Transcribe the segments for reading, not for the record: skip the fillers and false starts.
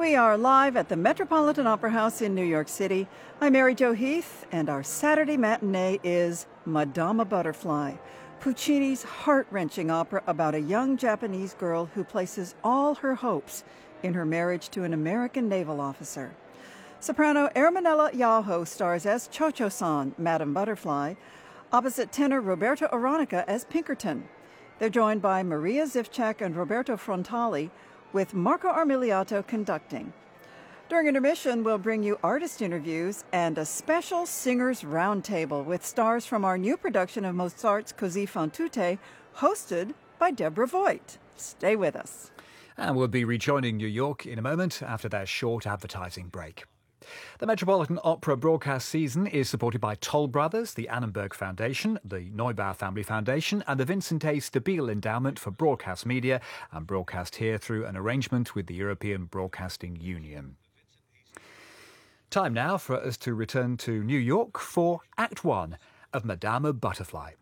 We are live at the Metropolitan Opera House in New York City. I'm Mary Jo Heath, and our Saturday matinee is Madama Butterfly, Puccini's heart-wrenching opera about a young Japanese girl who places all her hopes in her marriage to an American naval officer. Soprano Erminella Yaho stars as Cho-Cho-san, Madame Butterfly, opposite tenor Roberto Aronica as Pinkerton. They're joined by Maria Zivchak and Roberto Frontali, with Marco Armiliato conducting. During intermission, we'll bring you artist interviews and a special singers roundtable with stars from our new production of Mozart's Così fan tutte, hosted by Deborah Voigt. Stay with us. And we'll be rejoining New York in a moment after that short advertising break. The Metropolitan Opera broadcast season is supported by Toll Brothers, the Annenberg Foundation, the Neubauer Family Foundation and the Vincent A. Stabile Endowment for Broadcast Media, and broadcast here through an arrangement with the European Broadcasting Union. Time now for us to return to New York for Act One of Madama Butterfly.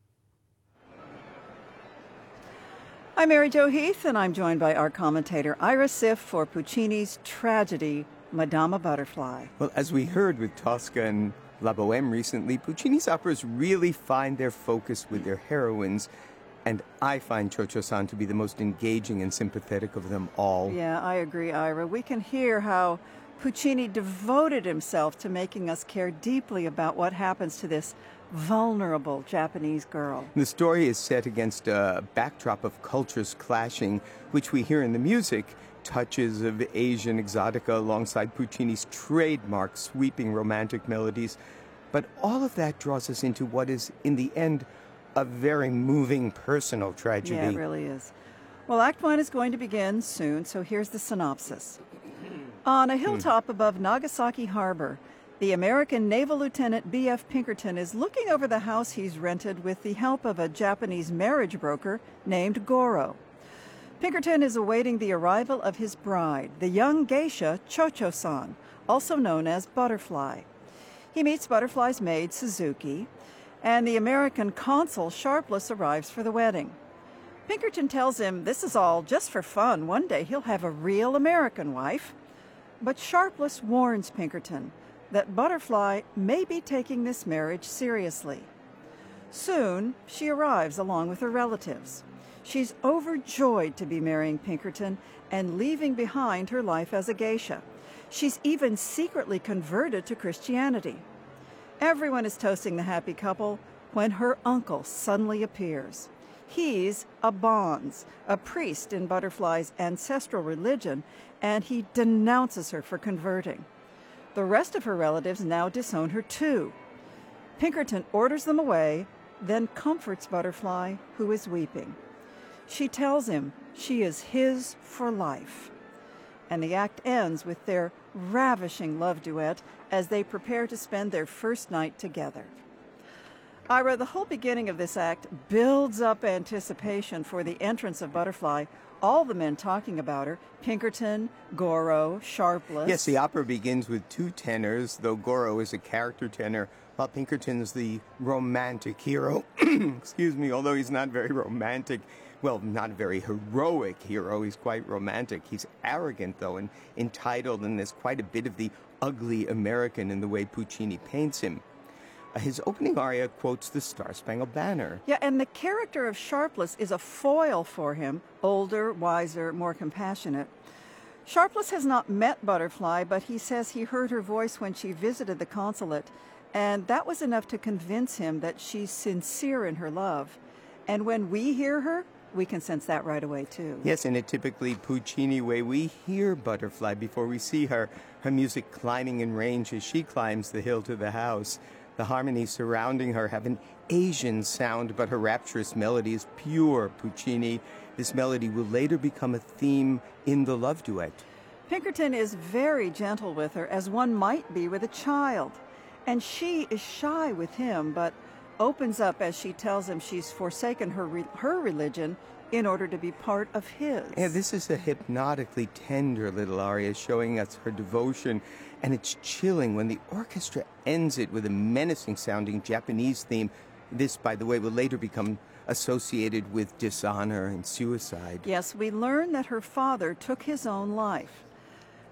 I'm Mary Jo Heath, and I'm joined by our commentator Ira Sif for Puccini's tragedy, Madama Butterfly. Well, as we heard with Tosca and La Bohème recently, Puccini's operas really find their focus with their heroines, and I find Cho-Cho-san to be the most engaging and sympathetic of them all. Yeah, I agree, Ira. We can hear how Puccini devoted himself to making us care deeply about what happens to this vulnerable Japanese girl. The story is set against a backdrop of cultures clashing, which we hear in the music. Touches of Asian exotica alongside Puccini's trademark sweeping romantic melodies. But all of that draws us into what is, in the end, a very moving personal tragedy. Yeah, it really is. Well, Act One is going to begin soon, so here's the synopsis. On a hilltop above Nagasaki Harbor, the American naval lieutenant B.F. Pinkerton is looking over the house he's rented with the help of a Japanese marriage broker named Goro. Pinkerton is awaiting the arrival of his bride, the young geisha Cho-Cho-san, also known as Butterfly. He meets Butterfly's maid, Suzuki, and the American consul, Sharpless, arrives for the wedding. Pinkerton tells him this is all just for fun. One day he'll have a real American wife. But Sharpless warns Pinkerton that Butterfly may be taking this marriage seriously. Soon, she arrives along with her relatives. She's overjoyed to be marrying Pinkerton and leaving behind her life as a geisha. She's even secretly converted to Christianity. Everyone is toasting the happy couple when her uncle suddenly appears. He's a bonze, a priest in Butterfly's ancestral religion, and he denounces her for converting. The rest of her relatives now disown her too. Pinkerton orders them away, then comforts Butterfly, who is weeping. She tells him she is his for life. And the act ends with their ravishing love duet as they prepare to spend their first night together. Ira, the whole beginning of this act builds up anticipation for the entrance of Butterfly, all the men talking about her, Pinkerton, Goro, Sharpless. Yes, the opera begins with two tenors, though Goro is a character tenor, while Pinkerton's the romantic hero. Excuse me, although he's not very romantic. Well, not a very heroic hero. He's quite romantic. He's arrogant, though, and entitled, and there's quite a bit of the ugly American in the way Puccini paints him. His opening aria quotes the Star-Spangled Banner. Yeah, and the character of Sharpless is a foil for him, older, wiser, more compassionate. Sharpless has not met Butterfly, but he says he heard her voice when she visited the consulate, and that was enough to convince him that she's sincere in her love. And when we hear her, we can sense that right away, too. Yes, in a typically Puccini way, we hear Butterfly before we see her, her music climbing in range as she climbs the hill to the house. The harmonies surrounding her have an Asian sound, but her rapturous melody is pure Puccini. This melody will later become a theme in the love duet. Pinkerton is very gentle with her, as one might be with a child. And she is shy with him, but opens up as she tells him she's forsaken her religion in order to be part of his. Yeah, this is a hypnotically tender little aria showing us her devotion, and it's chilling when the orchestra ends it with a menacing-sounding Japanese theme. This, by the way, will later become associated with dishonor and suicide. Yes, we learn that her father took his own life.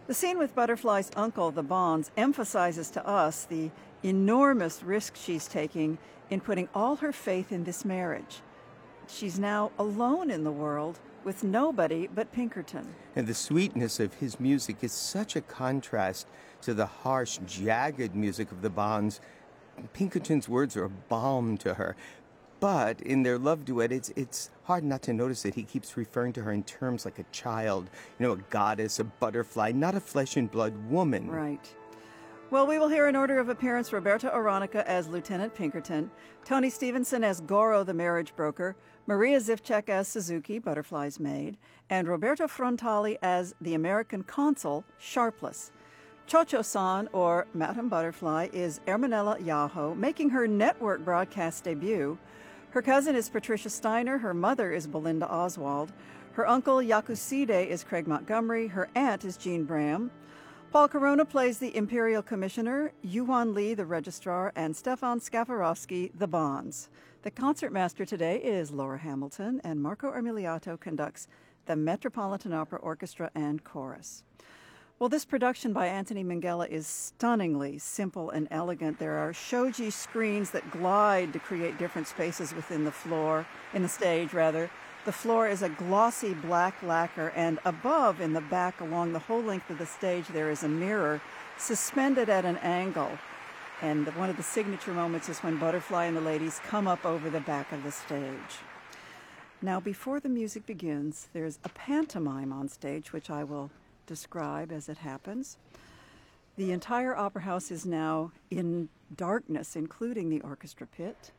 The scene with Butterfly's uncle, the Bonds, emphasizes to us the enormous risk she's taking in putting all her faith in this marriage. She's now alone in the world with nobody but Pinkerton. And the sweetness of his music is such a contrast to the harsh, jagged music of the Bonds. Pinkerton's words are a balm to her. But in their love duet, it's hard not to notice that he keeps referring to her in terms like a child, a goddess, a butterfly, not a flesh and blood woman. Right. Well, we will hear in order of appearance Roberta Aronica as Lieutenant Pinkerton, Tony Stevenson as Goro, the marriage broker, Maria Zivchek as Suzuki, Butterfly's maid, and Roberto Frontali as the American consul, Sharpless. Cho-Cho-san, or Madame Butterfly, is Ermanella Yaho, making her network broadcast debut. Her cousin is Patricia Steiner, her mother is Belinda Oswald, her uncle Yakuside is Craig Montgomery, her aunt is Jean Bram. Paul Corona plays the Imperial Commissioner, Yuan Lee the Registrar, and Stefan Skaforowski the Bonds. The concertmaster today is Laura Hamilton, and Marco Armiliato conducts the Metropolitan Opera Orchestra and Chorus. Well, this production by Anthony Minghella is stunningly simple and elegant. There are shoji screens that glide to create different spaces within the stage. The floor is a glossy black lacquer, and above in the back along the whole length of the stage there is a mirror suspended at an angle. And one of the signature moments is when Butterfly and the ladies come up over the back of the stage. Now, before the music begins, there's a pantomime on stage, which I will describe as it happens. The entire opera house is now in darkness, including the orchestra pit.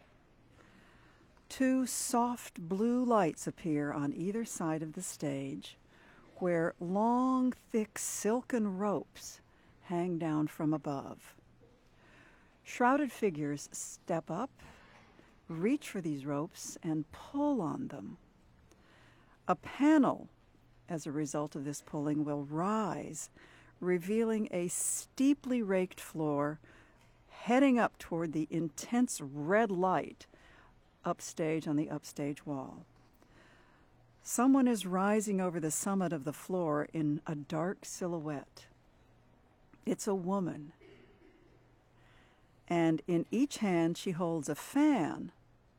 2 soft blue lights appear on either side of the stage, where long, thick silken ropes hang down from above. Shrouded figures step up, reach for these ropes, and pull on them. A panel, as a result of this pulling, will rise, revealing a steeply raked floor heading up toward the intense red light upstage on the upstage wall. Someone is rising over the summit of the floor in a dark silhouette. It's a woman. And in each hand she holds a fan.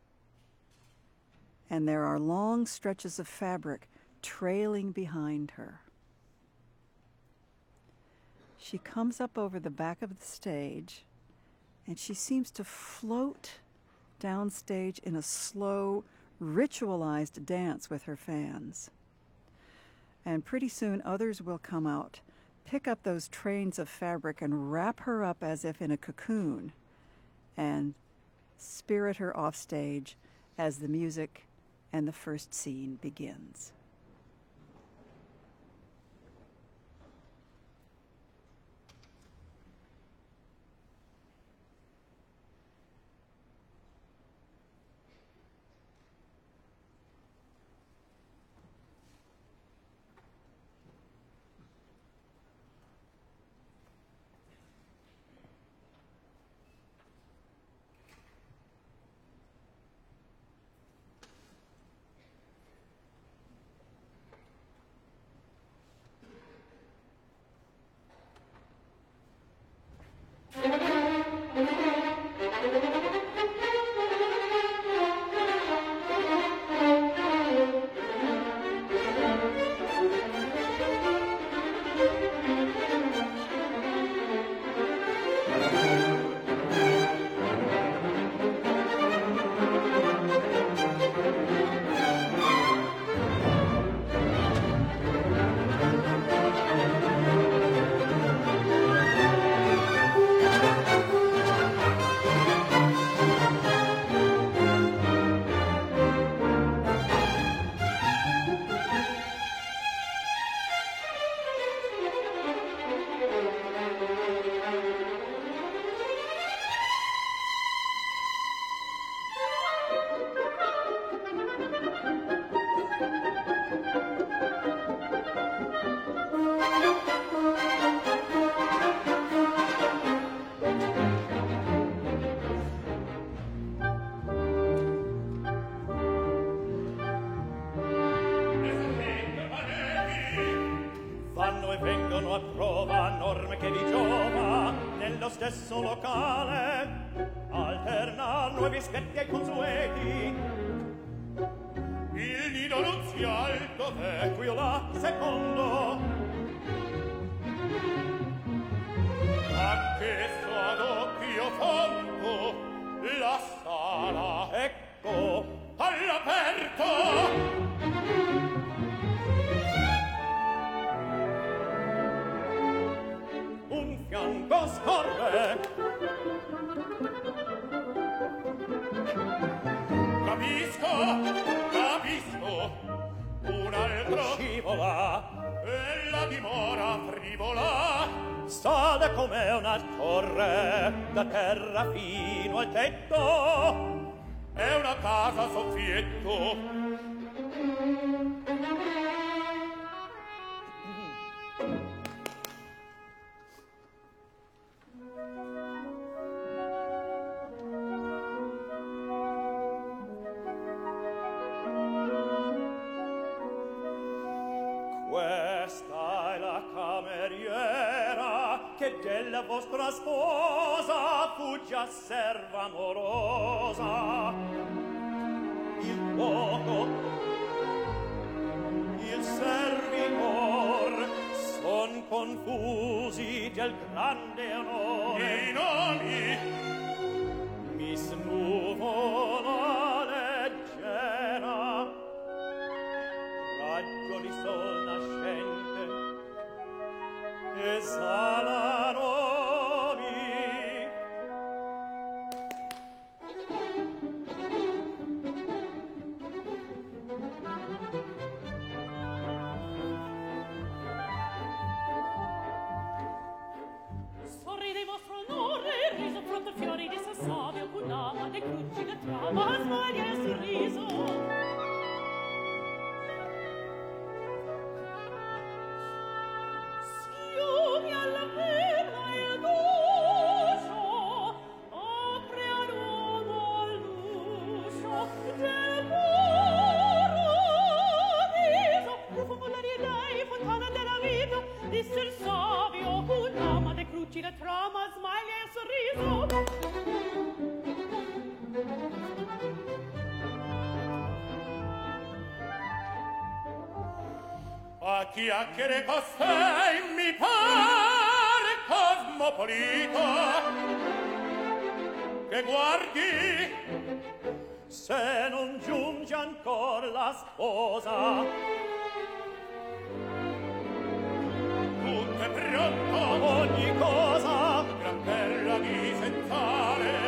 And there are long stretches of fabric trailing behind her. She comes up over the back of the stage, and she seems to float downstage in a slow, ritualized dance with her fans. And pretty soon others will come out, pick up those trains of fabric and wrap her up as if in a cocoon, and spirit her off stage as the music and the first scene begins. a prova norme che vi giova nello stesso locale alternar nuovi schetti ai consueti. Il nido nuzial dov'è? Qui o là, secondo. A che sono io fondo la sala, ecco, all'aperto. Un fianco scorre. Capisco, un altro scivola e la dimora frivola sale come una torre da terra fino al tetto, è una casa soffietto. Questa è la cameriera che della vostra sposa fugge a serva amorosa. Il cuoco, il servitor son confusi del grande onore. I nomi mi snuvola leggera, raggio di sol nascente esalano mi. Sorride il vostro onore, riso fronte a fiori di Sassavio, con l'ama dei cruci da trama, sguaglia il sorriso. Siumi alla pena il guscio, apre ad uomo l'uscio del paradiso. Profumo l'aria dei, fontana della vita, disse il savio, un'ama de cruci da trama, smaglia il sorriso. A chiacchiere costei mi pare cosmopolita, che guardi se non giunge ancor la sposa. Tutto è pronto, ogni cosa, gran bella di senzare.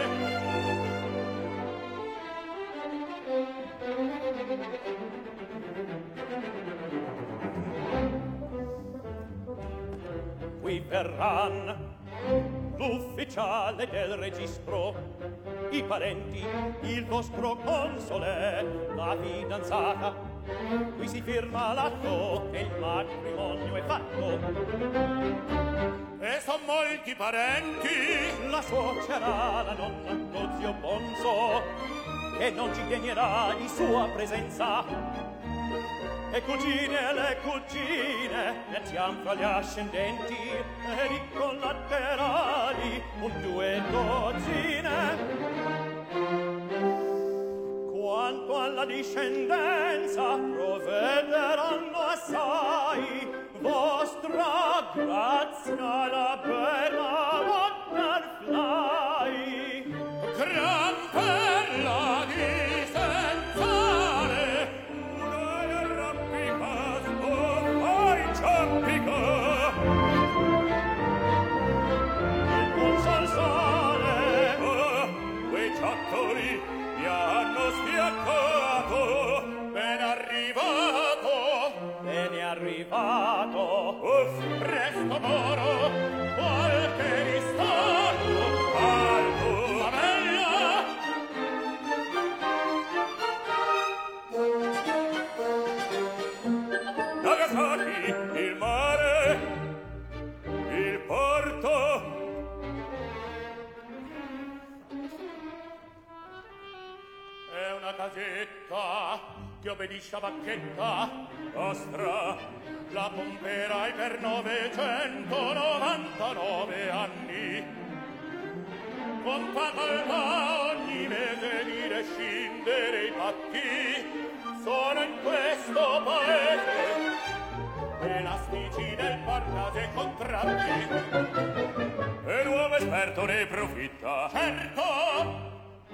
Qui verran l'ufficiale del registro, i parenti, il vostro console, la fidanzata. Qui si firma l'atto che il matrimonio è fatto. E son molti parenti, la suocera, la nonna, lo zio Bonzo, che non ci degnerà di sua presenza. E cugine, le cugine, mettiam fra gli ascendenti e di collaterali un 2 dozzine. Quanto alla discendenza provvederanno assai, vostra grazia la bella butterfly. Gran perla di senzare, il buon salsale, quei ciattoli mi hanno sfiaccato. Ben arrivato, presto moro, qualche distacco, alto, la bella. Nagasaki, il mare, il porto. È una casetta che obbedisce liscia bacchetta vostra la pomperai per 999 anni. Con facoltà ogni mese di rescindere i pacchi sono in questo paese elastici del Parnaso e contratti e l'uomo esperto ne profitta. Certo!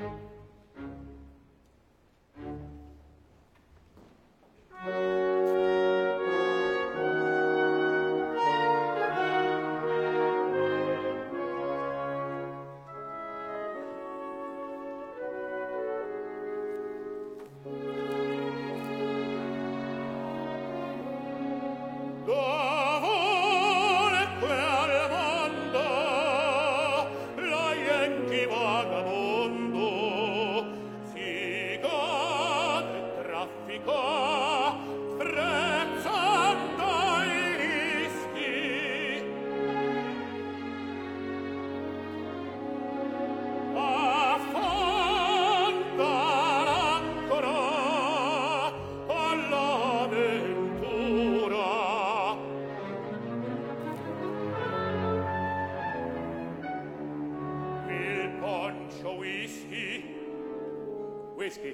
Whisky.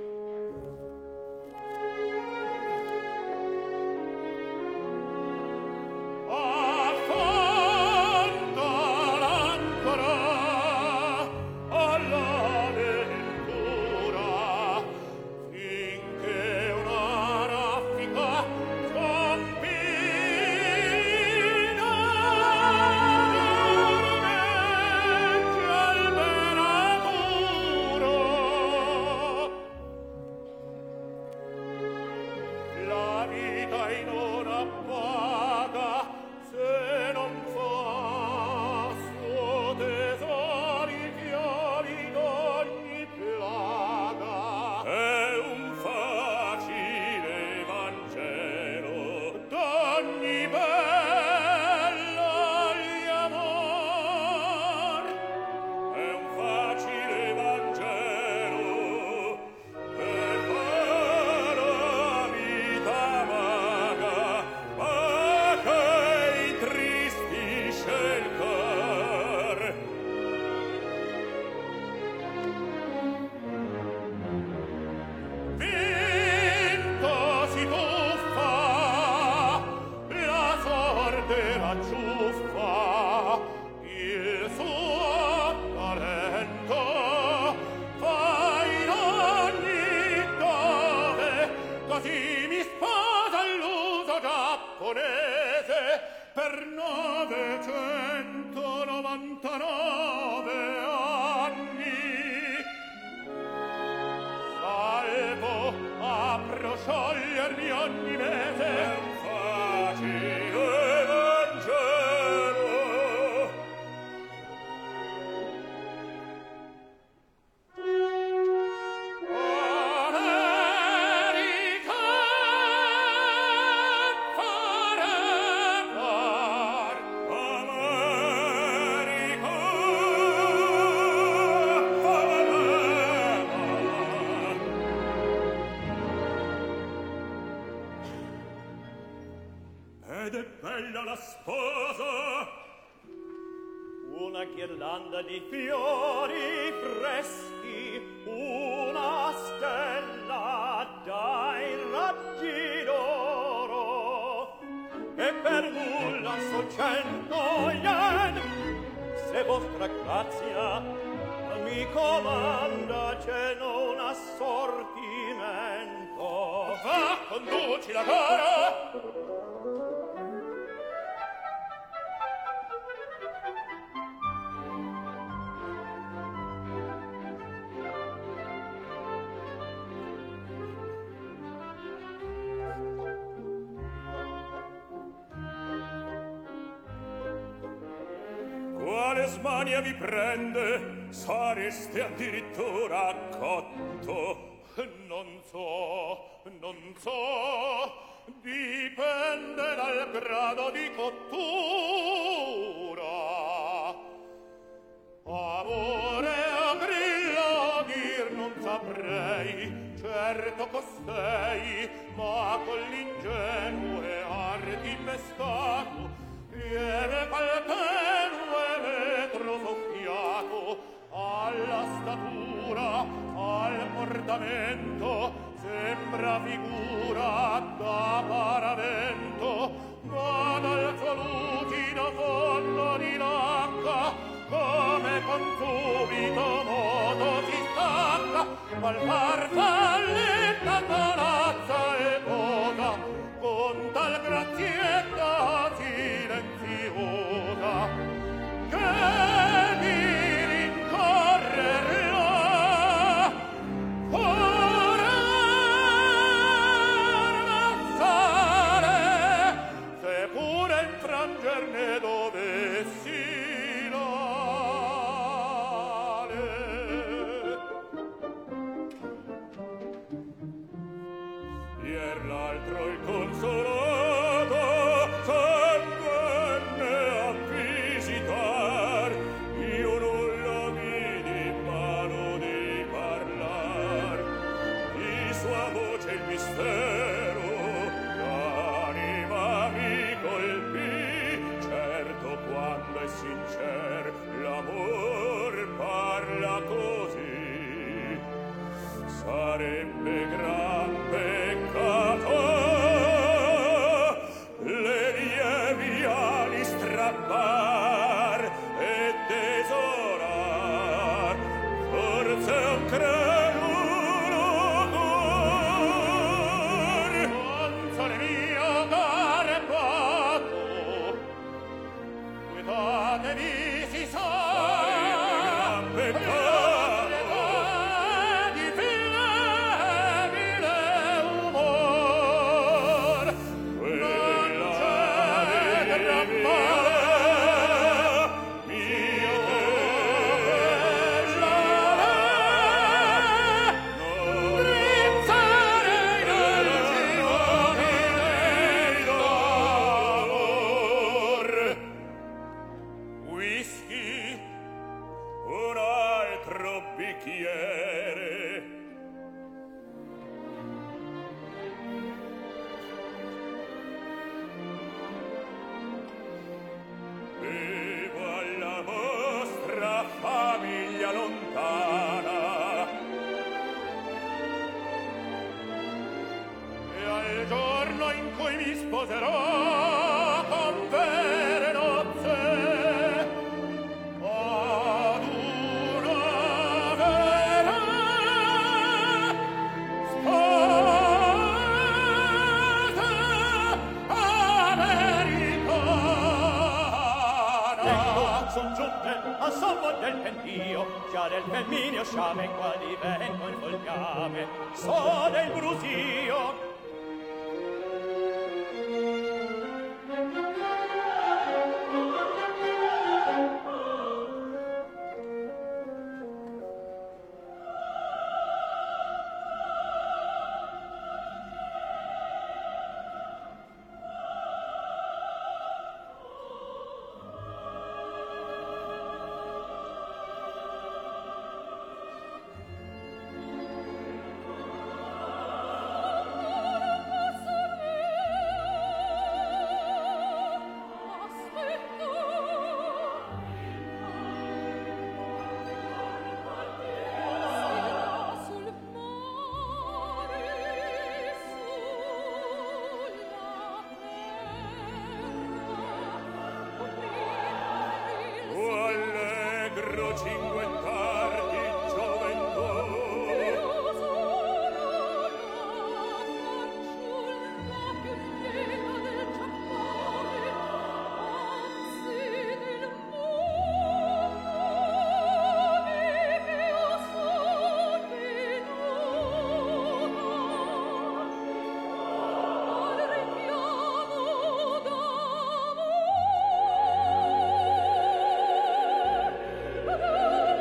Per 999 anni salvo a prosciogliermi ogni mese un facile Vangelo. Ed è bella la sposa, una ghirlanda di fiori freschi, una stella dai raggi d'oro, e per nulla so 100 yen, se vostra grazia mi comanda c'è un assortimento. Va, conduci la gara! Quale smania vi prende? Sareste addirittura cotto. Non so, dipende dal grado di cottura. Amore o grillo dir non saprei, certo io costei, ma con l'ingenuo e arti investato, lieve palpero e vetro soffiato, alla statura, al portamento, sembra figura da paravento, ma dal suo lucido fondo di lacca, come con subito modo si stacca, qual farfalletta palazza e posa, con tal grazietta silenziosa, che di rincorrerla seppure infrangerne dovessi l'ale. Ier l'altro il consolato se'n venne a visitar, io nulla vidi ma l'udi parlar, di sua voce il mistero l'anima mi colpì, certo quando è sincer l'amor parla così, sarebbe gran peccato le lievi ali strappar e desolar, forse un credulo cor, non sole mio garbato, guidatevi si sa, sarebbe gran peccato di flebile umor, quella allegra mia bella drizzare nel girone d'amor. Whisky, un altro bicchiere. Bevo alla vostra famiglia lontana e al giorno in cui mi sposerò con vere nozze ad una vera sposa americana. Ecco, son giunte a salvo del pentio, già del femminio sciame qua divengo il fogliame, so del brusio. Oh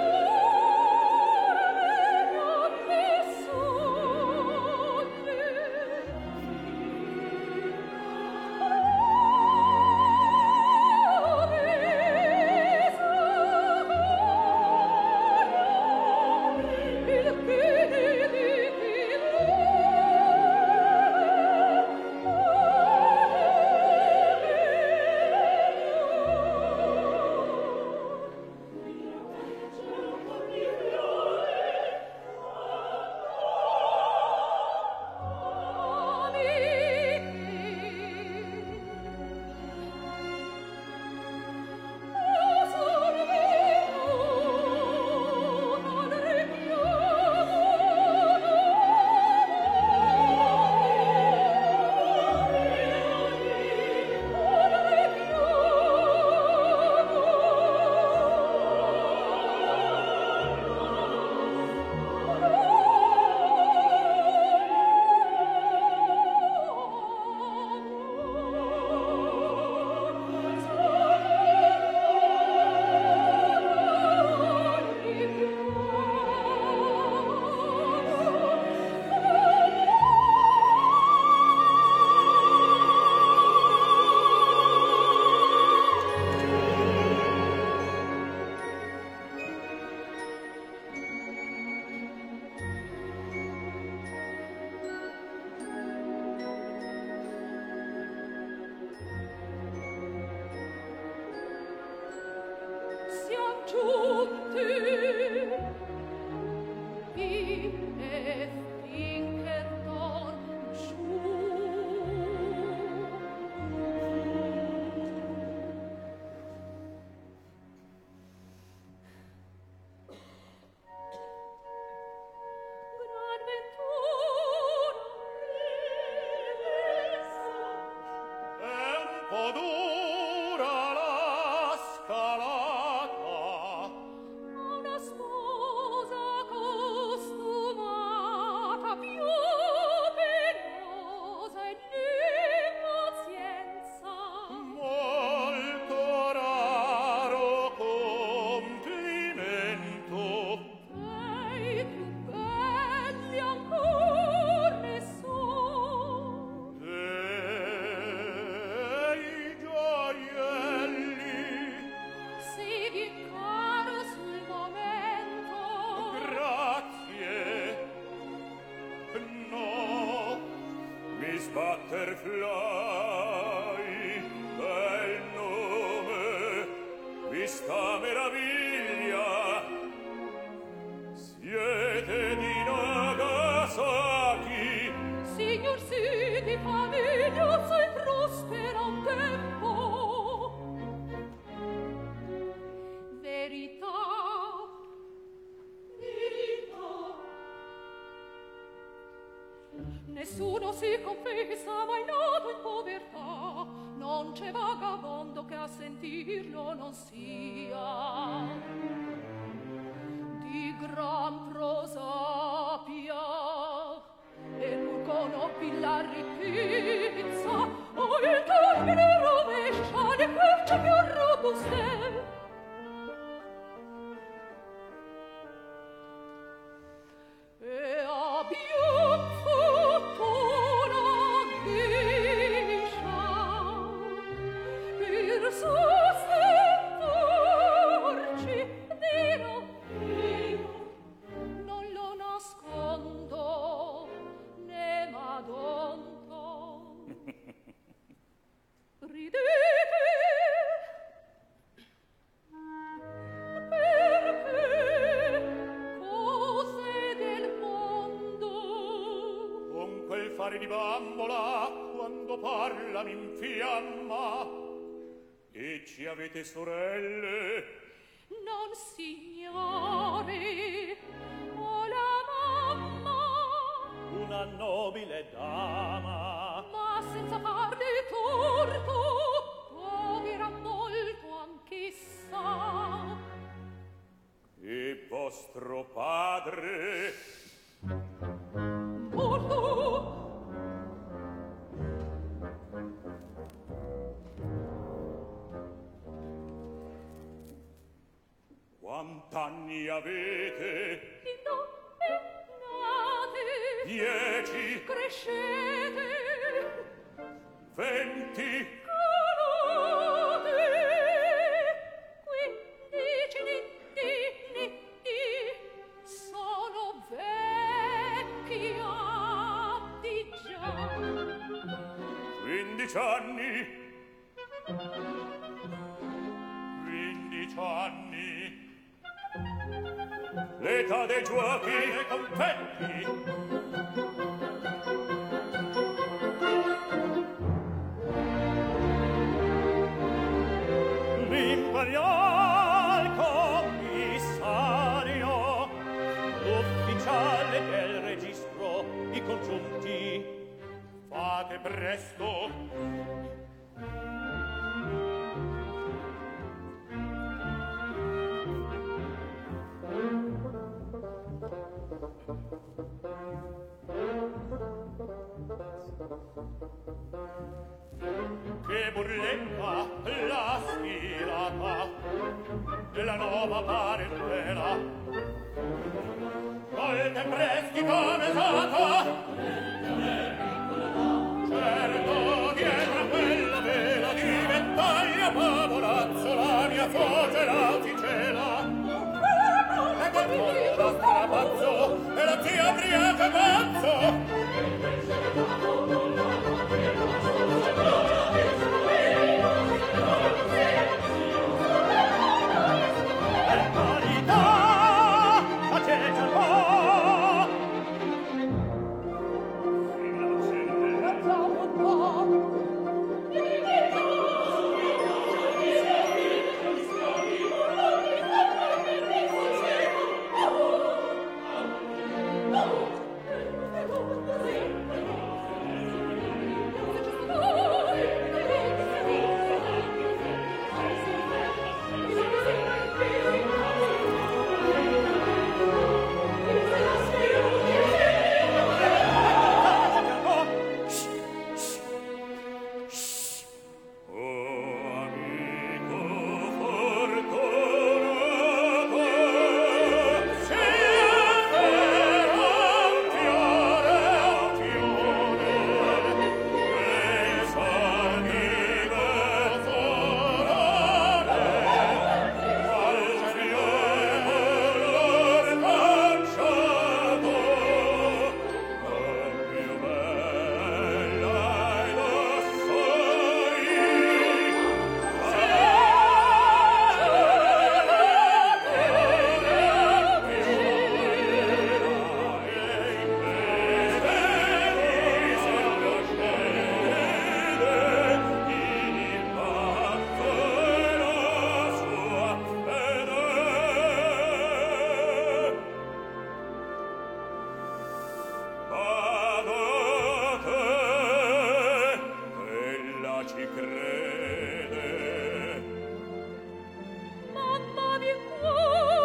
congiunti B.F. Pinkerton giù. Gran ventura È un po' dura la scalata. una sposa costumata più penosa e l'impazienza. Molto raro complimento. Dei più belli ancor ne son. Dei gioielli. Sii caro sul momento. Grazie. No, Miss Butterfly, bel nome, vista meraviglia. Siete di Nagasaki. Signor sì di famiglia sei prospera un tempo. Verità. Nessuno si confessa mai nato in povertà, non c'è vagabondo che a sentirlo non sia di gran prosapia e pur conobbi la ricchezza o il termine rovescia le querce più robuste. E abbiam fatto una ghiscia per sostentarci, dirò io, non lo nascondo, né m'adonto. Ridete, perché cose del mondo. Con quel fare di bambola, quando parla mi infiamma. E ci avete sorelle? Non signore, ho la mamma, Una nobile dama. ma senza far di torto, povera molto anch'essa. E vostro padre? Morto, Quant'anni avete? indovinate, 10, crescete, 20, calate, 15 sono vecchia di già. 15 anni. 15 anni. L'età dei giochi e confetti. L'imperial commissario, l'ufficiale del registro, i congiunti. Fate presto. Che burletta la sfilata della nuova parentela. Volte prestito mesata. Certo, dietro a quella vela di ventaglia pavolazzo la mia foce la ticela. E quel mondo strapazzo e la zia Briaca pazzo. ci crede. Mamma di qua,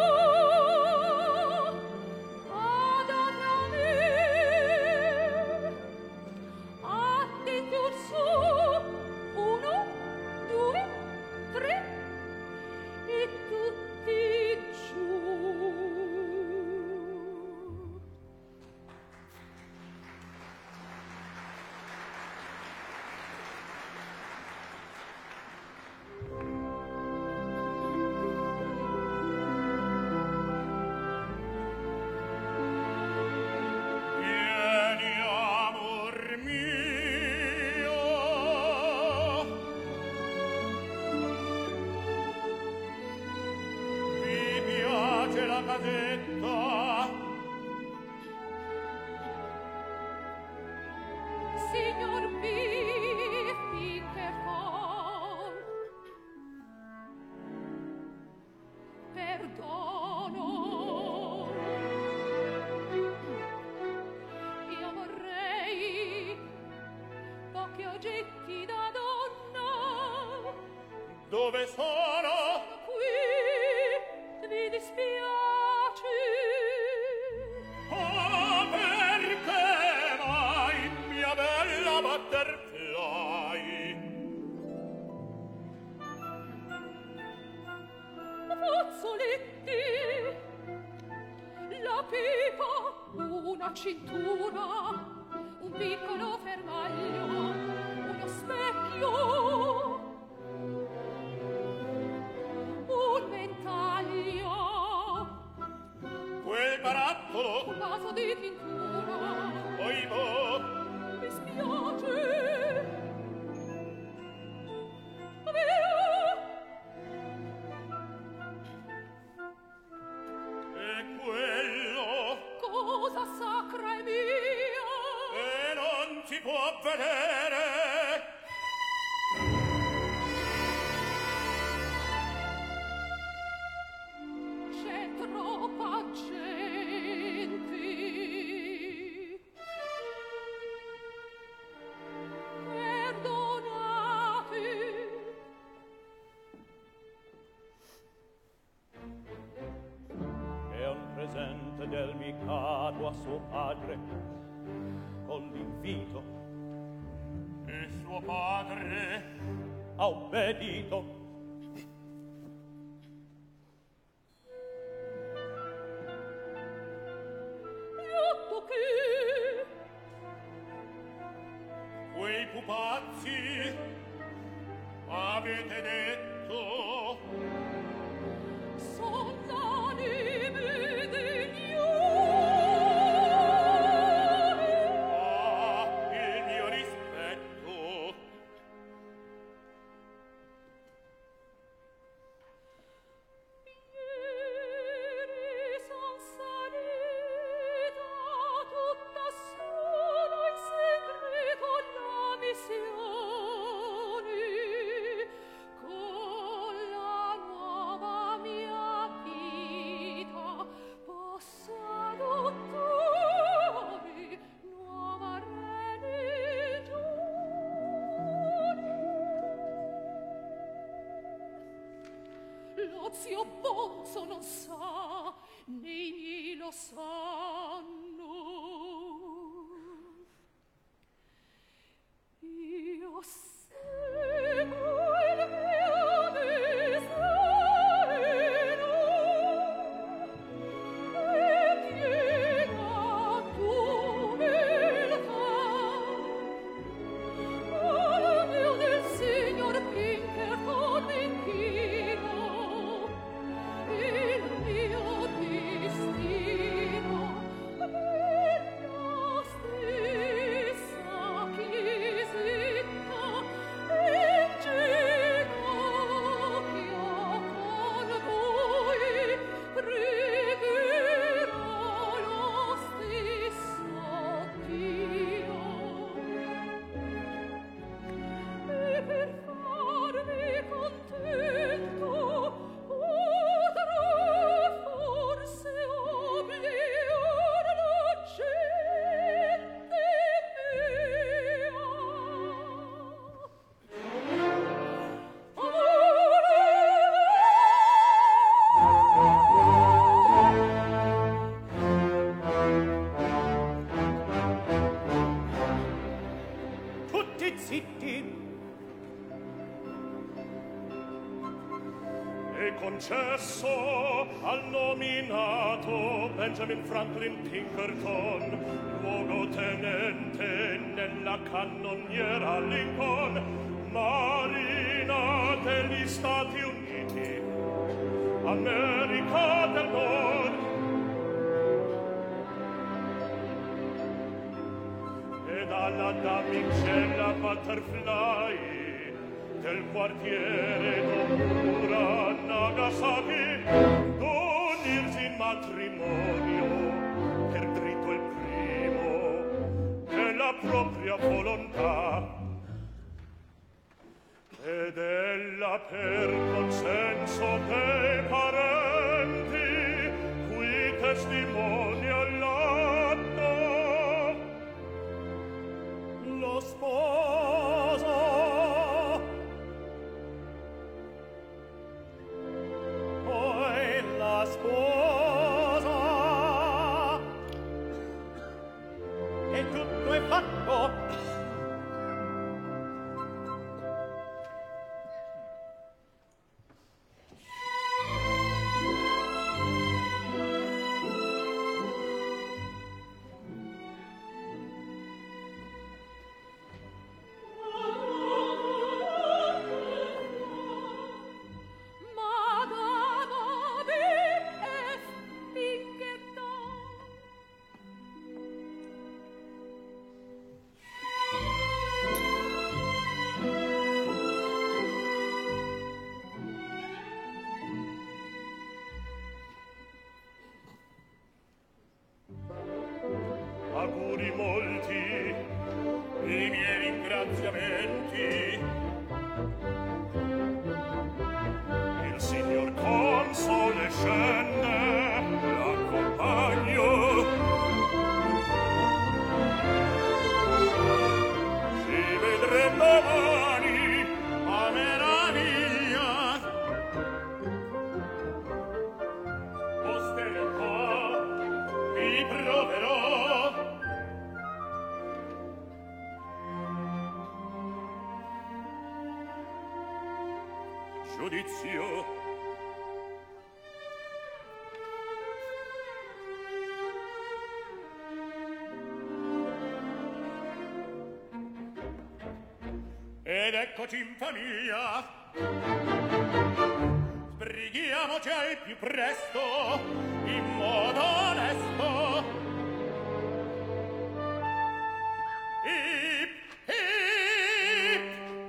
vada da me, attendior su, 1, 2, 3, e tutti giù. Vieni, amor mio, vi piace la casetta? Signor Pinkerton, perdono. Io vorrei pochi oggetti da donna. Dove sono? Qui mi dispiace. Oh, perché mai, mia bella butterfly? Fazzoletti, la pipa, una cintura, un piccolo fermaglio, uno specchio, un ventaglio, Quel barattolo, un vaso di tintura. poi boh, Mi spiace. e quello, Cosa sacra è mia? e non si può vedere. C'è troppa gente. Perdonate. È un presente del Mikado a suo padre, con l'invito, e suo padre ha obbedito. Gliotto che Quei pupazzi avete detto son l'anime degli ah, il mio rispetto. Ieri son salita tutta sola in segreto alla missione, con la nuova mia vita possa adottare nuova religione. Lo zio Bonzo non sa, né i miei lo sanno. Io seguo il mio desiderio e piena d'umiltà al Dio del signor Pinkerton m'inchino. Il mio destino uniti. È concesso al nominato Benjamin Franklin Pinkerton, luogotenente nella cannoniera Lincoln, Marina degli Stati Uniti, America del Nord. Ed alla damigella Butterfly del quartiere d'Omura Nagasaki, d'unirsi in matrimonio per dritto il primo della propria volontà. Ed ella per consenso dei parenti qui testimonia l'atto. Lo sposo poi la sposa e tutto è fatto. Auguri molti, i miei ringraziamenti. Il signor console scende, l'accompagno. Ci vedremo domani, a meraviglia. Osterò, vi proverò. Giudizio. Ed eccoci in famiglia. Sbrighiamoci al più presto, in modo onesto. Ip, ip.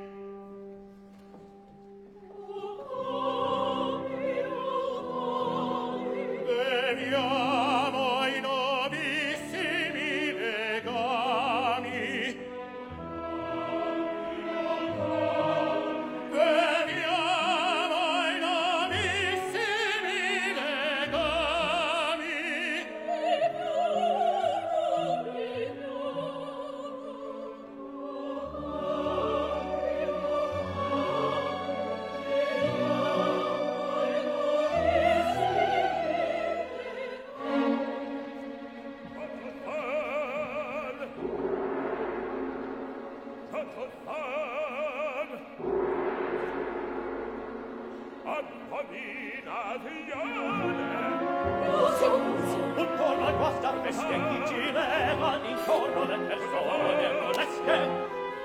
Beviamo i novissimi legami. Beviamo i novissimi legami. Intorno al guastar feste chi gireva, intorno le persone oneste.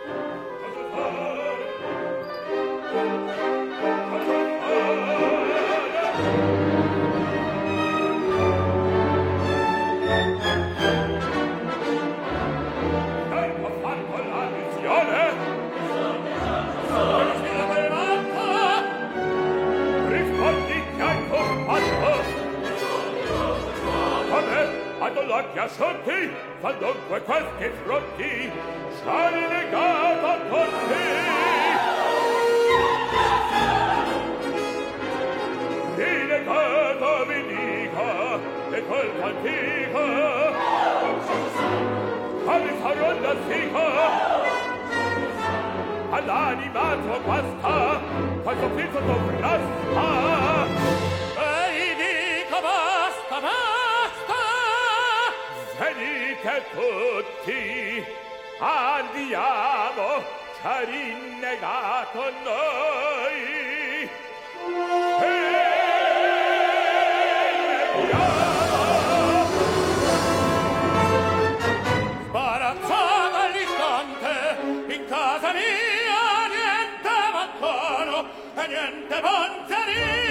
Ecco fatto la missione. Rispondi che hai combattuto. Ad occhi asciutti, qualunque questi frutti, sali legato con te. Rilegato vi dica, e col cantico, ami farò la fica, all'animato basta, questo figlio dovrà sta. E dico basta, basta. Venite tutti, andiamo, ha rinnegato noi. Sbarazzata all'istante, in casa mia niente mattano e niente panzeria.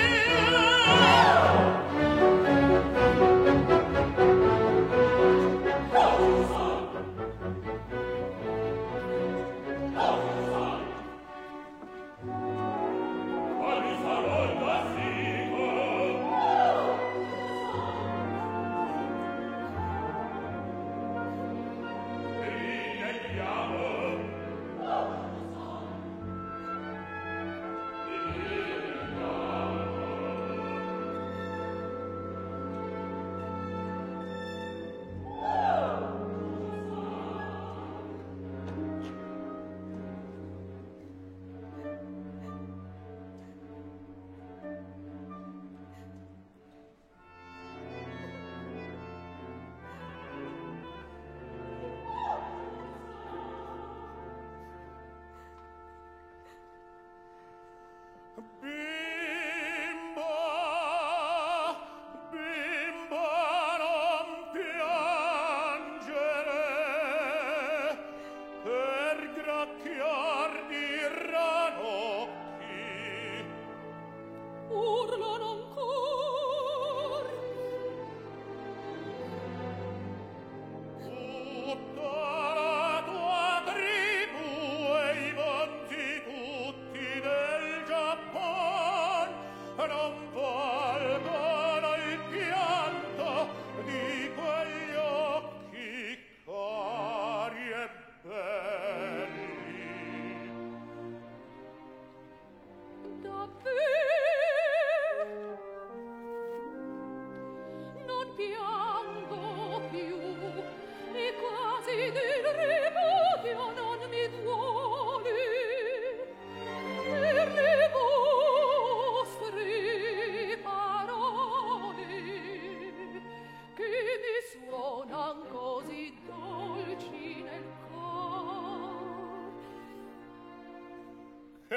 Che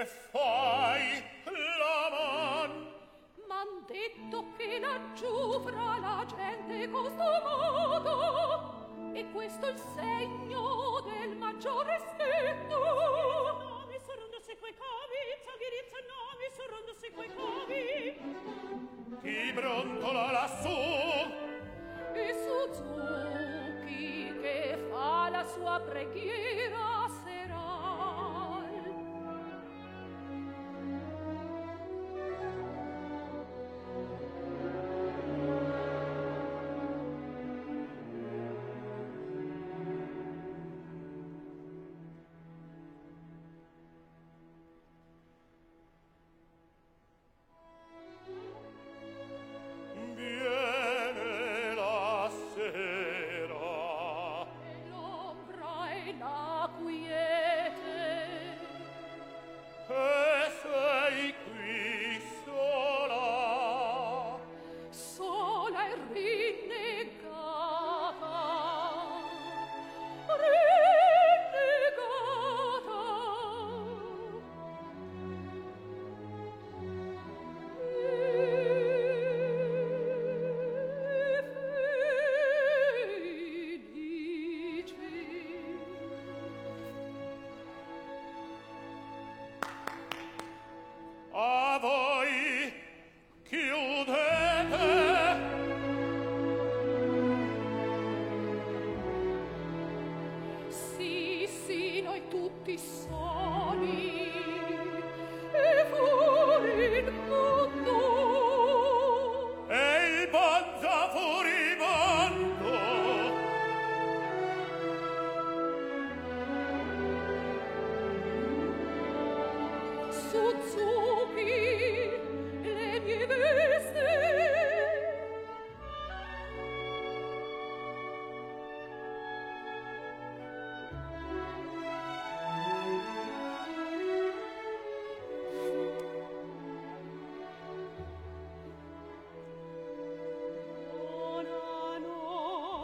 fai, Laman? M'han detto che laggiù fra la gente costumato e questo è il segno del maggior rispetto. No, mi sorrondo se quei cavi, zaghirizza no, mi sorrondo se quei cavi. Chi brontola lassù? E Suzuki che fa la sua preghiera serale. Viene la sera E l'ombra e la quiete. e sei qui sola. Sola e rinnegata, A voi chiudete. Sì, sì, noi tutti soli e fuori il mondo. E il bonzo furibondo Suzuki, le mie veste.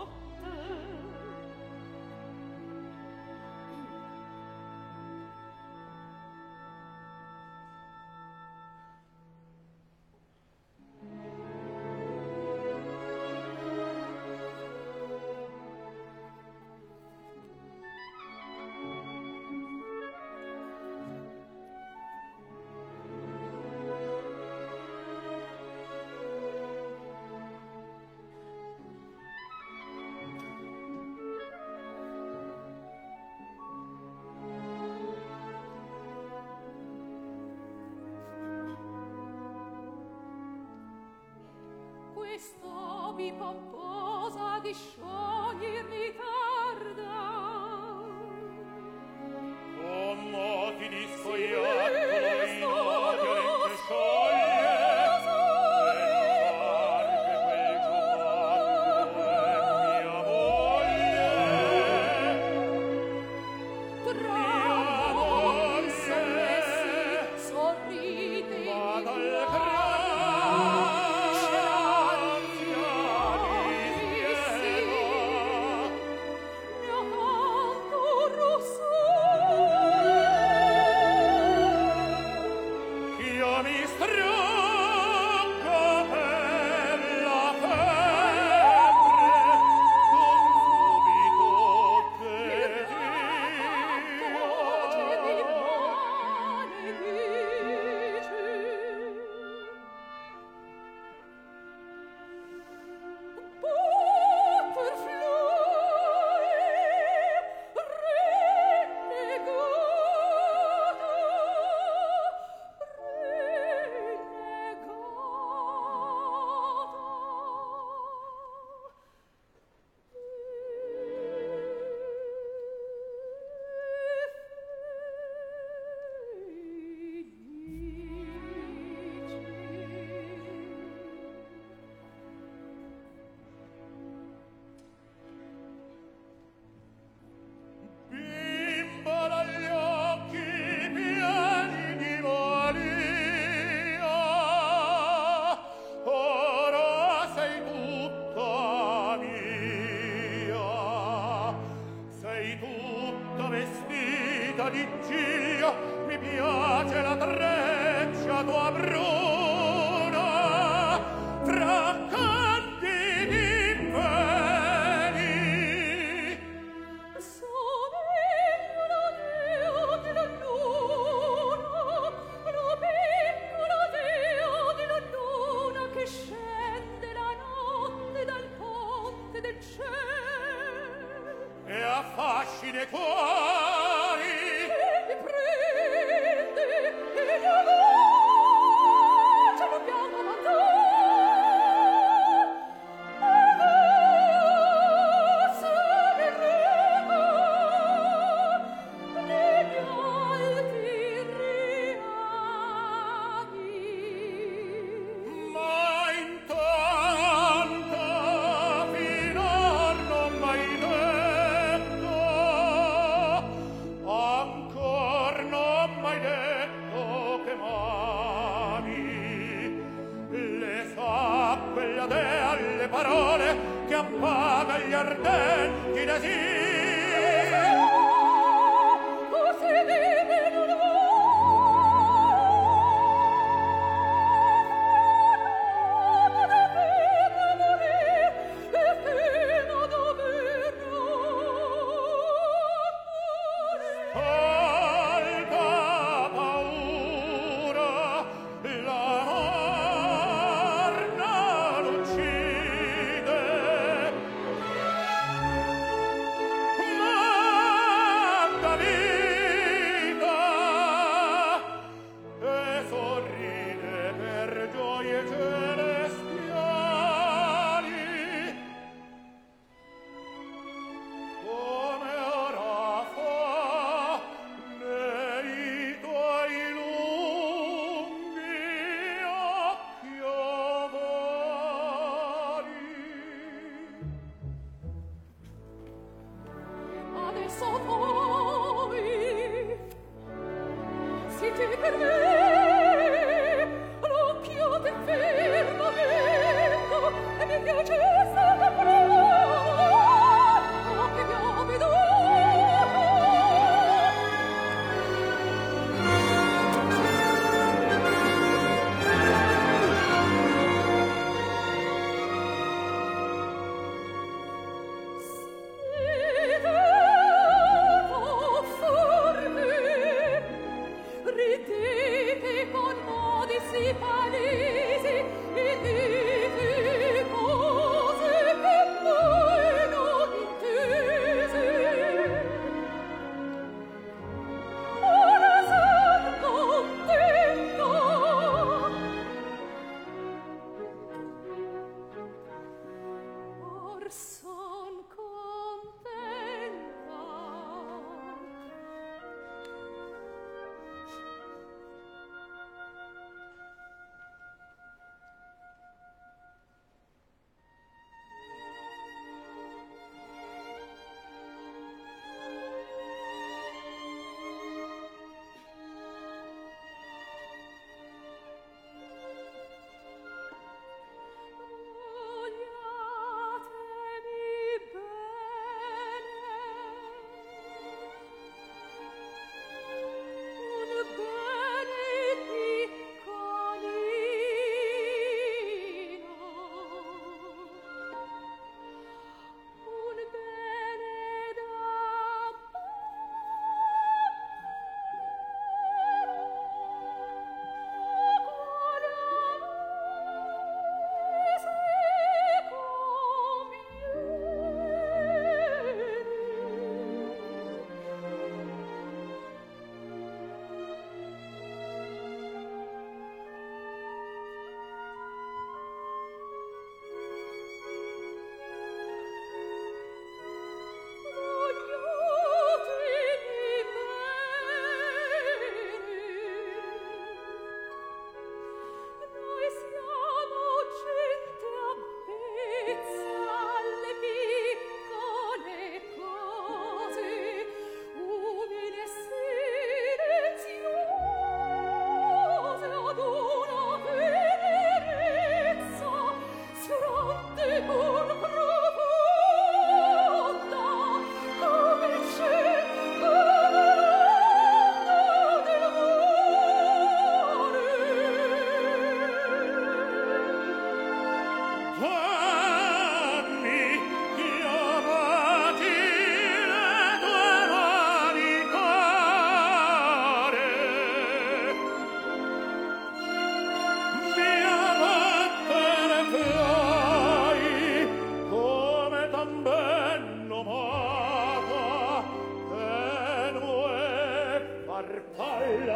Buonanotte. pomposa di sciogliermi tarda. Come ti discoiattolo in odio lente scioglie, e non far che quel giocattolo è mia moglie. Tra voi sommessi sorride Ma i dal di Giglio, mi piace la treccia tua bruna, tra candidi imperi. Sono la dea della luna, la piccola dea della luna che scende la notte dal ponte del cielo. E affascina i cuori, Mi prende e la voce non bianco mandò. ma intanto finor non m'hai detto, ancor non m'hai detto che m'ami. Le sa quella dea le parole che appaga gli ardenti desiri. Alta paura, la morna l'uccide, manca vita e sorride per gioie celestiali. Come ora fa nei tuoi lunghi occhi ovari. Adesso voi siete per me l'occhio che ferma vengo e mi piace stata prova che vi ho veduto. Ridete con modi sì palesi e dite cose che voi non intese. Ora son contenta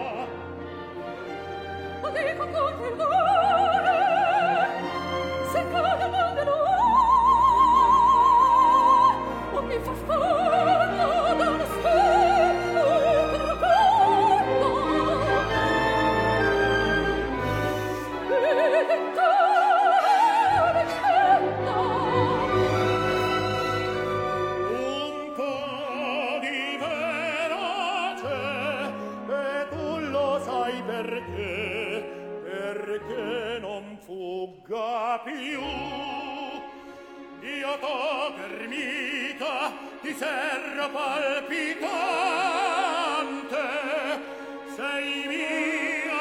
dico con fervore, se cade mal de noi, o mi fa sfondo dallo schermo profondo. Un po' di verace, e tu lo sai perché non fugga più. Io t'ho ghermita di serra palpitante, sei mia.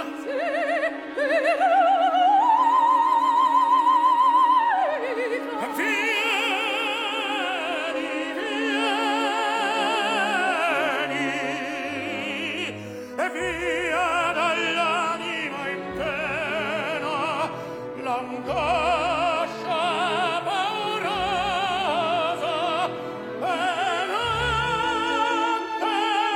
E via dall'anima in pena l'angoscia paurosa, e non te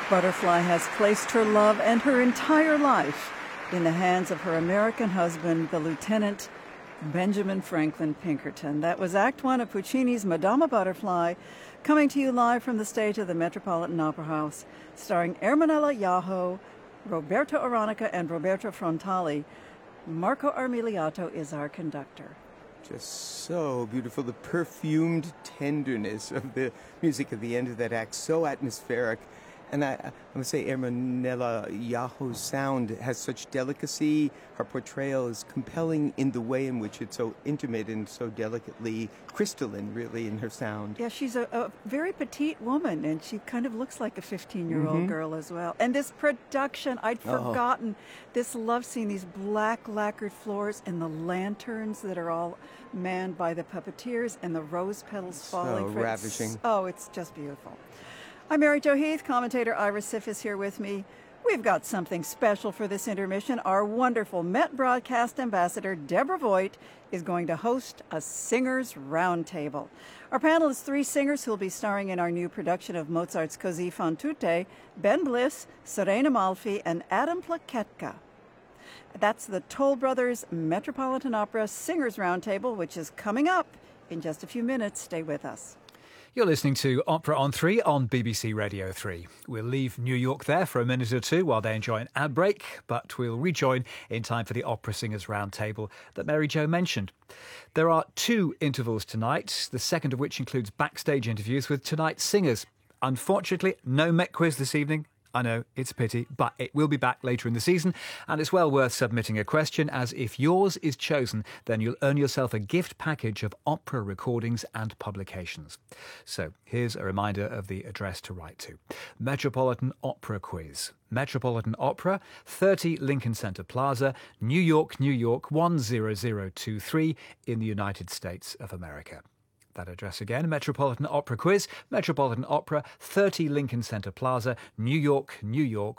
Butterfly has placed her love and her entire life in the hands of her American husband, the Lieutenant Benjamin Franklin Pinkerton. That was Act One of Puccini's Madama Butterfly, coming to you live from the stage of the Metropolitan Opera House, starring Erminella Yaho, Roberto Aronica, and Roberto Frontali. Marco Armiliato is our conductor. Just so beautiful. The perfumed tenderness of the music at the end of that act, so atmospheric. And I would say Erminella Yaho's sound has such delicacy. Her portrayal is compelling in the way in which it's so intimate and so delicately crystalline, really, in her sound. Yeah, she's a very petite woman, and she kind of looks like a 15-year-old girl as well. And this production, I'd forgotten this love scene, these black lacquered floors and the lanterns that are all manned by the puppeteers and the rose petals falling. So ravishing. It's just beautiful. I'm Mary Jo Heath. Commentator Ira Siff is here with me. We've got something special for this intermission. Our wonderful Met broadcast ambassador, Deborah Voigt, is going to host a singers' roundtable. Our panel is 3 singers who will be starring in our new production of Mozart's Così fan tutte: Ben Bliss, Serena Malfi, and Adam Plaketka. That's the Toll Brothers Metropolitan Opera Singers Roundtable, which is coming up in just a few minutes. Stay with us. You're listening to Opera on 3 on BBC Radio 3. We'll leave New York there for a minute or two while they enjoy an ad break, but we'll rejoin in time for the Opera Singers Roundtable that Mary Jo mentioned. There are 2 intervals tonight, the second of which includes backstage interviews with tonight's singers. Unfortunately, no Met quiz this evening. I know, it's a pity, but it will be back later in the season, and it's well worth submitting a question, as if yours is chosen, then you'll earn yourself a gift package of opera recordings and publications. So here's a reminder of the address to write to. Metropolitan Opera Quiz. Metropolitan Opera, 30 Lincoln Center Plaza, New York, New York, 10023 in the United States of America. That address again, Metropolitan Opera Quiz, Metropolitan Opera, 30 Lincoln Center Plaza, New York, New York,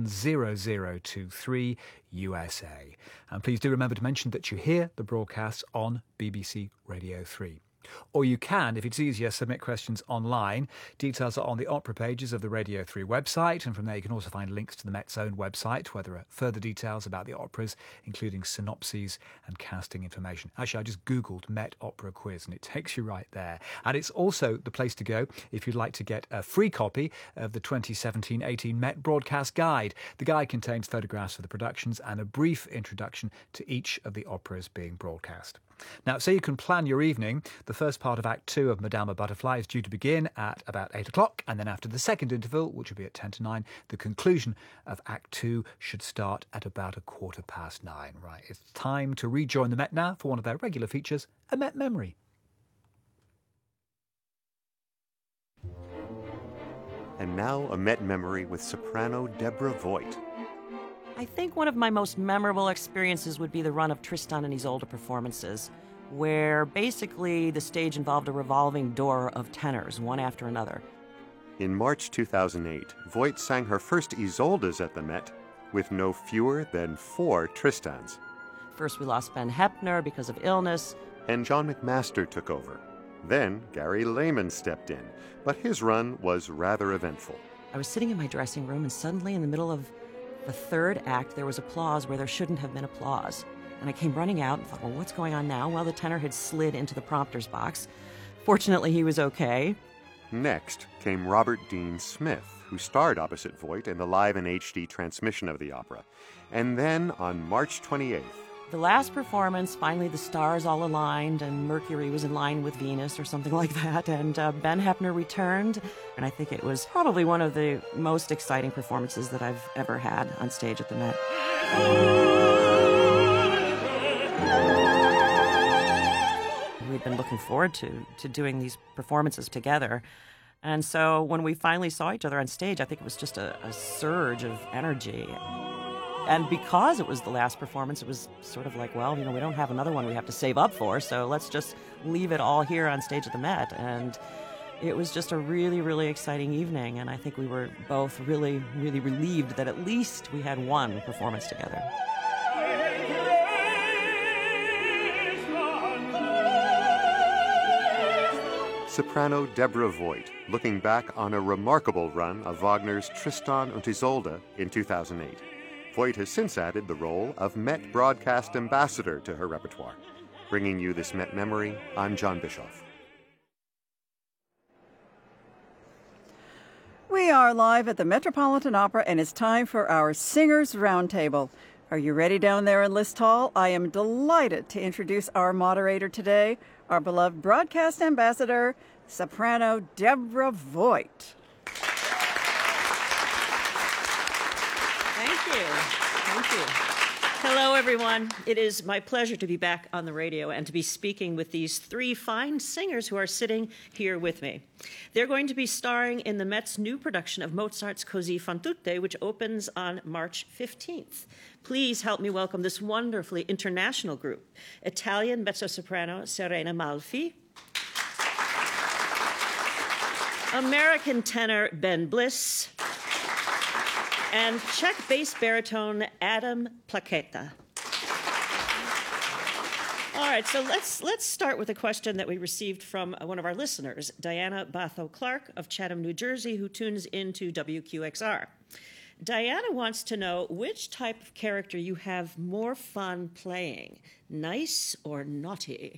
10023, USA. And please do remember to mention that you hear the broadcast on BBC Radio 3. Or you can, if it's easier, submit questions online. Details are on the opera pages of the Radio 3 website, and from there you can also find links to the Met's own website, where there are further details about the operas, including synopses and casting information. Actually, I just Googled Met Opera Quiz, and it takes you right there. And it's also the place to go if you'd like to get a free copy of the 2017-18 Met Broadcast Guide. The guide contains photographs of the productions and a brief introduction to each of the operas being broadcast. Now, so you can plan your evening, the first part of Act 2 of Madama Butterfly is due to begin at about 8 o'clock, and then after the second interval, which will be at 10 to 9, the conclusion of Act 2 should start at about 9:15. Right, it's time to rejoin the Met now for one of their regular features, A Met Memory. And now a Met Memory with soprano Deborah Voigt. I think one of my most memorable experiences would be the run of Tristan and Isolde performances, where basically the stage involved a revolving door of tenors, one after another. In March 2008, Voigt sang her first Isoldes at the Met with no fewer than 4 Tristans. First we lost Ben Heppner because of illness. And John McMaster took over. Then Gary Lehman stepped in, but his run was rather eventful. I was sitting in my dressing room, and suddenly in the middle of the third act, there was applause where there shouldn't have been applause. And I came running out and thought, well, what's going on now? Well, the tenor had slid into the prompter's box. Fortunately, he was okay. Next came Robert Dean Smith, who starred opposite Voigt in the live and HD transmission of the opera. And then on March 28th, the last performance, finally the stars all aligned and Mercury was in line with Venus or something like that, and Ben Heppner returned, and I think it was probably one of the most exciting performances that I've ever had on stage at the Met. We'd been looking forward to doing these performances together, and so when we finally saw each other on stage, I think it was just a surge of energy. And because it was the last performance, it was sort of like, well, we don't have another one we have to save up for, so let's just leave it all here on stage at the Met. And it was just a really, really exciting evening, and I think we were both really, really relieved that at least we had one performance together. soprano Deborah Voigt, looking back on a remarkable run of Wagner's Tristan und Isolde in 2008. Voigt has since added the role of Met Broadcast Ambassador to her repertoire. Bringing you this Met memory, I'm John Bischoff. We are live at the Metropolitan Opera, and it's time for our Singers Roundtable. Are you ready down there in List Hall? I am delighted to introduce our moderator today, our beloved broadcast ambassador, soprano Deborah Voigt. Thank you. Thank you. Hello, everyone. It is my pleasure to be back on the radio and to be speaking with these three fine singers who are sitting here with me. They're going to be starring in the Met's new production of Mozart's Così fan tutte, which opens on March 15th. Please help me welcome this wonderfully international group. Italian mezzo-soprano Serena Malfi, American tenor Ben Bliss, and Czech bass baritone Adam Plaketa. All right, so let's start with a question that we received from one of our listeners, Diana Batho-Clark of Chatham, New Jersey, who tunes into WQXR. Diana wants to know which type of character you have more fun playing, nice or naughty?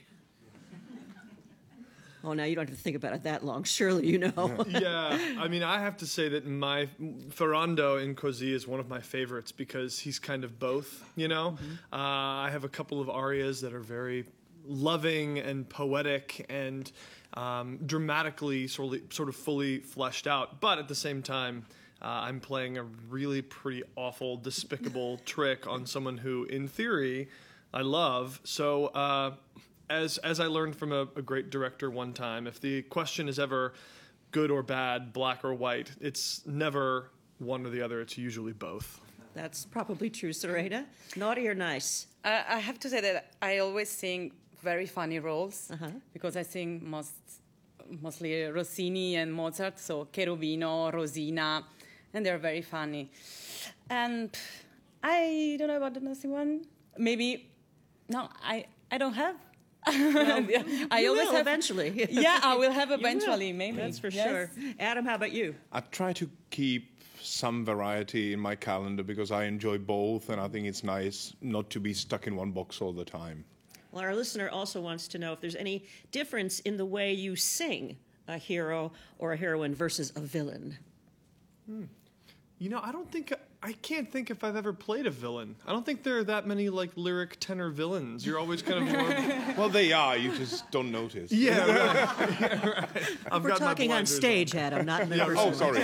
Oh, now you don't have to think about it that long. Surely you know. Yeah, I mean, I have to say that my Ferrando in Così is one of my favorites because he's kind of both, you know? Mm-hmm. I have a couple of arias that are very loving and poetic and dramatically sort of fully fleshed out. But at the same time, I'm playing a really pretty awful, despicable trick on someone who, in theory, I love. So as I learned from a great director one time, if the question is ever good or bad, black or white, it's never one or the other. It's usually both. That's probably true. Serena, naughty or nice? I have to say that I always sing very funny roles because I sing mostly Rossini and Mozart, so Cherubino, Rosina, and they're very funny. And I don't know about the nasty one. Maybe, no, I don't have. Well, I you always will have eventually. Yeah, I will have eventually, will. maybe. That's for yes. sure. Adam, how about you? I try to keep some variety in my calendar because I enjoy both, and I think it's nice not to be stuck in one box all the time. Well, our listener also wants to know if there's any difference in the way you sing a hero or a heroine versus a villain. You know, I can't think if I've ever played a villain. I don't think there are that many, like, lyric tenor villains. You're always kind of more... Well, they are. You just don't notice. Yeah, right. Yeah, right. We're talking on stage, Adam, not in the Oh, sorry.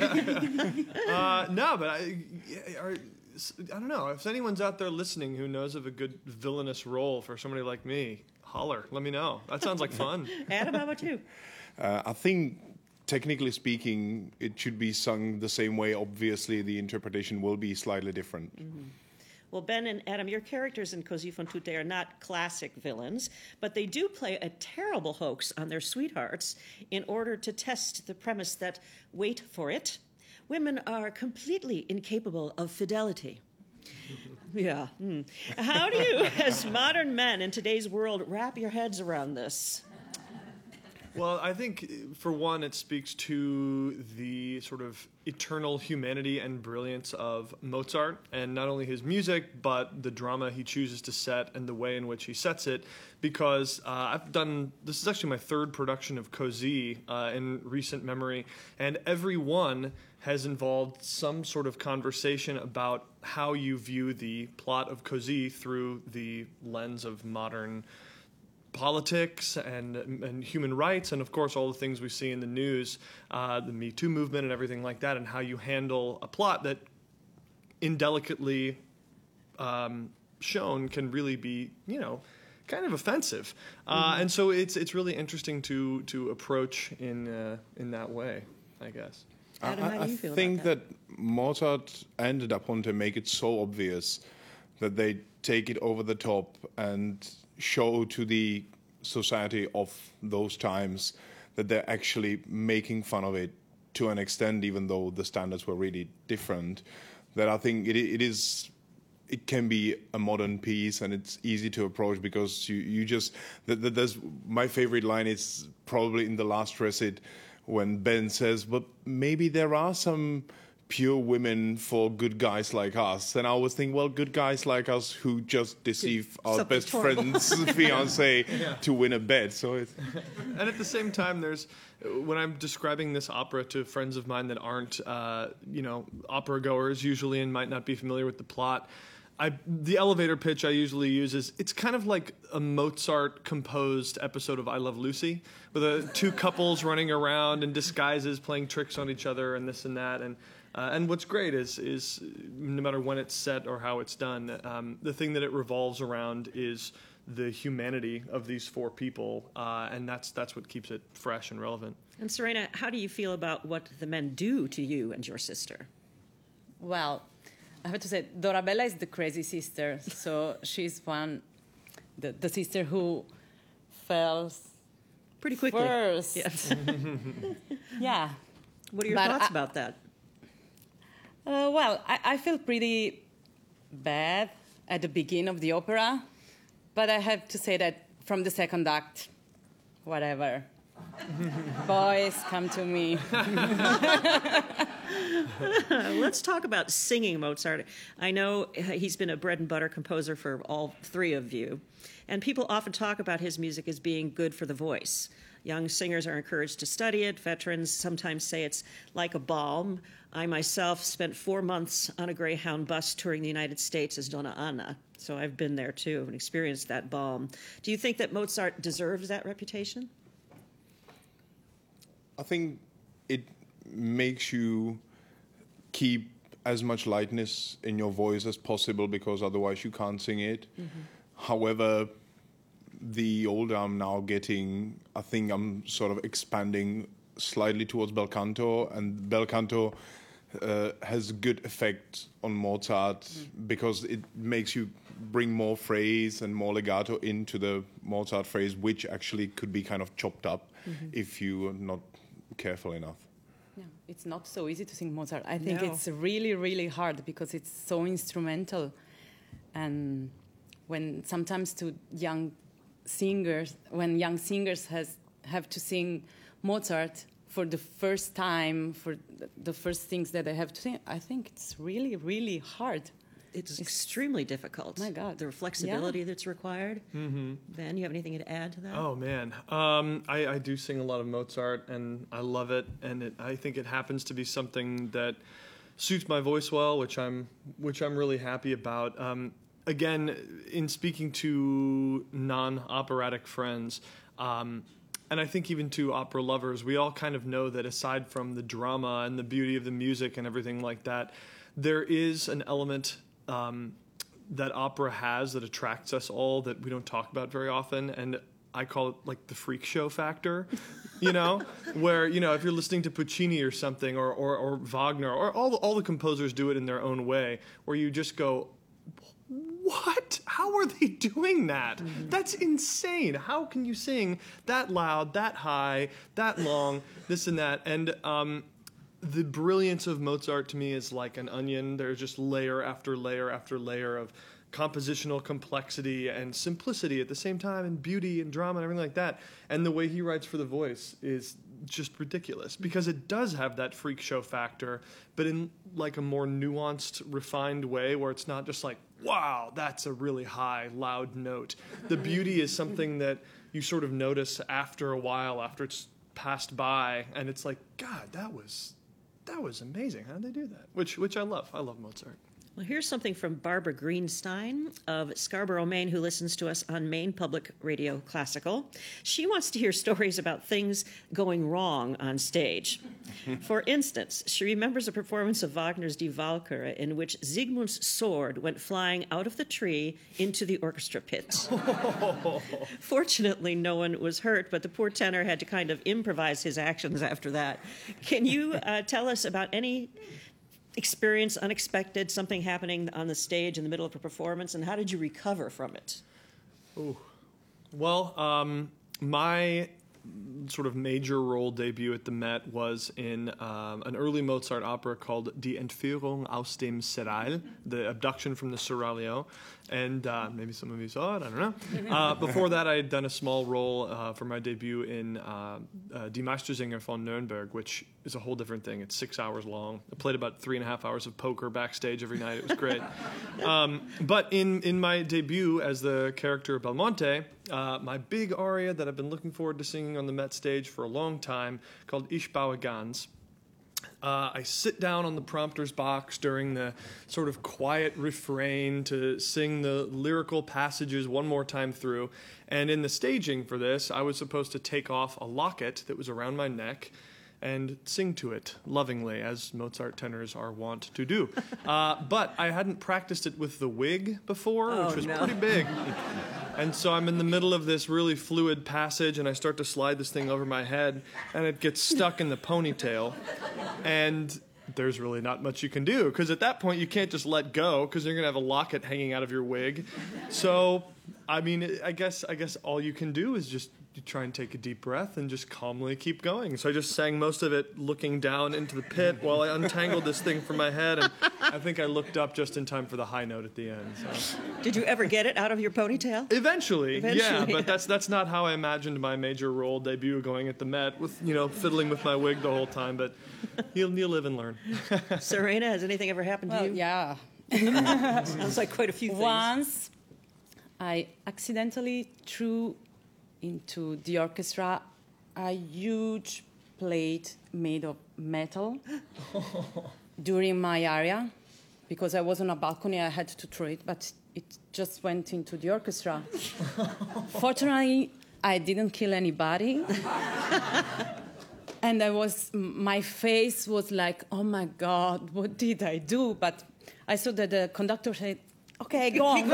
No, but I don't know. If anyone's out there listening who knows of a good villainous role for somebody like me, holler. Let me know. That sounds like fun. Adam, how about you? I think... Technically speaking, it should be sung the same way. Obviously, the interpretation will be slightly different. Mm-hmm. Well, Ben and Adam, your characters in Così fan tutte are not classic villains, but they do play a terrible hoax on their sweethearts in order to test the premise that, wait for it, women are completely incapable of fidelity. Yeah. How do you, as modern men in today's world, wrap your heads around this? Well, I think, for one, it speaks to the sort of eternal humanity and brilliance of Mozart, and not only his music, but the drama he chooses to set and the way in which he sets it, because this is actually my third production of Così in recent memory, and every one has involved some sort of conversation about how you view the plot of Così through the lens of modern politics and human rights, and of course all the things we see in the news, the Me Too movement and everything like that, and how you handle a plot that indelicately shown can really be, you know, kind of offensive. And so it's really interesting to approach in that way, I guess. Adam, how do you feel I think about that Mozart ended up wanting to make it so obvious that they take it over the top and show to the society of those times that they're actually making fun of it to an extent, even though the standards were really different, that I think it can be a modern piece, and it's easy to approach because you just there's my favorite line is probably in the last recit when Ben says, but maybe there are some pure women for good guys like us. And I was thinking, well, good guys like us who just deceive our Something best horrible. friend's fiance to win a bet. So it's... And at the same time, when I'm describing this opera to friends of mine that aren't, opera goers usually and might not be familiar with the plot, the elevator pitch I usually use is it's kind of like a Mozart-composed episode of I Love Lucy, with two couples running around in disguises, playing tricks on each other and this and that. And what's great is no matter when it's set or how it's done, the thing that it revolves around is the humanity of these four people, and that's what keeps it fresh and relevant. And Serena, how do you feel about what the men do to you and your sister? Well, I have to say, Dorabella is the crazy sister. So she's the sister who fell pretty quickly first. Yes. Yeah. What are your thoughts about that? Well, I feel pretty bad at the beginning of the opera, but I have to say that from the second act, whatever. Boys, come to me. Let's talk about singing Mozart. I know he's been a bread and butter composer for all three of you, and people often talk about his music as being good for the voice. Young singers are encouraged to study it. Veterans sometimes say it's like a balm. I myself spent 4 months on a Greyhound bus touring the United States as Donna Anna, so I've been there too and experienced that balm. Do you think that Mozart deserves that reputation? I think it makes you keep as much lightness in your voice as possible, because otherwise you can't sing it. Mm-hmm. However, the older I'm now getting, I think I'm sort of expanding slightly towards bel canto, and bel canto has good effect on Mozart because it makes you bring more phrase and more legato into the Mozart phrase, which actually could be kind of chopped up if you are not careful enough. Yeah, it's not so easy to sing Mozart. I think it's really, really hard because it's so instrumental. And when sometimes to young singers have to sing Mozart for the first time, for the first things that they have to sing, I think it's really, really hard. It's extremely difficult. My God. The flexibility that's required. Mm-hmm. Ben, you have anything to add to that? Oh, man. I do sing a lot of Mozart, and I love it. And I think it happens to be something that suits my voice well, which I'm really happy about. Again, in speaking to non-operatic friends, and I think even to opera lovers, we all kind of know that aside from the drama and the beauty of the music and everything like that, there is an element that opera has that attracts us all that we don't talk about very often, and I call it like the freak show factor, where, if you're listening to Puccini or something, or Wagner, or all the composers do it in their own way, where you just go, what? How are they doing that? Mm-hmm. That's insane. How can you sing that loud, that high, that long, this and that? And the brilliance of Mozart to me is like an onion. There's just layer after layer after layer of compositional complexity and simplicity at the same time, and beauty and drama and everything like that. And the way he writes for the voice is just ridiculous, because it does have that freak show factor, but in like a more nuanced, refined way, where it's not just like, wow, that's a really high, loud note. The beauty is something that you sort of notice after a while, after it's passed by, and it's like, God, that was amazing. How did they do that? Which I love. I love Mozart. Well, here's something from Barbara Greenstein of Scarborough, Maine, who listens to us on Maine Public Radio Classical. She wants to hear stories about things going wrong on stage. For instance, she remembers a performance of Wagner's Die Walküre in which Siegmund's sword went flying out of the tree into the orchestra pit. Fortunately, no one was hurt, but the poor tenor had to kind of improvise his actions after that. Can you tell us about any experience, unexpected, something happening on the stage in the middle of a performance, and how did you recover from it? Ooh. Well, my sort of major role debut at the Met was in an early Mozart opera called Die Entführung aus dem Serail, The Abduction from the Seraglio. And maybe some of you saw it, I don't know. Before that, I had done a small role for my debut in Die Meistersinger von Nürnberg, which is a whole different thing. It's 6 hours long. I played about 3.5 hours of poker backstage every night. It was great. But in my debut as the character Belmonte, my big aria that I've been looking forward to singing on the Met stage for a long time, called Ich baue ganz. I sit down on the prompter's box during the sort of quiet refrain to sing the lyrical passages one more time through. And in the staging for this, I was supposed to take off a locket that was around my neck and sing to it lovingly, as Mozart tenors are wont to do. But I hadn't practiced it with the wig before, which was pretty big. And so I'm in the middle of this really fluid passage, and I start to slide this thing over my head, and it gets stuck in the ponytail. And there's really not much you can do, because at that point you can't just let go, because you're going to have a locket hanging out of your wig. So, I mean, I guess all you can do is just try and take a deep breath and just calmly keep going. So I just sang most of it looking down into the pit while I untangled this thing from my head, and I think I looked up just in time for the high note at the end. So. Did you ever get it out of your ponytail? Eventually, yeah, but that's not how I imagined my major role debut going at the Met, with fiddling with my wig the whole time. But you'll live and learn. Serena, has anything ever happened to you? Yeah. Sounds like quite a few things. Once, I accidentally threw into the orchestra a huge plate made of metal during my aria, because I was on a balcony. I had to throw it, but it just went into the orchestra. Fortunately, I didn't kill anybody. And my face was like, oh my God, what did I do? But I saw that the conductor said, okay, go on.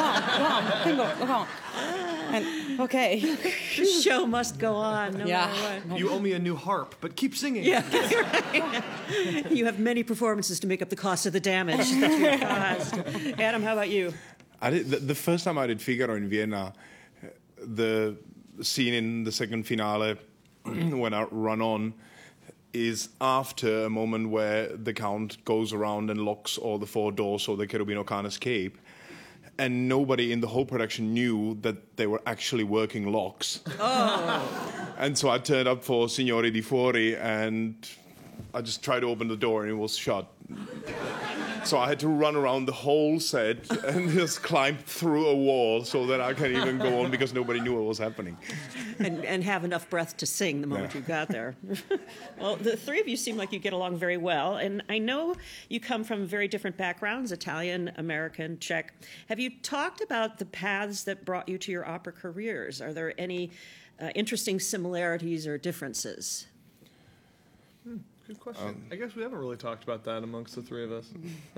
And, okay. The show must go on, no matter what. You owe me a new harp, but keep singing. Yeah. You have many performances to make up the cost of the damage that you caused. Adam, how about you? The first time I did Figaro in Vienna, the scene in the second finale, when I run on, is after a moment where the Count goes around and locks all the 4 doors so the Cherubino can't escape. And nobody in the whole production knew that they were actually working locks. Oh. And so I turned up for Signori di Fuori, and I just tried to open the door, and it was shut. So I had to run around the whole set and just climb through a wall so that I can even go on, because nobody knew what was happening. And have enough breath to sing the moment you got there. Well, the three of you seem like you get along very well, and I know you come from very different backgrounds, Italian, American, Czech. Have you talked about the paths that brought you to your opera careers? Are there any interesting similarities or differences? Good question. I guess we haven't really talked about that amongst the three of us.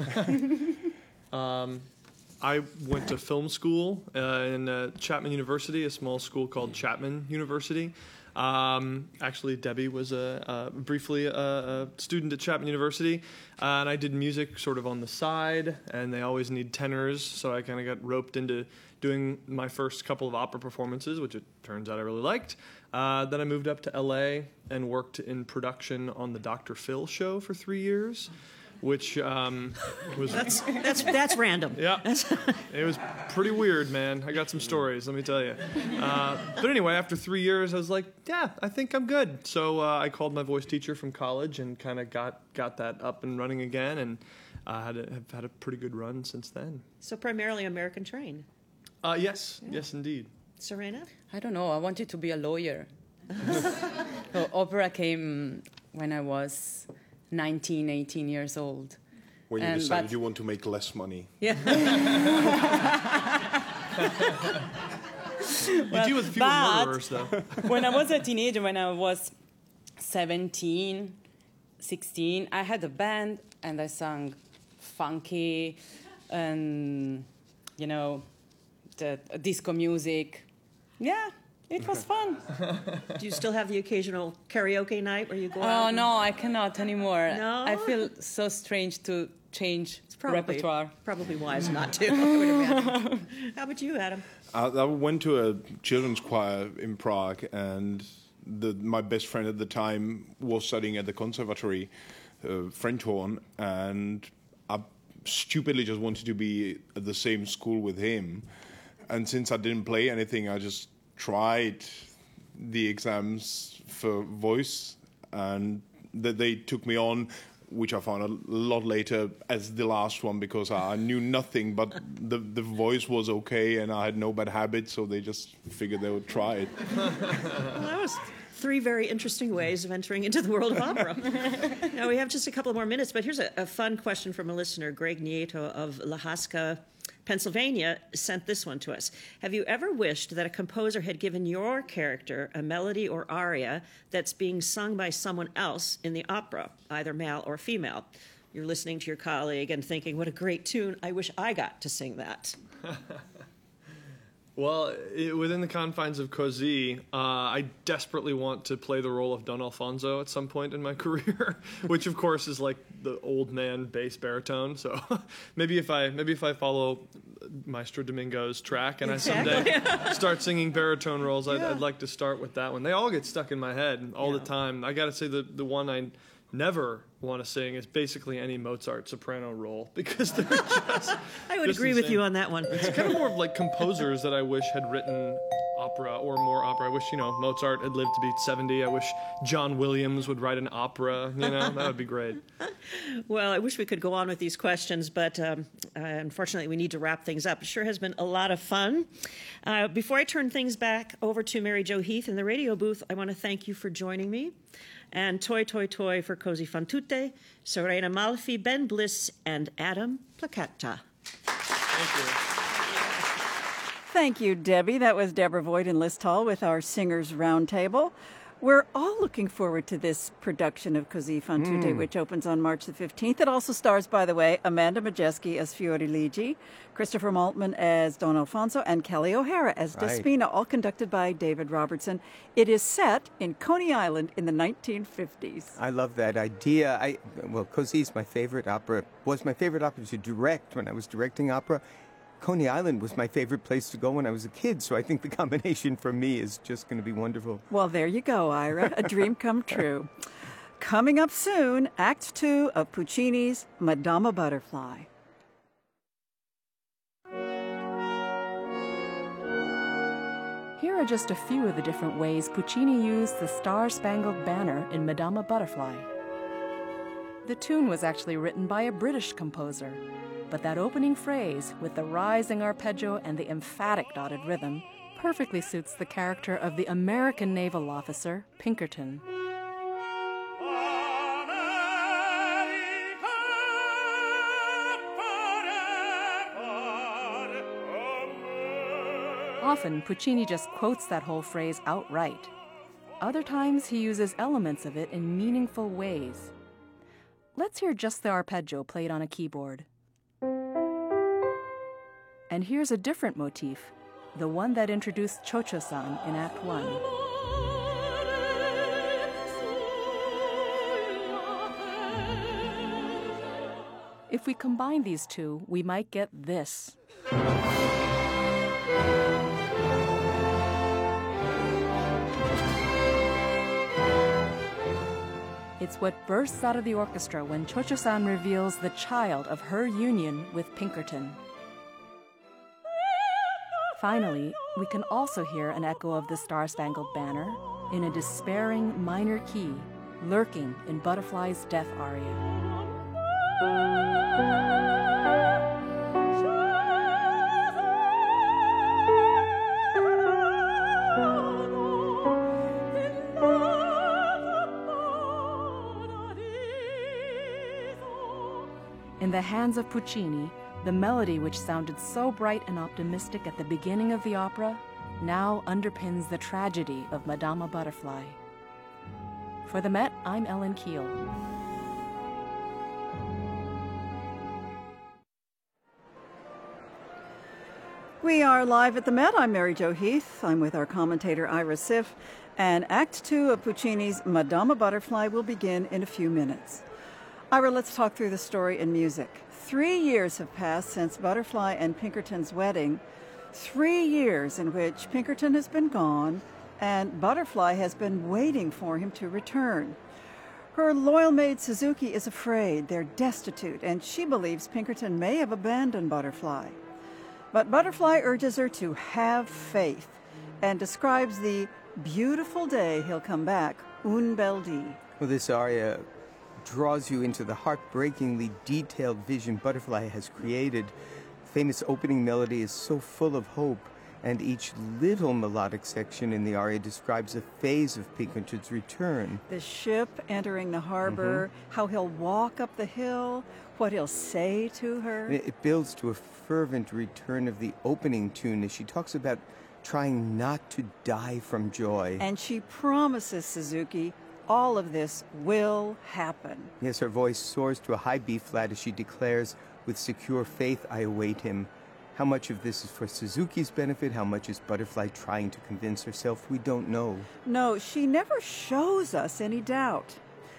I went to film school in Chapman University, a small school called Chapman University. Actually, Debbie was briefly a student at Chapman University, and I did music sort of on the side, and they always need tenors, so I kind of got roped into doing my first couple of opera performances, which it turns out I really liked. Then I moved up to LA and worked in production on the Dr. Phil show for 3 years, which was... That's random. Yeah. It was pretty weird, man. I got some stories, let me tell you. But anyway, after 3 years, I was like, yeah, I think I'm good. So I called my voice teacher from college and kind of got that up and running again, and have had a pretty good run since then. So primarily American trained? Yes, indeed. Serena? I don't know. I wanted to be a lawyer. So opera came when I was 19, 18 years old. When you decided you want to make less money. Yeah. You deal with fewer murderers, though. When I was a teenager, when I was 17, 16, I had a band and I sang funky and, the disco music. Yeah, it was fun. Do you still have the occasional karaoke night where you go out? Oh, no, I cannot anymore. No? I feel so strange to change repertoire. Probably wise not to. I would imagine. How about you, Adam? I went to a children's choir in Prague, and my best friend at the time was studying at the conservatory, French horn, and I stupidly just wanted to be at the same school with him. And since I didn't play anything, I just tried the exams for voice, and they took me on, which I found a lot later as the last one, because I knew nothing, but the voice was okay and I had no bad habits, so they just figured they would try it. Well, that was 3 very interesting ways of entering into the world of opera. Now, we have just a couple more minutes, but here's a fun question from a listener. Greg Nieto of Lahaska, Pennsylvania, sent this one to us. Have you ever wished that a composer had given your character a melody or aria that's being sung by someone else in the opera, either male or female? You're listening to your colleague and thinking, what a great tune. I wish I got to sing that. Well, within the confines of Così, I desperately want to play the role of Don Alfonso at some point in my career, which of course is like the old man bass baritone. So maybe if I follow Maestro Domingo's track and I someday start singing baritone roles, I'd like to start with that one. They all get stuck in my head all the time. I got to say the one I never want to sing is basically any Mozart soprano role, because they're just I would agree with you on that one. It's kind of more of like composers that I wish had written opera or more opera. I wish, Mozart had lived to be 70. I wish John Williams would write an opera, that would be great. Well, I wish we could go on with these questions, but unfortunately we need to wrap things up. It sure has been a lot of fun. Before I turn things back over to Mary Jo Heath in the radio booth, I want to thank you for joining me. And Toi Toi Toi for Così fan tutte, Serena Malfi, Ben Bliss, and Adam Placetta. Thank you. Thank you, Debbie. That was Deborah Voigt and Liz Tall with our Singers Roundtable. We're all looking forward to this production of Così fan tutte, which opens on March the 15th. It also stars, by the way, Amanda Majeski as Fiordiligi, Christopher Maltman as Don Alfonso, and Kelly O'Hara as Despina, all conducted by David Robertson. It is set in Coney Island in the 1950s. I love that idea. Così is my favorite opera, was my favorite opera to direct when I was directing opera. Coney Island was my favorite place to go when I was a kid, so I think the combination for me is just going to be wonderful. Well, there you go, Ira. A dream come true. Coming up soon, Act 2 of Puccini's Madama Butterfly. Here are just a few of the different ways Puccini used the Star-Spangled Banner in Madama Butterfly. The tune was actually written by a British composer, but that opening phrase, with the rising arpeggio and the emphatic dotted rhythm, perfectly suits the character of the American naval officer, Pinkerton. Often, Puccini just quotes that whole phrase outright. Other times, he uses elements of it in meaningful ways. Let's hear just the arpeggio played on a keyboard. And here's a different motif, the one that introduced Cho-Cho-san in Act 1. If we combine these two, we might get this. It's what bursts out of the orchestra when Cho-Cho-san reveals the child of her union with Pinkerton. Finally, we can also hear an echo of the Star-Spangled Banner in a despairing minor key, lurking in Butterfly's death aria. In the hands of Puccini, the melody which sounded so bright and optimistic at the beginning of the opera now underpins the tragedy of Madama Butterfly. For the Met, I'm Ellen Keel. We are live at the Met. I'm Mary Jo Heath. I'm with our commentator Ira Sif. And Act 2 of Puccini's Madama Butterfly will begin in a few minutes. Ira, let's talk through the story and music. 3 years have passed since Butterfly and Pinkerton's wedding. 3 years in which Pinkerton has been gone and Butterfly has been waiting for him to return. Her loyal maid Suzuki is afraid they're destitute, and she believes Pinkerton may have abandoned Butterfly. But Butterfly urges her to have faith and describes the beautiful day he'll come back, un bel dì. Well, this aria draws you into the heartbreakingly detailed vision Butterfly has created. The famous opening melody is so full of hope, and each little melodic section in the aria describes a phase of Pinkerton's return. The ship entering the harbor, how he'll walk up the hill, what he'll say to her. It builds to a fervent return of the opening tune as she talks about trying not to die from joy. And she promises Suzuki all of this will happen. Yes, her voice soars to a high B flat as she declares, "With secure faith I await him." How much of this is for Suzuki's benefit, how much is Butterfly trying to convince herself, we don't know. No, she never shows us any doubt.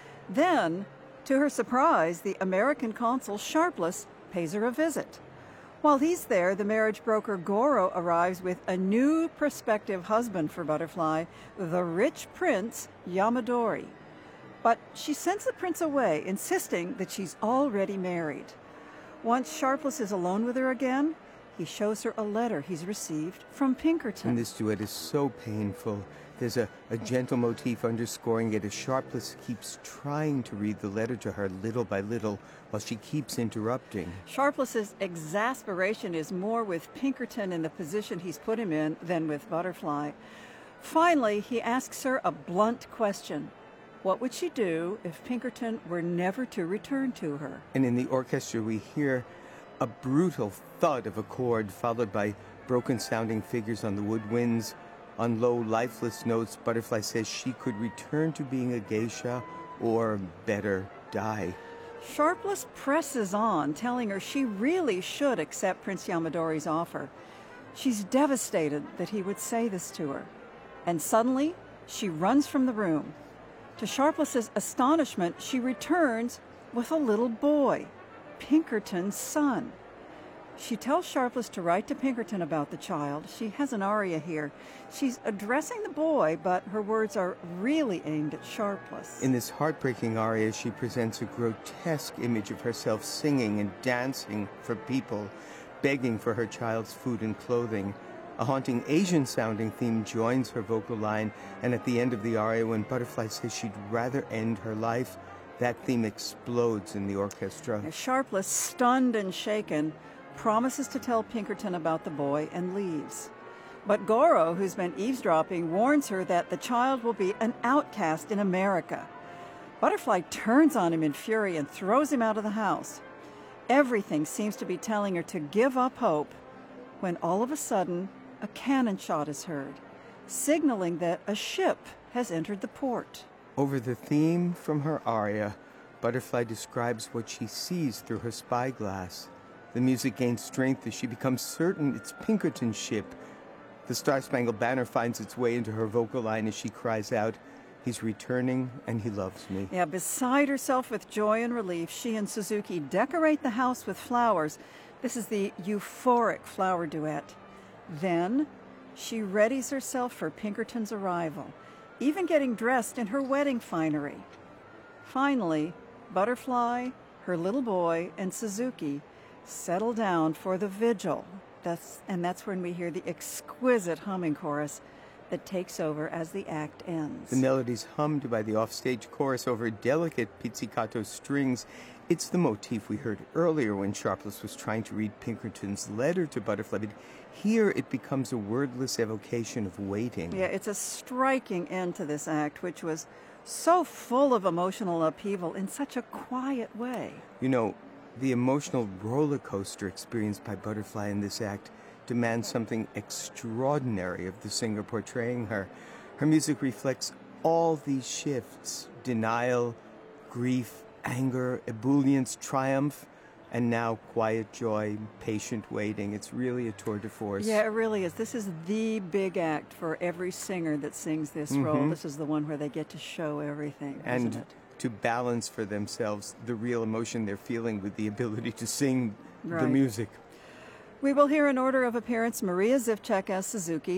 Then, to her surprise, the American consul Sharpless pays her a visit. While he's there, the marriage broker Goro arrives with a new prospective husband for Butterfly, the rich prince Yamadori. But she sends the prince away, insisting that she's already married. Once Sharpless is alone with her again, he shows her a letter he's received from Pinkerton. And this duet is so painful. There's a gentle motif underscoring it as Sharpless keeps trying to read the letter to her little by little while she keeps interrupting. Sharpless's exasperation is more with Pinkerton in the position he's put him in than with Butterfly. Finally, he asks her a blunt question. What would she do if Pinkerton were never to return to her? And in the orchestra we hear a brutal thud of a chord followed by broken-sounding figures on the woodwinds. On low, lifeless notes, Butterfly says she could return to being a geisha or, better, die. Sharpless presses on, telling her she really should accept Prince Yamadori's offer. She's devastated that he would say this to her. And suddenly, she runs from the room. To Sharpless's astonishment, she returns with a little boy, Pinkerton's son. She tells Sharpless to write to Pinkerton about the child. She has an aria here. She's addressing the boy, but her words are really aimed at Sharpless. In this heartbreaking aria, she presents a grotesque image of herself singing and dancing for people, begging for her child's food and clothing. A haunting Asian-sounding theme joins her vocal line, and at the end of the aria, when Butterfly says she'd rather end her life, that theme explodes in the orchestra. Sharpless, stunned and shaken, promises to tell Pinkerton about the boy and leaves. But Goro, who's been eavesdropping, warns her that the child will be an outcast in America. Butterfly turns on him in fury and throws him out of the house. Everything seems to be telling her to give up hope, when all of a sudden, a cannon shot is heard, signaling that a ship has entered the port. Over the theme from her aria, Butterfly describes what she sees through her spyglass. The music gains strength as she becomes certain it's Pinkerton's ship. The Star-Spangled Banner finds its way into her vocal line as she cries out, "He's returning and he loves me." Yeah, beside herself with joy and relief, she and Suzuki decorate the house with flowers. This is the euphoric flower duet. Then she readies herself for Pinkerton's arrival, even getting dressed in her wedding finery. Finally, Butterfly, her little boy, and Suzuki settle down for the vigil. That's when we hear the exquisite humming chorus that takes over as the act ends. The melody's hummed by the offstage chorus over delicate pizzicato strings. It's the motif we heard earlier when Sharpless was trying to read Pinkerton's letter to Butterfly, but here it becomes a wordless evocation of waiting. Yeah, it's a striking end to this act, which was so full of emotional upheaval in such a quiet way. You know, the emotional roller coaster experienced by Butterfly in this act demands something extraordinary of the singer portraying her. Her music reflects all these shifts: denial, grief, anger, ebullience, triumph, and now quiet joy, patient waiting. It's really a tour de force. Yeah, it really is. This is the big act for every singer that sings this role. This is the one where they get to show everything, and isn't it? to balance for themselves the real emotion they're feeling with the ability to sing the Right. music. We will hear in order of appearance Maria Zivchak as Suzuki,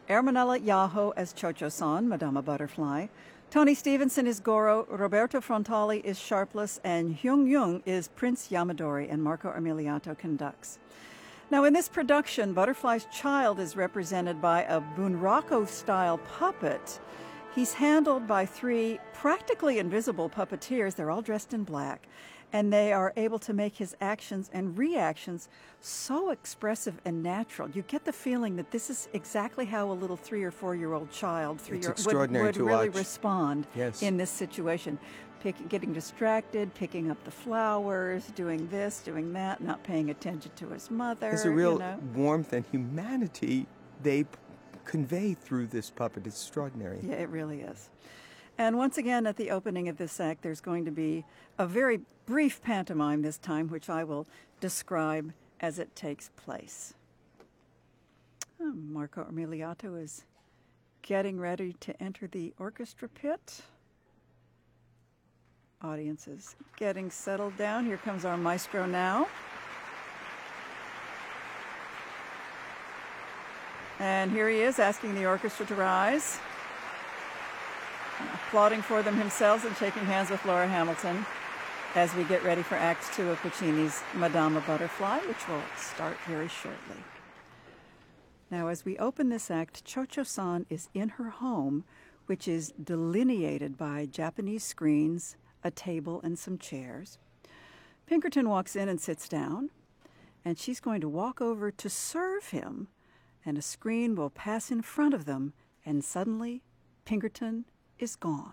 Ermanella Yaho as Cho-Cho-san, Madama Butterfly. Tony Stevenson is Goro, Roberto Frontali is Sharpless, and Hyung Jung is Prince Yamadori, and Marco Armiliato conducts. Now, in this production, Butterfly's child is represented by a Bunraku-style puppet. He's handled by 3 practically invisible puppeteers. They're all dressed in black, and they are able to make his actions and reactions so expressive and natural. You get the feeling that this is exactly how a little 3 or 4-year-old child would really respond in this situation. Getting distracted, picking up the flowers, doing this, doing that, not paying attention to his mother. There's a real warmth and humanity they convey through this puppet. It's extraordinary. Yeah, it really is. And once again, at the opening of this act, there's going to be a very brief pantomime this time, which I will describe as it takes place. Marco Armiliato is getting ready to enter the orchestra pit. Audience is getting settled down. Here comes our maestro now. And here he is, asking the orchestra to rise, applauding for them himself and shaking hands with Laura Hamilton as we get ready for Act 2 of Puccini's Madama Butterfly, which will start very shortly. Now, as we open this act, Cho-Cho-san is in her home, which is delineated by Japanese screens, a table, and some chairs. Pinkerton walks in and sits down, and she's going to walk over to serve him, and a screen will pass in front of them, and suddenly Pinkerton is gone.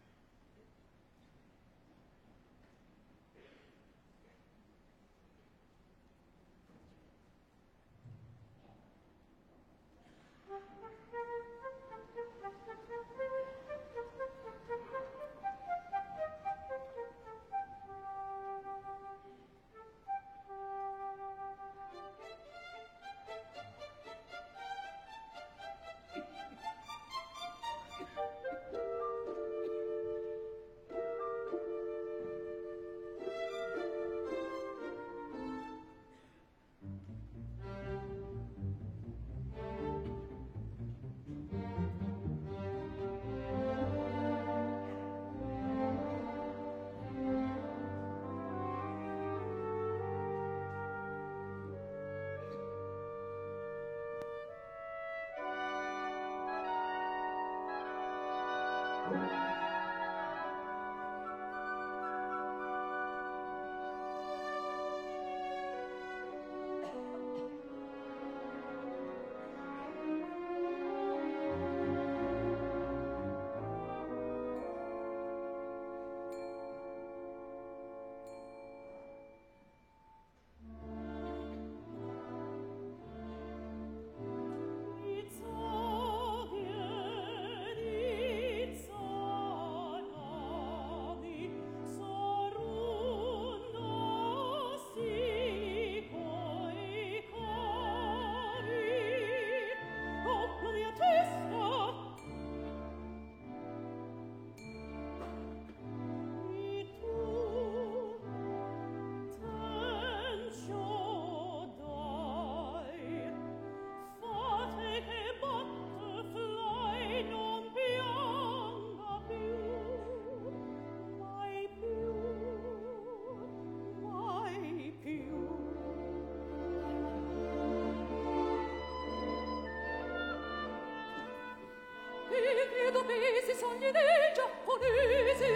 Pesi sogni dei giapponesi,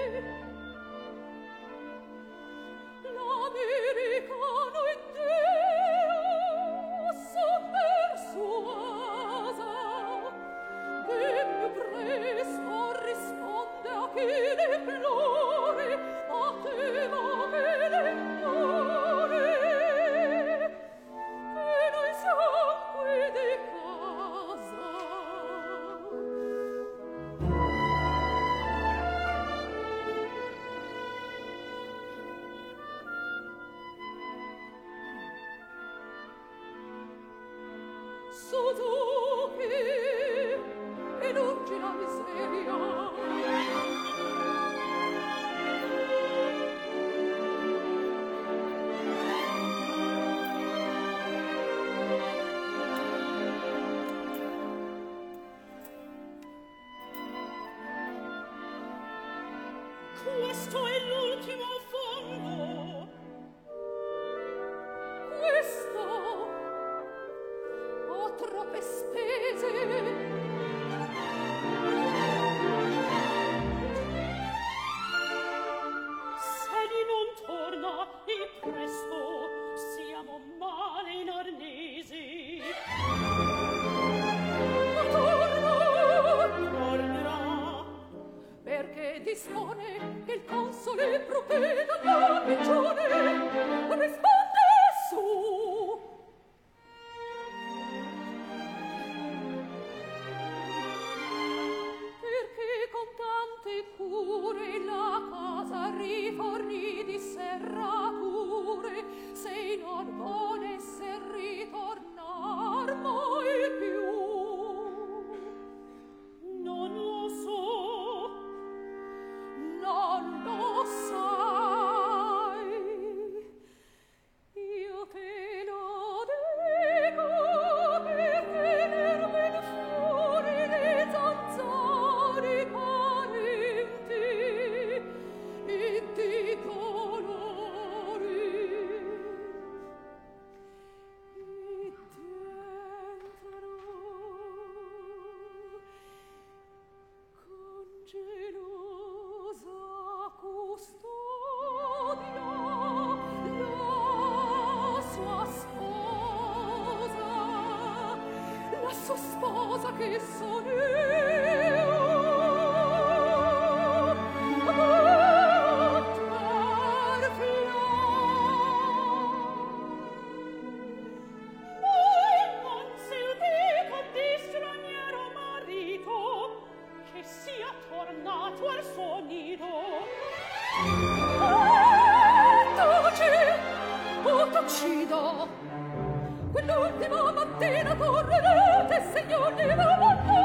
l'americano intero s'ha persuasa, che più presto risponde a chi ne plore, atteva che ne muore, che noi siamo qui di casa. Suzuki, e lungi la miseria. Questo è l'ultimo fondo. Questo ho troppe spese. Torna e presto siamo male in arnesi. Tornerà perché dispone che il console provveda la prigione. Risponde su. Perché con tante cure la casa rifornì di serrature, se non volesse ritornar mai più. Non lo so, non lo sai, io te lo dico per tenerlo in fuori le zanzare parenti e di dolori. E dentro con gelosa custodia la sua sposa che sono io. Tornato al suo nido. T'uccido. Quell'ultima mattina correrete, signori, la mattina.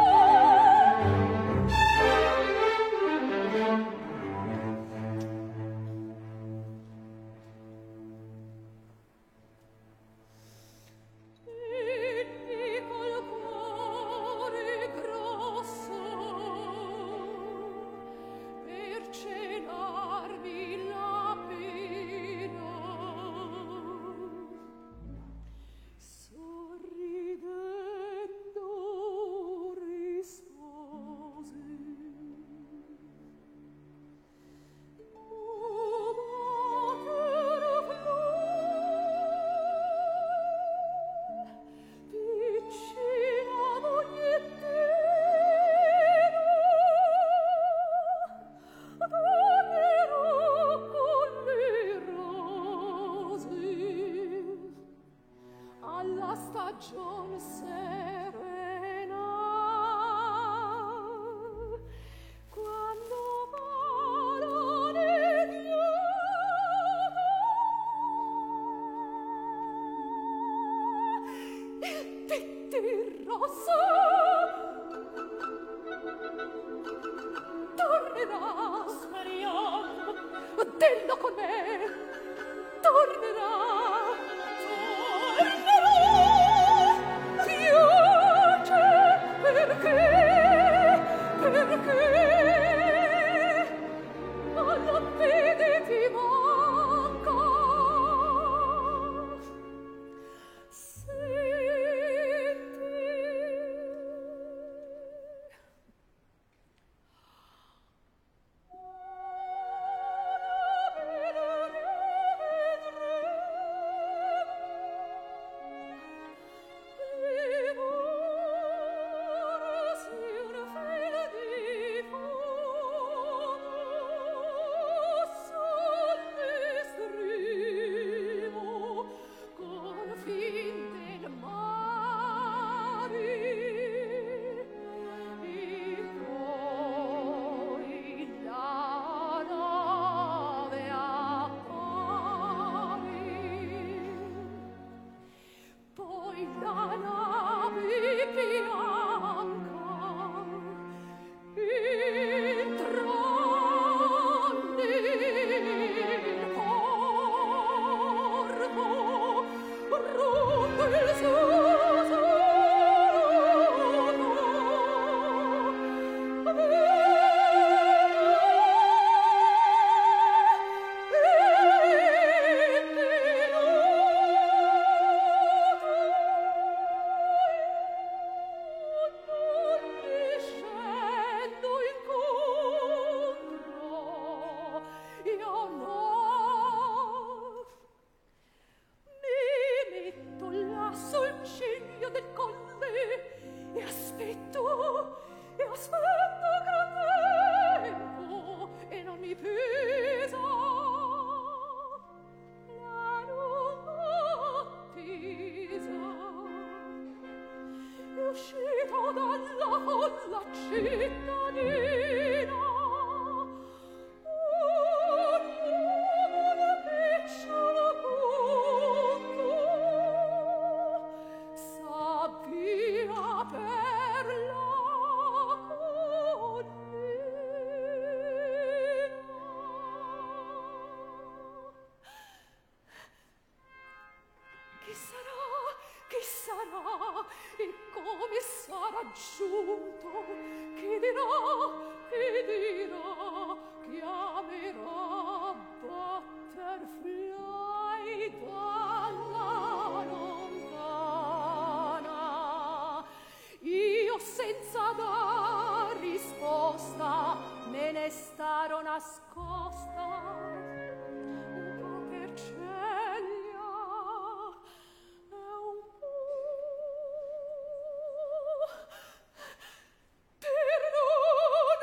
Dillo con me, tornerà, piace, perché alla fede ti manca. Senti, giunto, chi dirà, chiamerà butterfly dalla lontana. Io senza dar risposta me ne starò nascosta un po' per ceglia e un po' per non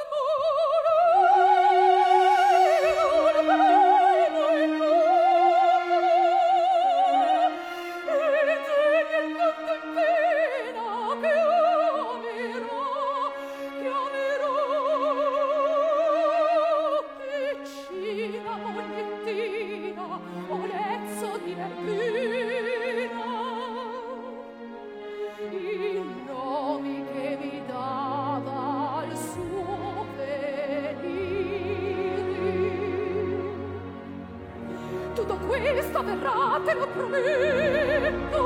il nome che mi dava il suo venire. Tutto questo avverrà, te lo prometto.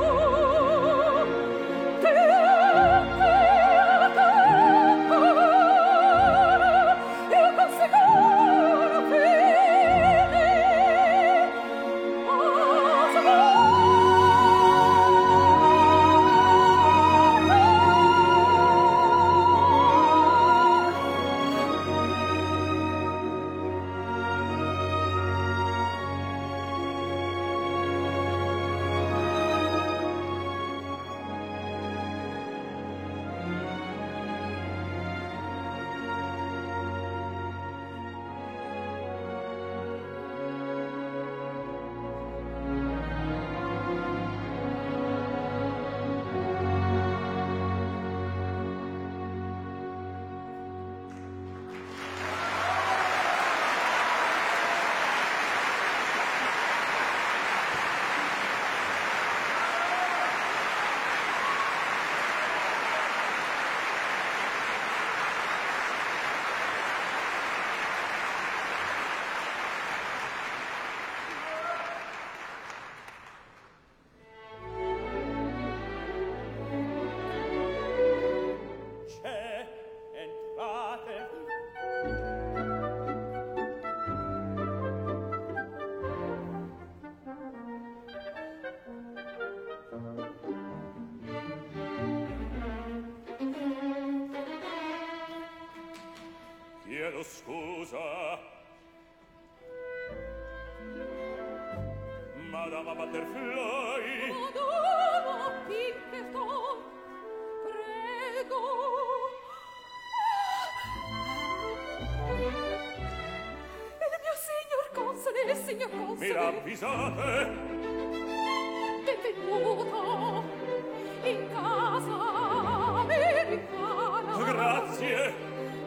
Io con sicuro fede Chiedo scusa, Madama Butterfly. Madama Pinkerton, prego. Il mio signor console, signor console. Mi ravvisate? Benvenuto in casa americana. Grazie.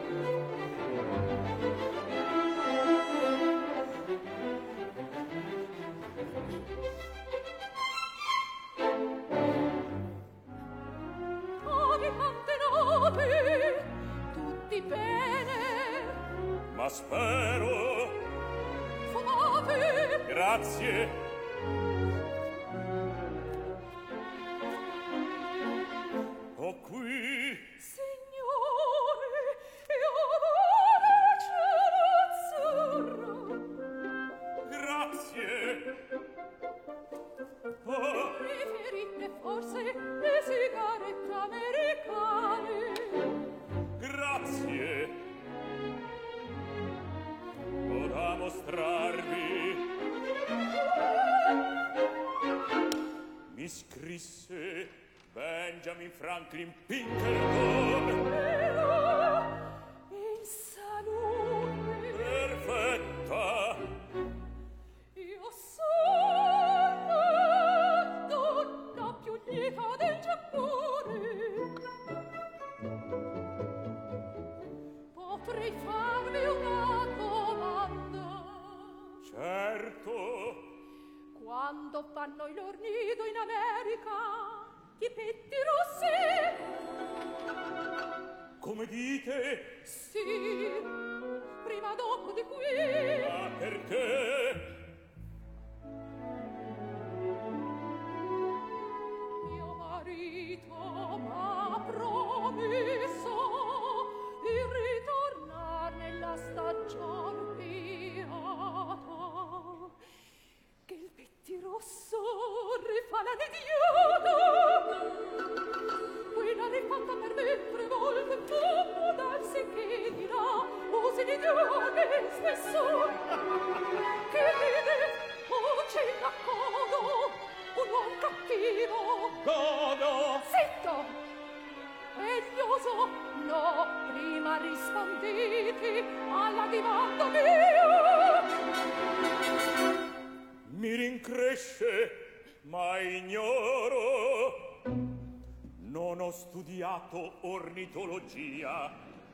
Tutti bene, Ma spero. fate. Grazie. Ho qui. Signore, io voglio azzurro. Grazie. Oh. Preferite forse le sigarette americane. Grazie. Ho da mostrarvi. Mi scrisse Benjamin Franklin Pinkerton. In salute. Perfetta. Io sono donna più lieta del Giappone. Potrei farvi una domanda. Certo. Quando fanno il loro nido in America, i petti rossi. Come dite? Sì, prima dopo di qui. Ma perché? Mio marito m'ha promesso idiota. Quella rifatta per me 3 volte può darsi che dirà, usi di Dio spesso, che ride, c'è d'accordo, un uomo cattivo. Godo! Zitto! Egnoso, no, prima risponditi alla dimanda mia. Mi rincresce, ma ignoro. Non ho studiato ornitologia.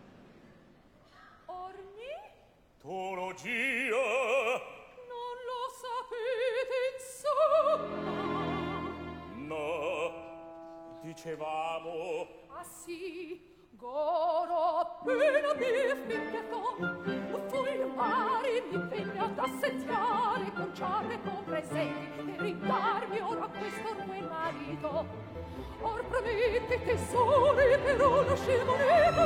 Ornitologia? Non lo sapete, insomma. No, dicevamo. Ah sì, Goro appena mi figlietto, fu il mare mi venne ad assenziare con ciarre e con presenti e ridarmi ora questo bel marito. Or prometti tesori per uno scimonito.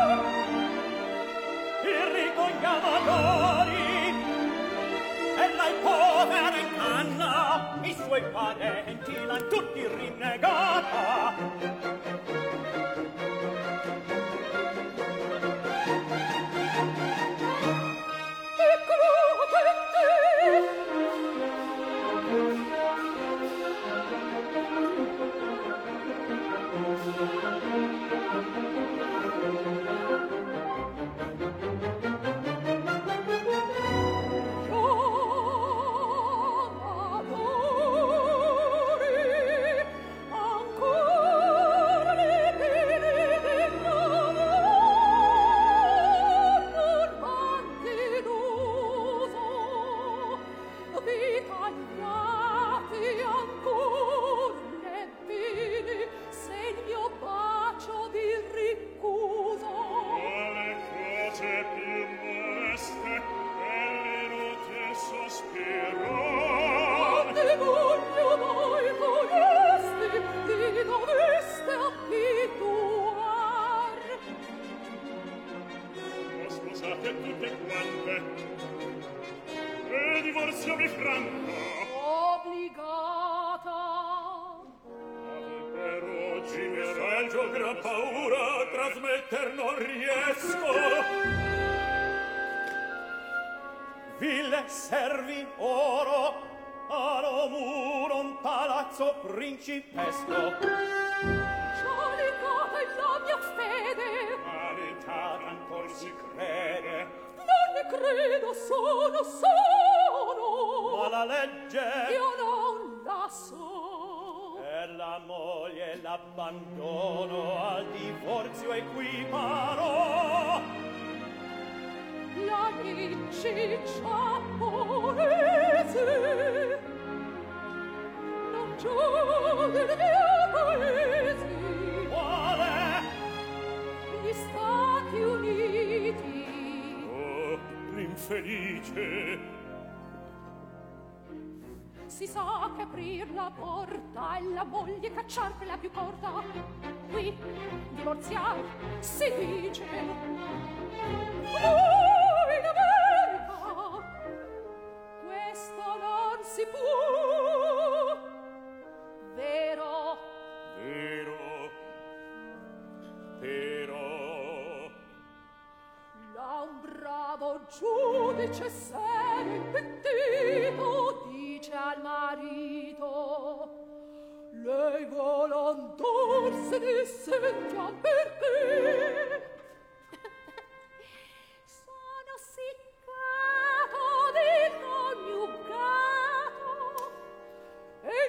Il rigogliamadori e la povera canna, i suoi parenti l'han tutti rinnegata. Servi oro, a lo muro un palazzo principesco. Giudicata in la mia fede, Carità ancor si crede. non ne credo, sono. Ma la legge io non la so. E la moglie l'abbandono al divorzio equiparo. La legge giapponese non gioca il mio paese. Quale? Gli Stati Uniti. Oh, l'infelice. Si sa che aprir la porta e la moglie cacciar quella più corta. Qui divorziar si dice. In America questo non si può. Vero? Vero. Però là un bravo giudice serio e pentito dice al marito: lei volontarsene senta perché sono siccato del coniugato e il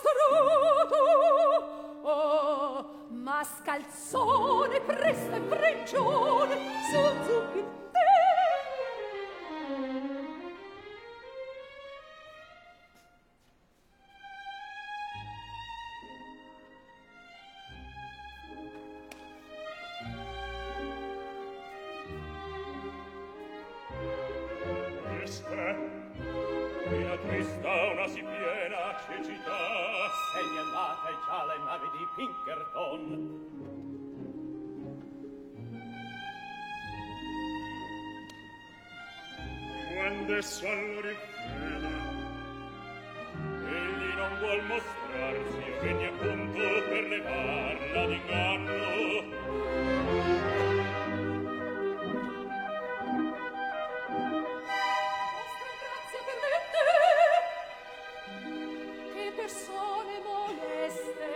magistrato mascalzone presto e prigione Suzuki una trista, una sì piena cecità, segnalata e già le navi di Pinkerton. Quando esso lo rivela, egli non vuol mostrarsi io venni appunto per levarla d'inganno. Vostra grazia permette che persone moleste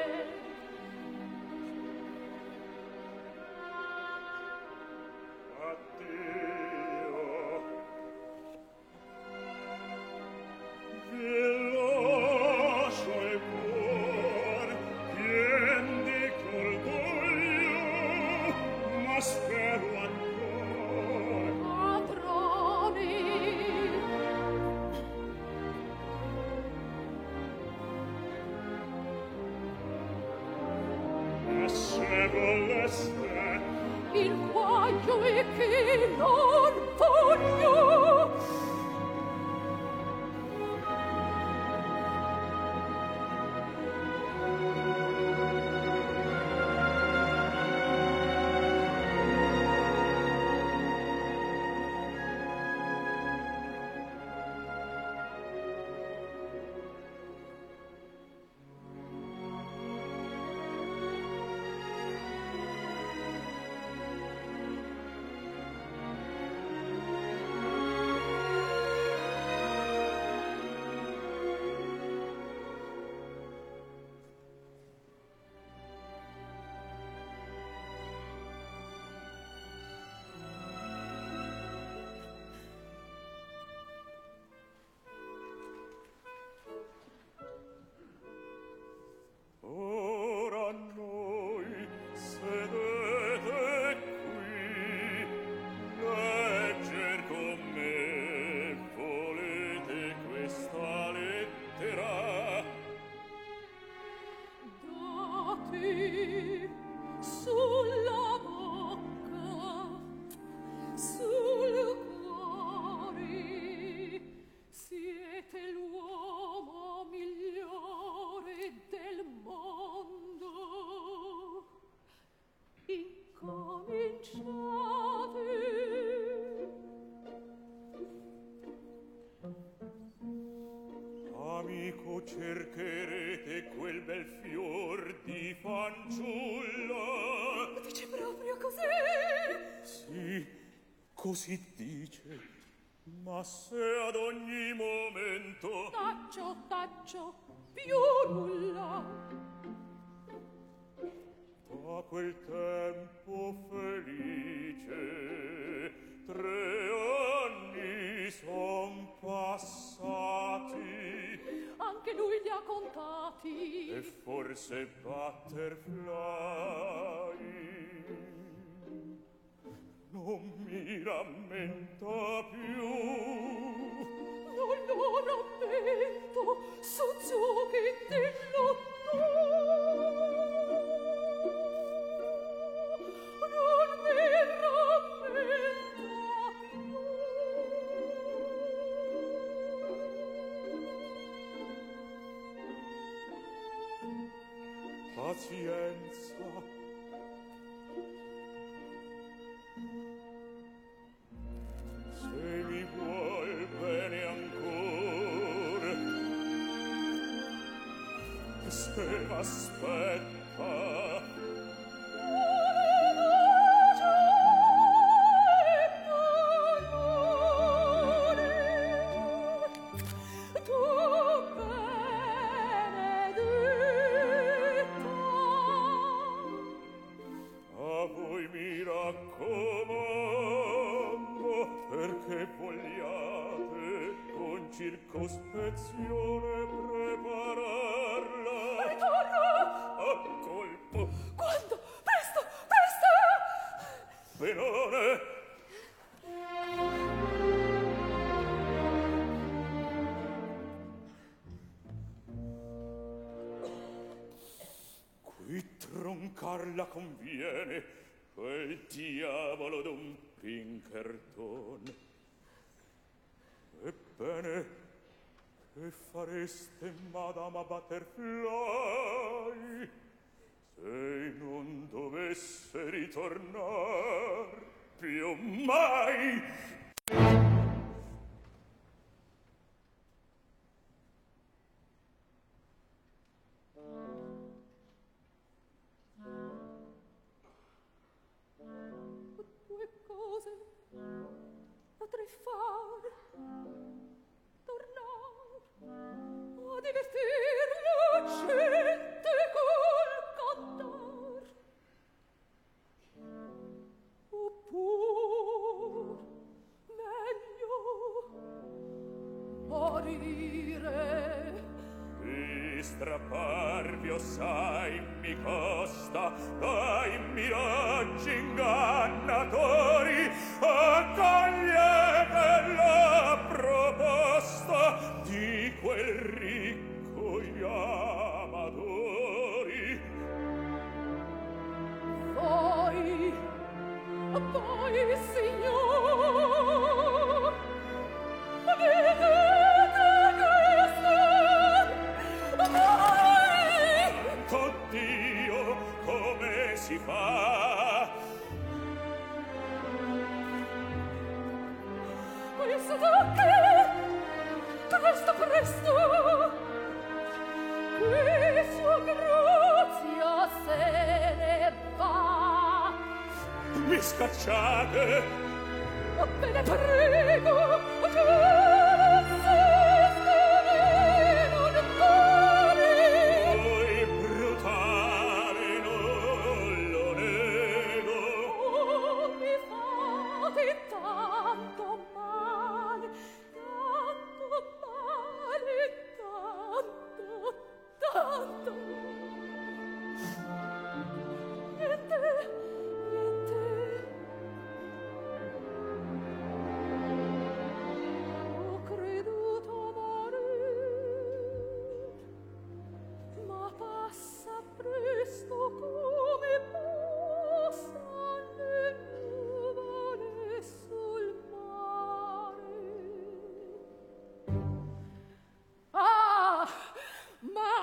il guaio è che non voglio. Ora noi sedete qui, legger con me volete questa lettera. Dati sulla bocca, sul cuore, siete l'uomo migliore del mondo. Incominciate. Amico, cercherete quel bel fior di fanciulla. Dice proprio così? Sì, così dice. Ma se ad ogni momento Taccio, più nulla. da quel tempo felice 3 anni son passati Anche lui li ha contati. e forse Butterfly non mi rammenta più. Non lo rammento, Suzuki, dillo tu. Non mi rammenta più. Pazienza. Se mi vuol bene ancora, se m'aspetta, a voi mi raccomando, perché vogliate con circospezione prepararla. Ritorno! A colpo. Quando? Presto! Benone. Qui troncarla conviene, quel diavolo d'un Pinkerton. Ebbene, che fareste, Madama Butterfly, se non dovesse ritornar più mai? far? Tornar a divertir la gente col cantar. Oppur meglio morire. Di strapparvi, o sai, mi costa dai miraggi ingannatori, accogliete la proposta di quel ricco amatori. Voi, signor, vedete Con Dio come si fa? questo che presto che sua grazia se ne va. Mi scacciate? Ve ne prego, che non pare. Voi brutale non lo nego. Oh, mi fate tanto male, tanto. Niente. Ho creduto morir, ma passa presto come passa le nuvole sul mare. Ah, ma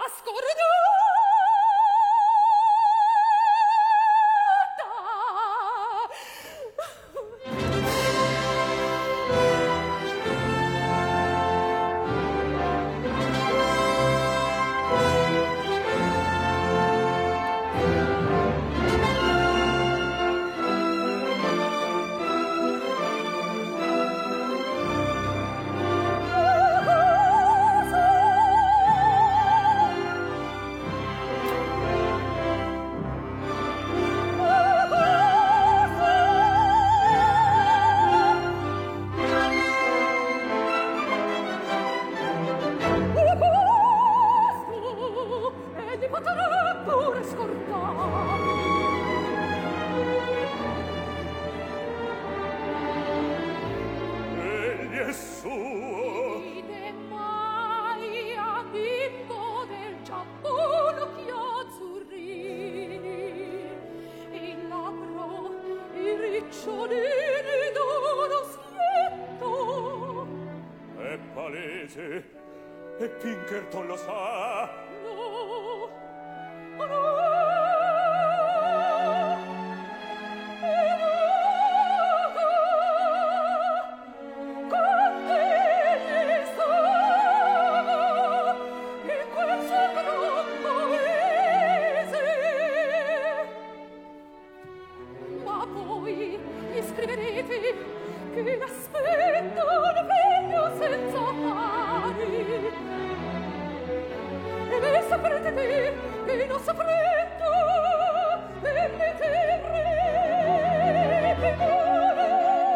E Pinkerton lo sa? No, ma voi mi scriverete che l'aspetto ne veglio senza pari. E me saprete che non saprete per le terre che male.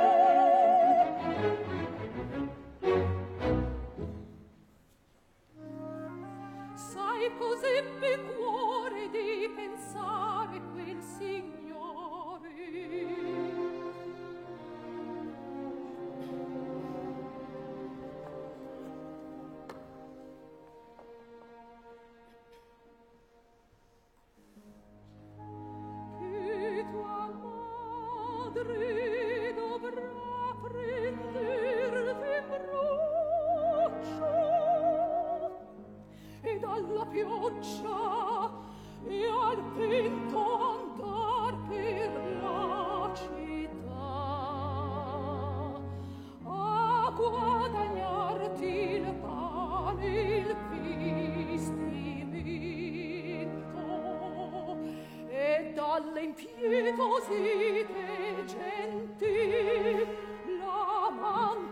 Sai cos'ebbe cuore di pensare quel signore? Che tua madre dovrà prenderti in braccio e dalla pioggia e al vento andar per la città a guadagnarti il pane, il vestimento e dalle impietosite genti la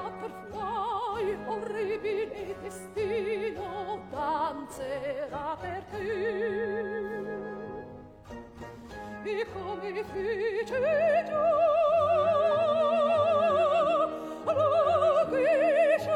butterfly, orribile destino, danzerà per te. E come fece già la griscia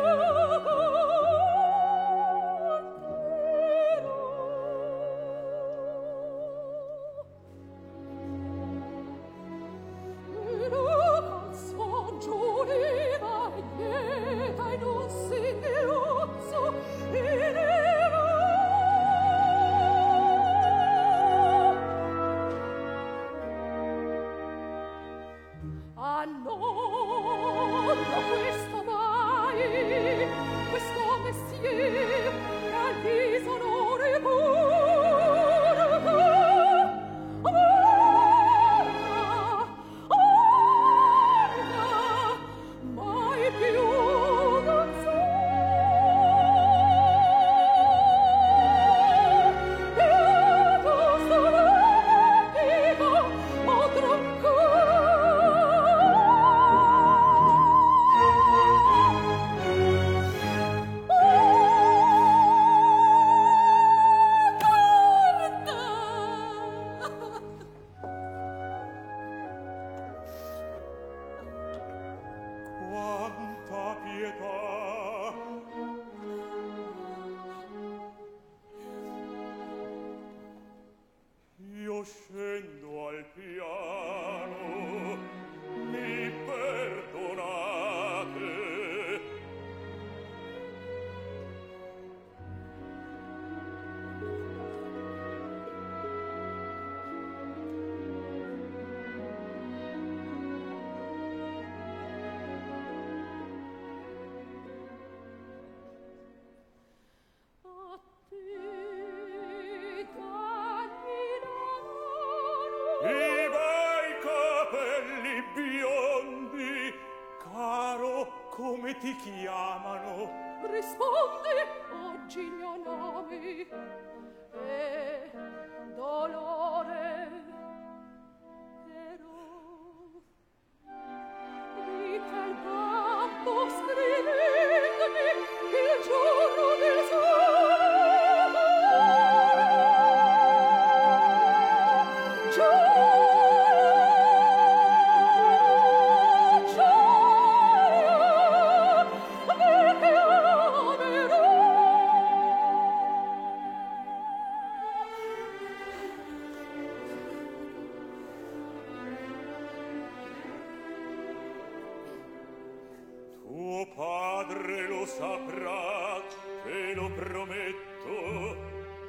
scendo al piano, mi perdonate. I bei capelli biondi, caro, come ti chiamano? Rispondi, oggi il mio nome è Dolore. Però di quel babbo scrivendmi il giorno del sole. Tuo padre lo saprà, te lo prometto.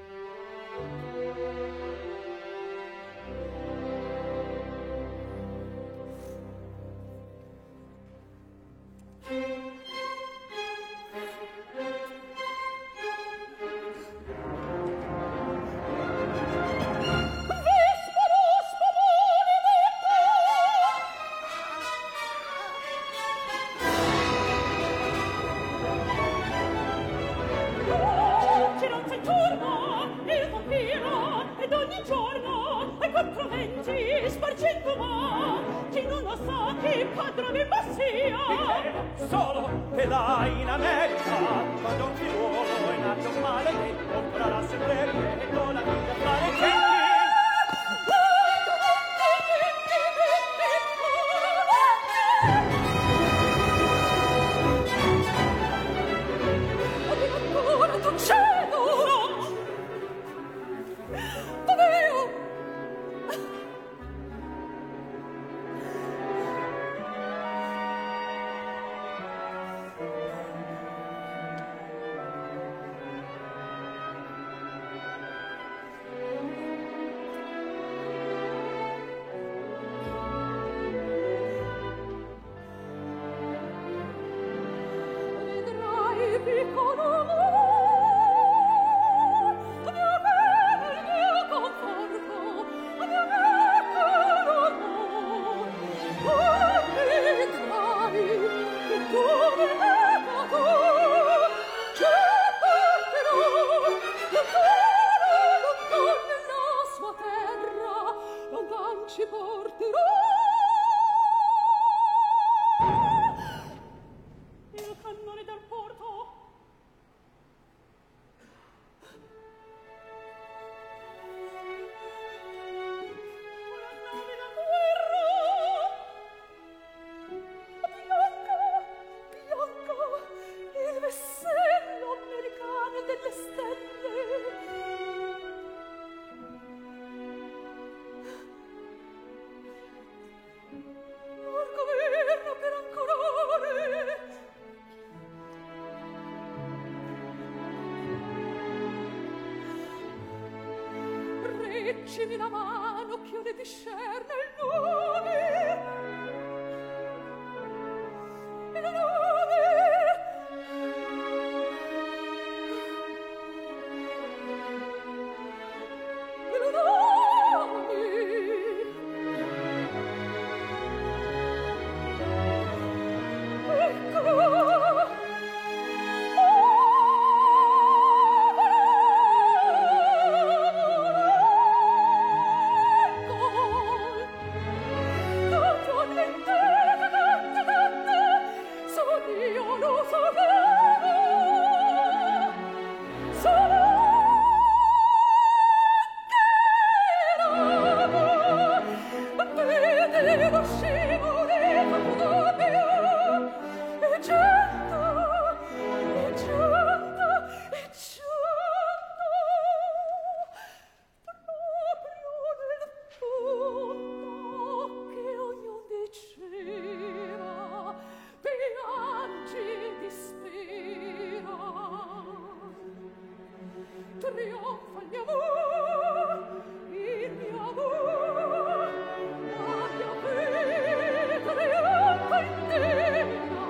Che non sei turno, il vampiro, ed ogni giorno ai quattro venti spargendo va, chi non lo sa che padre bimba sia. Solo che là in America, quando un figliuolo è nato maledetto, tra la segreteria e con la vita fare che Vedrai piccolo amor, mio bene, il mio conforto, mio piccolo amor. Vedrai che tu mi peccato, ci porterò lontano nella sua terra, lontan ci porterò. Stringimi la mano ch'io ne discerna il nome. Il nome. Il nome. Ecco. Trionfa il mio amor, il mio amor, la mia vita trionfa intera.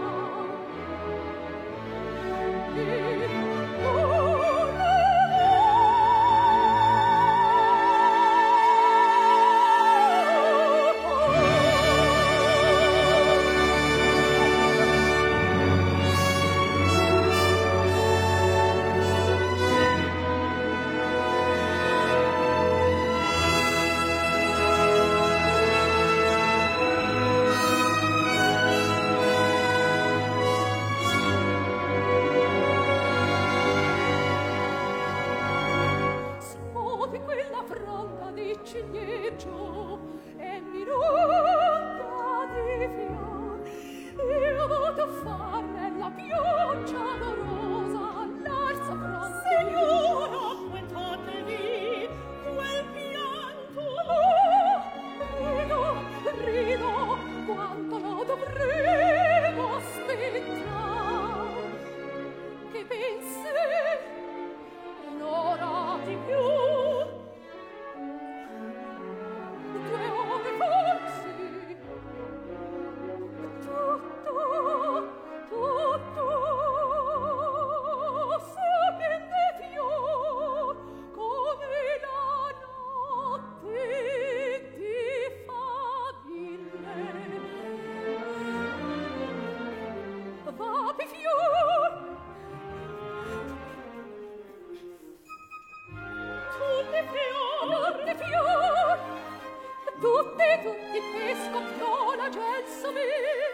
Smuovi quella fronda di ciliegio e mi ronda di fior. Io voto farne la pioggia dolorosa all'arsa fronte. Signora, quentate quel pianto. Oh, rido, quanto lo dovremo aspettare. Che pensi? Un'ora di più, 2 ore forse, tutto sapente fior come la notte di faville. Vapi fior, tutti che scoppiò la gel saver.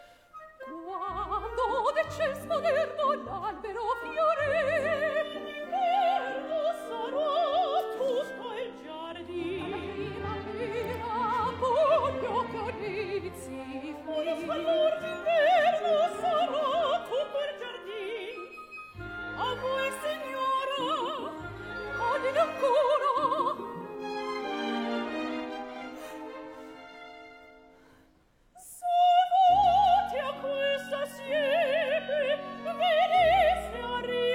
Quando del ciel spoderno l'albero fiore, l'inverno sarà tutto il giardin. La primavera voglio che inizi lo splendor d'inverno sarà tutto il giardin. A voi signora, ogni ancora. Sovuti a questa siepe, venisse a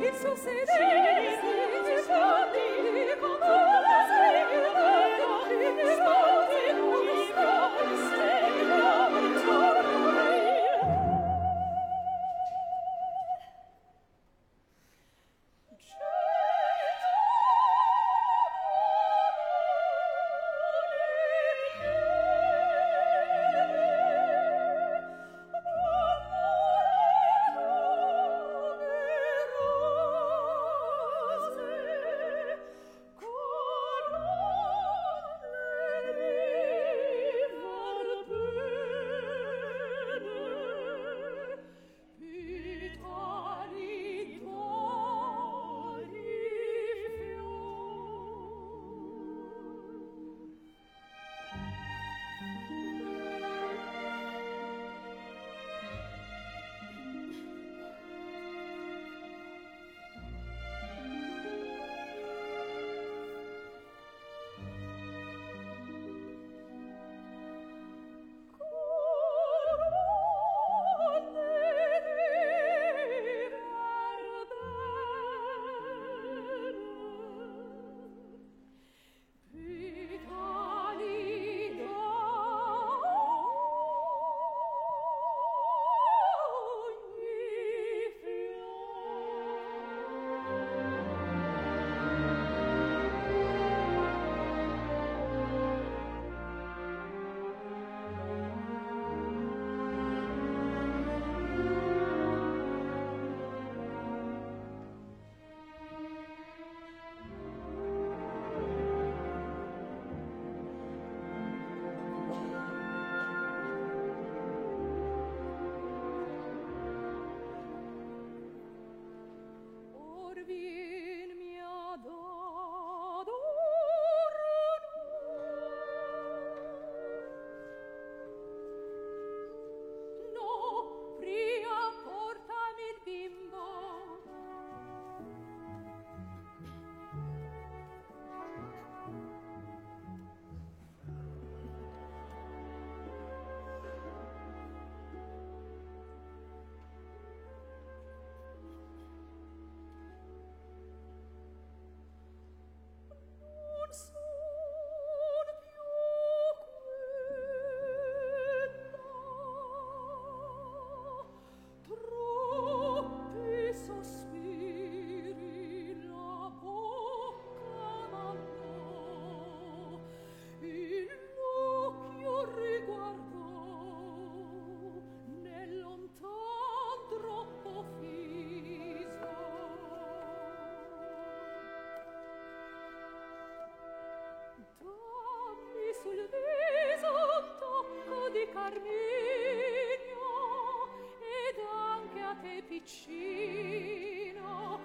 vicino,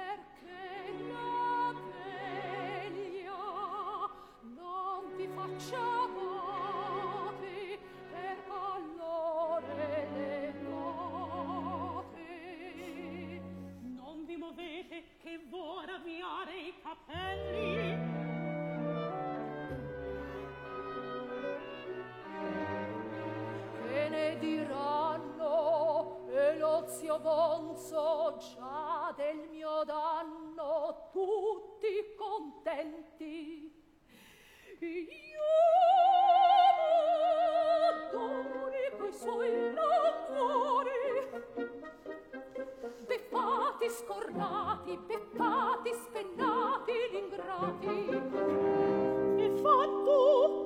perché la veglia non ti faccia bate per allore le note. Non vi muovete che vo a ravviare i capelli. Che ne diranno e l'ozio bonzo già del mio danno tutti contenti. Io m'adori coi suoi languori, beffati scornati, peccati spennati l'ingrati. E fatto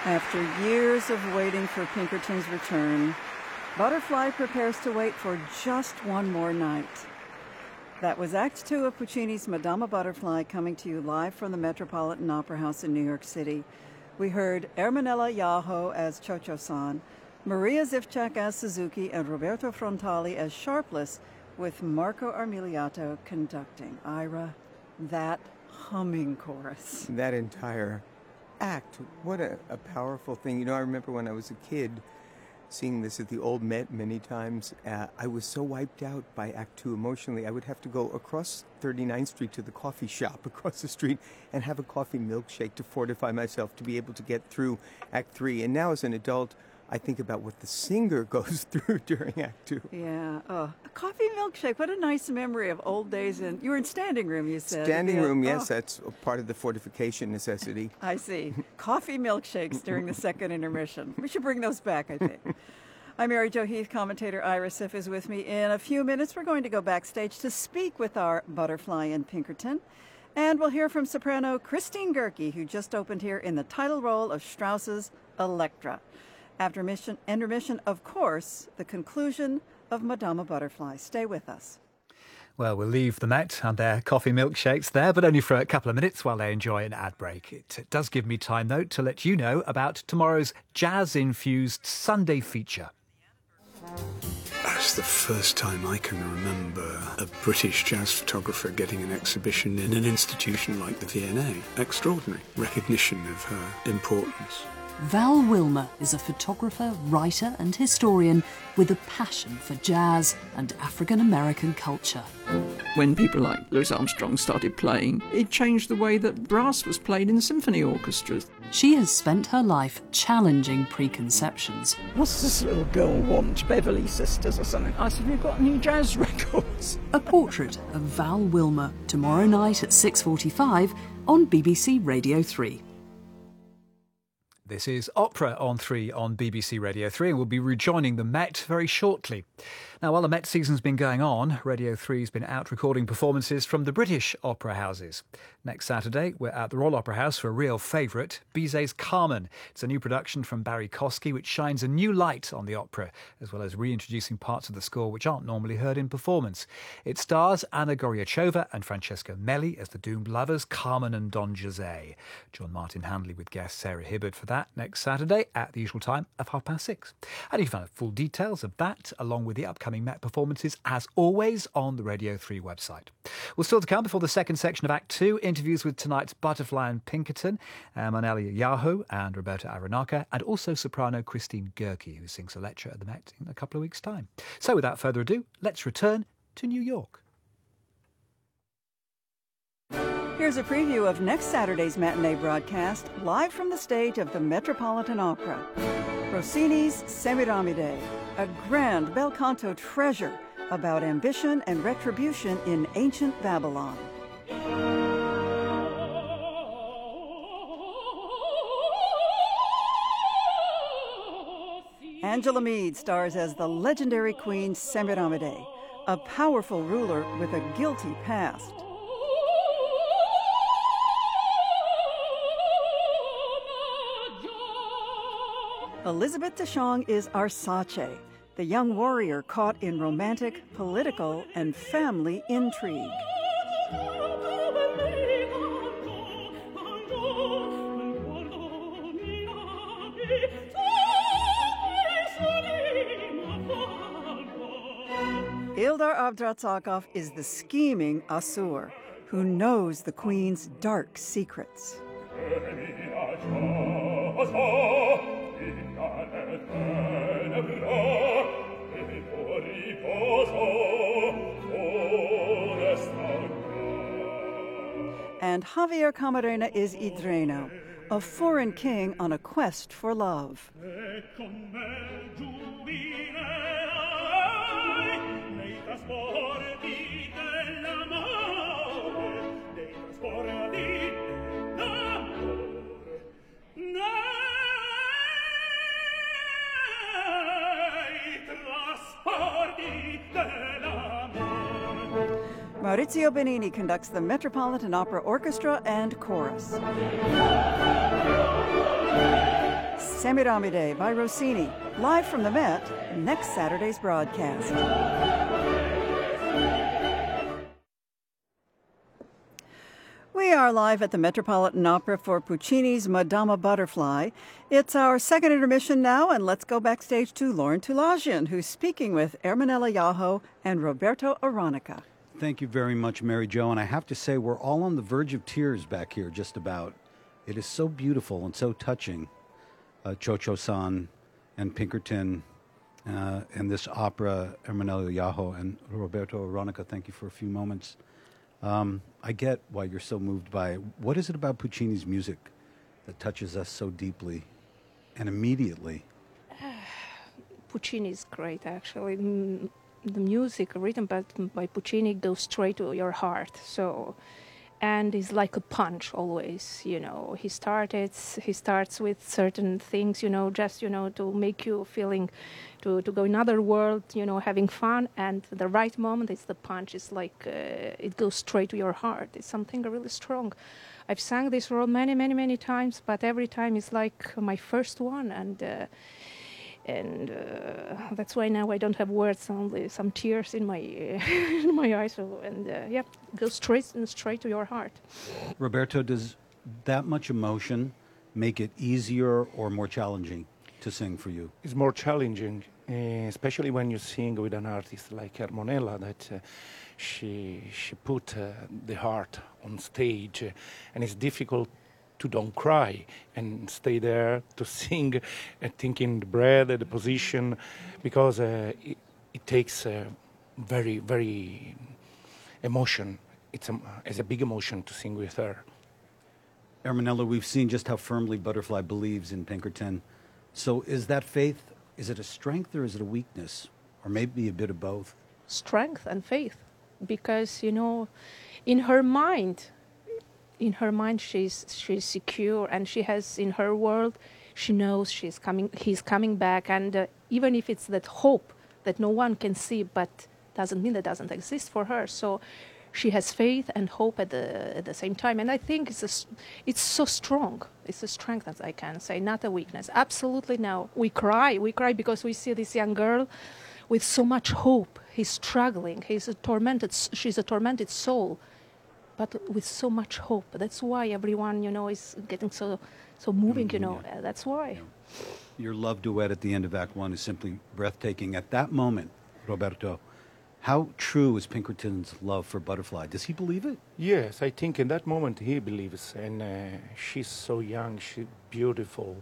After years of waiting for Pinkerton's return, Butterfly prepares to wait for just one more night. That was Act 2 of Puccini's Madama Butterfly, coming to you live from the Metropolitan Opera House in New York City. We heard Erminella Yaho as Cho-Cho-san, Maria Zivchak as Suzuki, and Roberto Frontali as Sharpless, with Marco Armiliato conducting. Ira, that humming chorus. That entire act, what a powerful thing. You know, I remember when I was a kid seeing this at the Old Met many times. I was so wiped out by Act 2 emotionally, I would have to go across 39th Street to the coffee shop across the street and have a coffee milkshake to fortify myself to be able to get through Act 3. And now as an adult, I think about what the singer goes through during Act 2. Yeah. Oh, a coffee milkshake. What a nice memory of old days. And you were in standing room, you said. Standing room, yes. That's a part of the fortification necessity. I see. Coffee milkshakes during the second intermission. We should bring those back, I think. I'm Mary Jo Heath. Commentator Ira Sif is with me. In a few minutes, we're going to go backstage to speak with our Butterfly in Pinkerton. And we'll hear from soprano Christine Goerke, who just opened here in the title role of Strauss's Elektra. After intermission, of course, the conclusion of Madama Butterfly. Stay with us. Well, we'll leave the Met and their coffee milkshakes there, but only for a couple of minutes while they enjoy an ad break. It does give me time, though, to let you know about tomorrow's jazz-infused Sunday feature. That's the first time I can remember a British jazz photographer getting an exhibition in an institution like the V&A. Extraordinary recognition of her importance. Val Wilmer is a photographer, writer and historian with a passion for jazz and African-American culture. When people like Louis Armstrong started playing, it changed the way that brass was played in symphony orchestras. She has spent her life challenging preconceptions. What's this little girl want? Beverly Sisters or something? I said, have you got any jazz records? A portrait of Val Wilmer, tomorrow night at 6:45 on BBC Radio 3. This is Opera on 3 on BBC Radio 3, and we'll be rejoining the Met very shortly. Now, while the Met season's been going on, Radio 3's been out recording performances from the British opera houses. Next Saturday, we're at the Royal Opera House for a real favourite, Bizet's Carmen. It's a new production from Barry Kosky, which shines a new light on the opera, as well as reintroducing parts of the score which aren't normally heard in performance. It stars Anna Goryachova and Francesco Melli as the doomed lovers, Carmen and Don José. John Martin Handley with guest Sarah Hibbard for that next Saturday at the usual time of 6:30. And you can find full details of that, along with the upcoming Met performances, as always, on the Radio 3 website. Well, still to come before the second section of Act 2, interviews with tonight's Butterfly and Pinkerton, Manella Yaho and Roberta Aranaka, and also soprano Christine Goerke, who sings Elektra at the Met in a couple of weeks' time. So without further ado, let's return to New York. Here's a preview of next Saturday's matinee broadcast, live from the stage of the Metropolitan Opera. Rossini's Semiramide, a grand bel canto treasure about ambition and retribution in ancient Babylon. Angela Meade stars as the legendary queen Semiramide, a powerful ruler with a guilty past. Elizabeth Deschamps is Arsace, the young warrior caught in romantic, political, and family intrigue. Ildar Abdratsakov is the scheming Asur, who knows the queen's dark secrets. And Javier Camarena is Idreno, a foreign king on a quest for love. Maurizio Benini conducts the Metropolitan Opera Orchestra and Chorus. Semiramide by Rossini, live from the Met, next Saturday's broadcast. We are live at the Metropolitan Opera for Puccini's Madama Butterfly. It's our second intermission now, and let's go backstage to Lauren Tulajian, who's speaking with Erminella Yaho and Roberto Aronica. Thank you very much, Mary Jo, and I have to say we're all on the verge of tears back here, just about. It is so beautiful and so touching, Chocho-san and Pinkerton and this opera, Erminella Yaho and Roberto Aronica. Thank you for a few moments. I get why you're so moved by it. What is it about Puccini's music that touches us so deeply and immediately? Puccini is great, actually. The music written by Puccini goes straight to your heart. And it's like a punch always, He starts with certain things, just, to make you feeling, to go in another world, having fun. And the right moment is the punch. It's like it goes straight to your heart. It's something really strong. I've sang this role many, many, many times, but every time it's like my first one. And that's why now I don't have words, only some tears in my in my eyes. Go straight to your heart. Roberto, does that much emotion make it easier or more challenging to sing for you? It's more challenging, especially when you sing with an artist like Erminella, that she put the heart on stage, and it's difficult to don't cry and stay there to sing and thinking the breath, the position, because it takes very, very emotion. It's a big emotion to sing with her. Erminella, we've seen just how firmly Butterfly believes in Pinkerton. So is that faith, is it a strength or is it a weakness? Or maybe a bit of both? Strength and faith. Because, in her mind she's secure, and she has in her world, she knows he's coming back, and even if it's that hope that no one can see, but doesn't mean that doesn't exist for her. So she has faith and hope at the same time, and I think it's so strong. It's a strength, as I can say, not a weakness. Absolutely. Now we cry because we see this young girl with so much hope. He's struggling. She's a tormented soul, but with so much hope. That's why everyone, is getting so moving, That's why. Yeah. Your love duet at the end of Act One is simply breathtaking. At that moment, Roberto, how true is Pinkerton's love for Butterfly? Does he believe it? Yes, I think in that moment he believes. And she's so young, she's beautiful.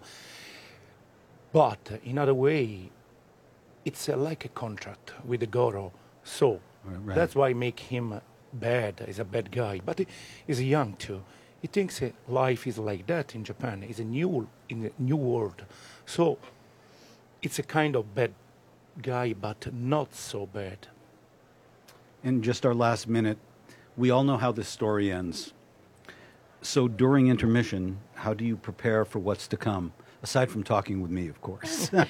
But in other way, it's like a contract with the Goro. So that's why I make him bad. He's a bad guy, but he's young too. He thinks life is like that in Japan. It's in a new world. So it's a kind of bad guy, but not so bad. In just our last minute, we all know how this story ends. So during intermission, how do you prepare for what's to come? Aside from talking with me, of course. But,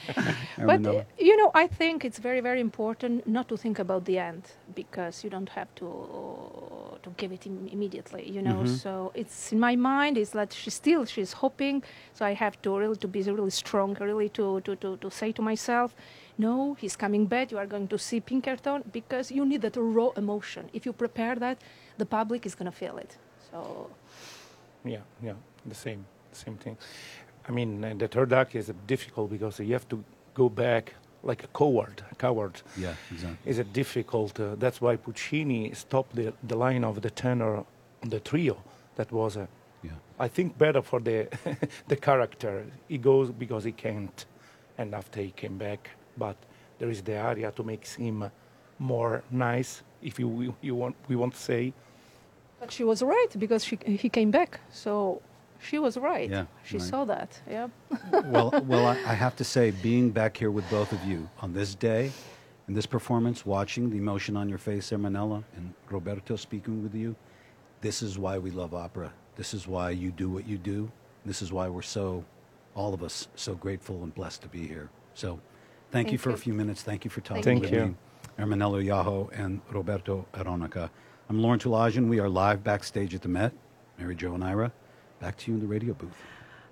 I think it's very, very important not to think about the end, because you don't have to give it immediately, Mm-hmm. So it's in my mind, it's like she's hoping, so I have to be really strong, really to say to myself, no, he's coming back, you are going to see Pinkerton, because you need that raw emotion. If you prepare that, the public is going to feel it. So. Yeah, the same thing. I mean, the third act is difficult because you have to go back like a coward. Yeah, exactly. Is it difficult? That's why Puccini stopped the line of the tenor on the trio. That was, I think, better for the the character. He goes because he can't, and after he came back. But there is the aria to make him more nice, if we want to say. But she was right, because he came back. So. She was right. Yeah, she saw that. Yeah. well, I have to say, being back here with both of you on this day, in this performance, watching the emotion on your face, Erminella, and Roberto speaking with you, this is why we love opera. This is why you do what you do. This is why we're all of us, so grateful and blessed to be here. So, thank you for a few minutes. Thank you for talking with me, Erminella Yaho and Roberto Aronica. I'm Lauren Tulajian. We are live backstage at the Met. Mary Jo and Ira. Back to you in the radio booth.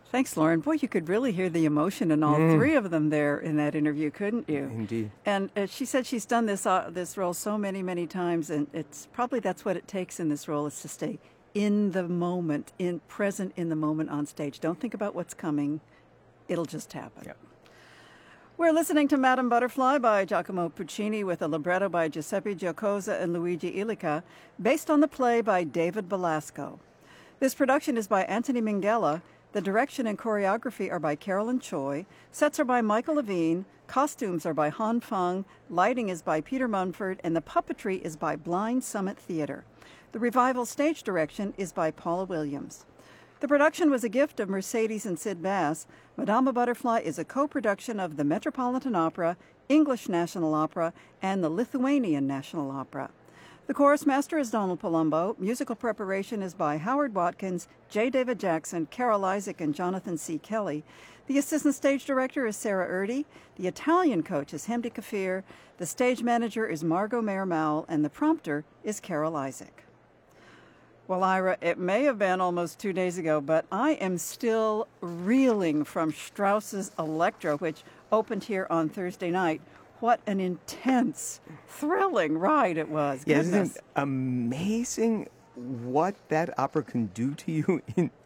Thanks, Lauren. Boy, you could really hear the emotion in all three of them there in that interview, couldn't you? Indeed. And she said she's done this role so many times, and it's probably that's what it takes in this role, is to stay in the moment, present in the moment on stage. Don't think about what's coming. It'll just happen. Yep. We're listening to Madame Butterfly by Giacomo Puccini with a libretto by Giuseppe Giocosa and Luigi Illica, based on the play by David Belasco. This production is by Anthony Minghella. The direction and choreography are by Carolyn Choi. Sets are by Michael Levine. Costumes are by Han Feng. Lighting is by Peter Munford. And the puppetry is by Blind Summit Theater. The revival stage direction is by Paula Williams. The production was a gift of Mercedes and Sid Bass. Madama Butterfly is a co-production of the Metropolitan Opera, English National Opera, and the Lithuanian National Opera. The chorus master is Donald Palumbo. Musical preparation is by Howard Watkins, J. David Jackson, Carol Isaac, and Jonathan C. Kelly. The assistant stage director is Sarah Erdy. The Italian coach is Hemdi Kafir. The stage manager is Margot Mayer-Mowell, and the prompter is Carol Isaac. Well, Ira, it may have been almost 2 days ago, but I am still reeling from Strauss's Elektra, which opened here on Thursday night. What an intense, thrilling ride it was. Yeah, Goodness. isn't it amazing what that opera can do to you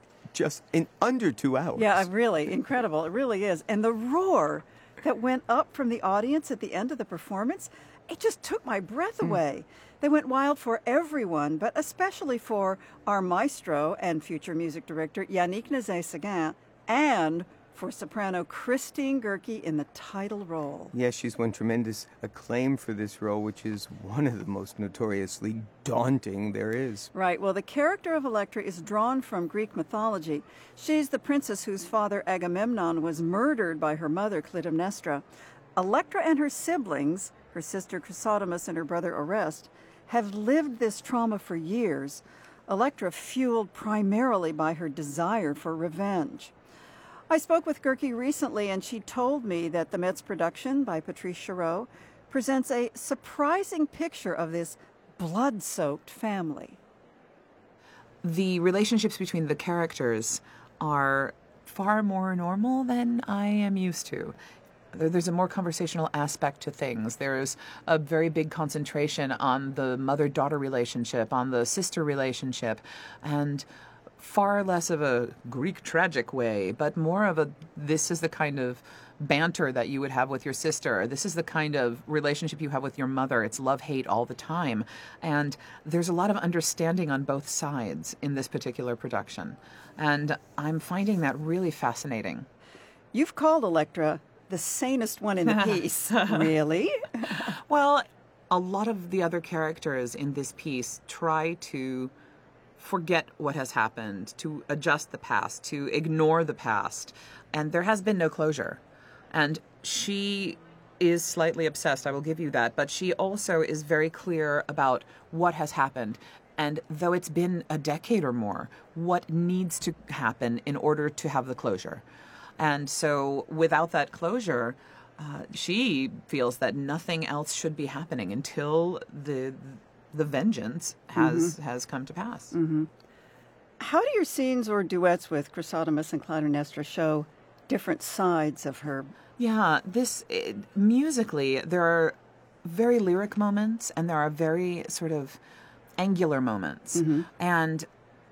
in under 2 hours? Yeah, really incredible. It really is. And the roar that went up from the audience at the end of the performance, it just took my breath away. They went wild for everyone, but especially for our maestro and future music director, Yannick Nézet-Séguin, and for soprano Christine Goerke in the title role. Yes, she's won tremendous acclaim for this role, which is one of the most notoriously daunting there is. Right. Well, the character of Elektra is drawn from Greek mythology. She's the princess whose father Agamemnon was murdered by her mother Clytemnestra. Elektra and her siblings, her sister Chrysotomus and her brother Oreste, have lived this trauma for years. Elektra fueled primarily by her desire for revenge. I spoke with Goerke recently, and she told me that the Met's production by Patrice Chéreau presents a surprising picture of this blood-soaked family. The relationships between the characters are far more normal than I am used to. There's a more conversational aspect to things. There's a very big concentration on the mother-daughter relationship, on the sister relationship, and far less of a Greek tragic way, but more of a, this is the kind of banter that you would have with your sister. This is the kind of relationship you have with your mother. It's love-hate all the time. And there's a lot of understanding on both sides in this particular production. And I'm finding that really fascinating. You've called Elektra the sanest one in the piece. Really? Well, a lot of the other characters in this piece try to forget what has happened, to adjust the past, to ignore the past. And there has been no closure. And she is slightly obsessed, I will give you that, but she also is very clear about what has happened. And though it's been a decade or more, what needs to happen in order to have the closure. And so without that closure, she feels that nothing else should be happening until the vengeance has come to pass. Mm-hmm. How do your scenes or duets with Chrysotomus and Clytemnestra show different sides of her? Yeah, musically, there are very lyric moments and there are very sort of angular moments. Mm-hmm. And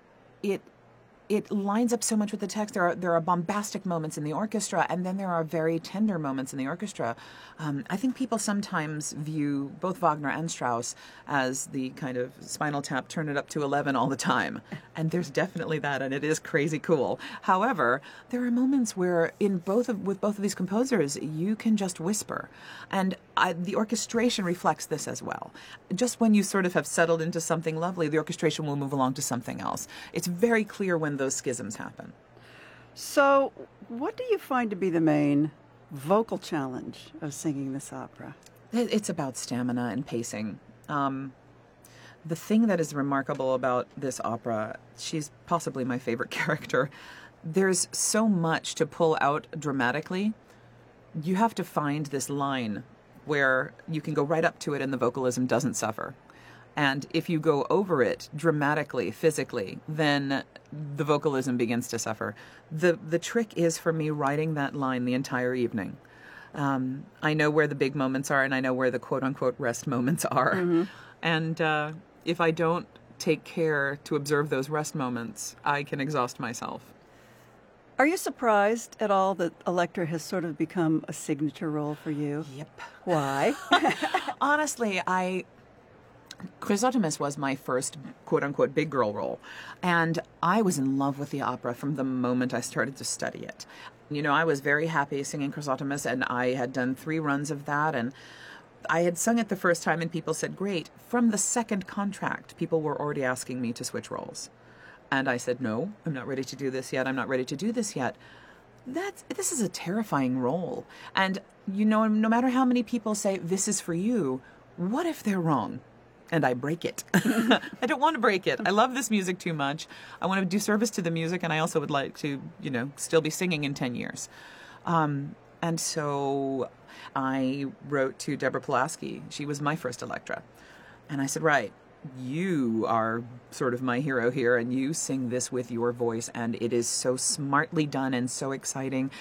it lines up so much with the text. There are bombastic moments in the orchestra, and then there are very tender moments in the orchestra. I think people sometimes view both Wagner and Strauss as the kind of Spinal Tap, turn it up to 11 all the time. And there's definitely that, and it is crazy cool. However, there are moments where with both of these composers, you can just whisper. And the orchestration reflects this as well. Just when you sort of have settled into something lovely, the orchestration will move along to something else. It's very clear when those schisms happen. So, what do you find to be the main vocal challenge of singing this opera? It's about stamina and pacing. The thing that is remarkable about this opera, she's possibly my favorite character. There's so much to pull out dramatically. You have to find this line where you can go right up to it and the vocalism doesn't suffer. And if you go over it dramatically, physically, then the vocalism begins to suffer. The trick is for me writing that line the entire evening. I know where the big moments are, and I know where the quote-unquote rest moments are. Mm-hmm. And if I don't take care to observe those rest moments, I can exhaust myself. Are you surprised at all that Elektra has sort of become a signature role for you? Yep. Why? Honestly, Chrysothemis was my first quote-unquote big girl role, and I was in love with the opera from the moment I started to study it. You know, I was very happy singing Chrysothemis, and I had done 3 runs of that, and I had sung it the first time, and people said, great. From the second contract, people were already asking me to switch roles. And I said, no, I'm not ready to do this yet. I'm not ready to do this yet. This is a terrifying role. And, you know, no matter how many people say, this is for you, what if they're wrong? And I break it. I don't want to break it. I love this music too much. I want to do service to the music, and I also would like to, you know, still be singing in 10 years. And so I wrote to Deborah Pulaski. She was my first Elektra. And I said, right, you are sort of my hero here, and you sing this with your voice, and it is so smartly done and so exciting.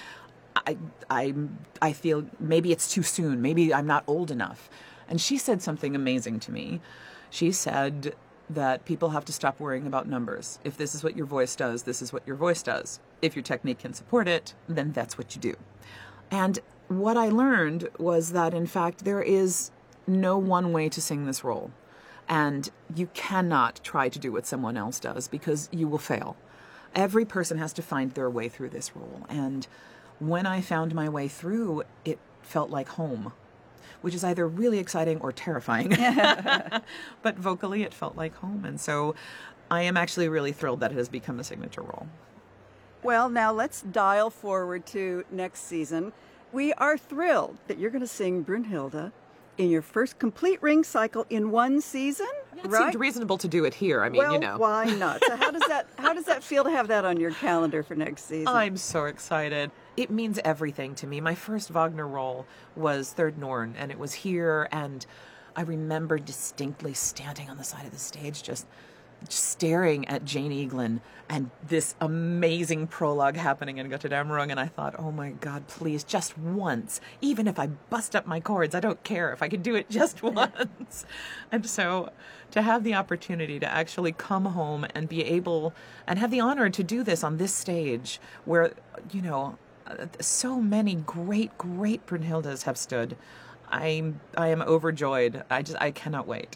I feel maybe it's too soon. Maybe I'm not old enough. And she said something amazing to me. She said that people have to stop worrying about numbers. If this is what your voice does, this is what your voice does. If your technique can support it, then that's what you do. And what I learned was that, in fact, there is no one way to sing this role. And you cannot try to do what someone else does, because you will fail. Every person has to find their way through this role. And when I found my way through, it felt like home, which is either really exciting or terrifying. But vocally, it felt like home. And so I am actually really thrilled that it has become a signature role. Well, now let's dial forward to next season. We are thrilled that you're going to sing Brunhilde in your first complete ring cycle in one season, Yeah, it right? seemed reasonable to do it here. I mean, well, you know. why not? So how does that feel to have that on your calendar for next season? I'm so excited. It means everything to me. My first Wagner role was Third Norn, and it was here, and I remember distinctly standing on the side of the stage just staring at Jane Eaglin and this amazing prologue happening in Götterdämmerung, and I thought, oh my God, please, just once. Even if I bust up my chords, I don't care if I could do it just once. And so to have the opportunity to actually come home and be able and have the honor to do this on this stage where, you know, so many great Brunhildes have stood. I am overjoyed. I cannot wait.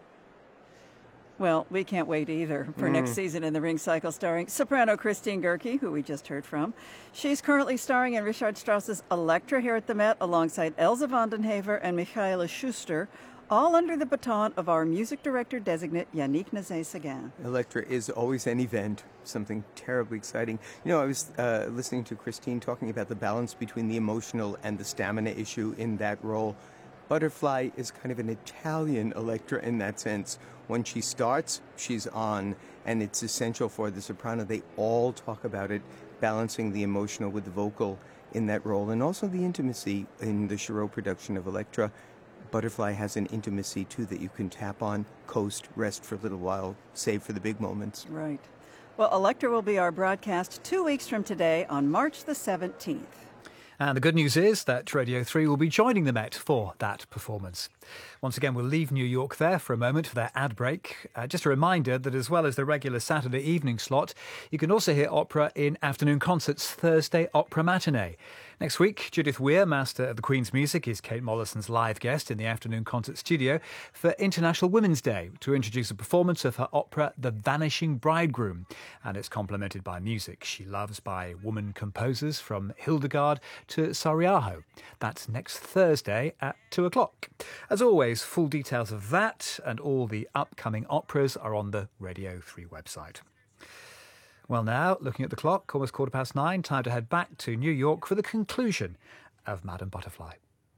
Well, we can't wait either for next season in the Ring Cycle, starring soprano Christine Goerke, who we just heard from. She's currently starring in Richard Strauss's Elektra here at the Met alongside Elsa van den Hever and Michaela Schuster, all under the baton of our music director designate Yannick Nézet-Séguin. Elektra is always an event, something terribly exciting. You know, I was listening to Christine talking about the balance between the emotional and the stamina issue in that role. Butterfly is kind of an Italian Elektra in that sense. When she starts, she's on, and it's essential for the soprano. They all talk about it, balancing the emotional with the vocal in that role, and also the intimacy in the Charot production of Elektra. Butterfly has an intimacy, too, that you can tap on, coast, rest for a little while, save for the big moments. Right. Well, Elektra will be our broadcast 2 weeks from today on March the 17th. And the good news is that Radio 3 will be joining the Met for that performance. Once again, we'll leave New York there for a moment for their ad break. Just a reminder that as well as the regular Saturday evening slot, you can also hear opera in afternoon concerts Thursday Opera Matinee. Next week, Judith Weir, Master of the Queen's Music, is Kate Mollison's live guest in the afternoon concert studio for International Women's Day to introduce a performance of her opera The Vanishing Bridegroom. And it's complemented by music she loves by woman composers from Hildegard to Sariaho. That's next Thursday at 2 o'clock. As always, full details of that and all the upcoming operas are on the Radio 3 website. Well, now, looking at the clock, almost 9:15, time to head back to New York for the conclusion of Madame Butterfly.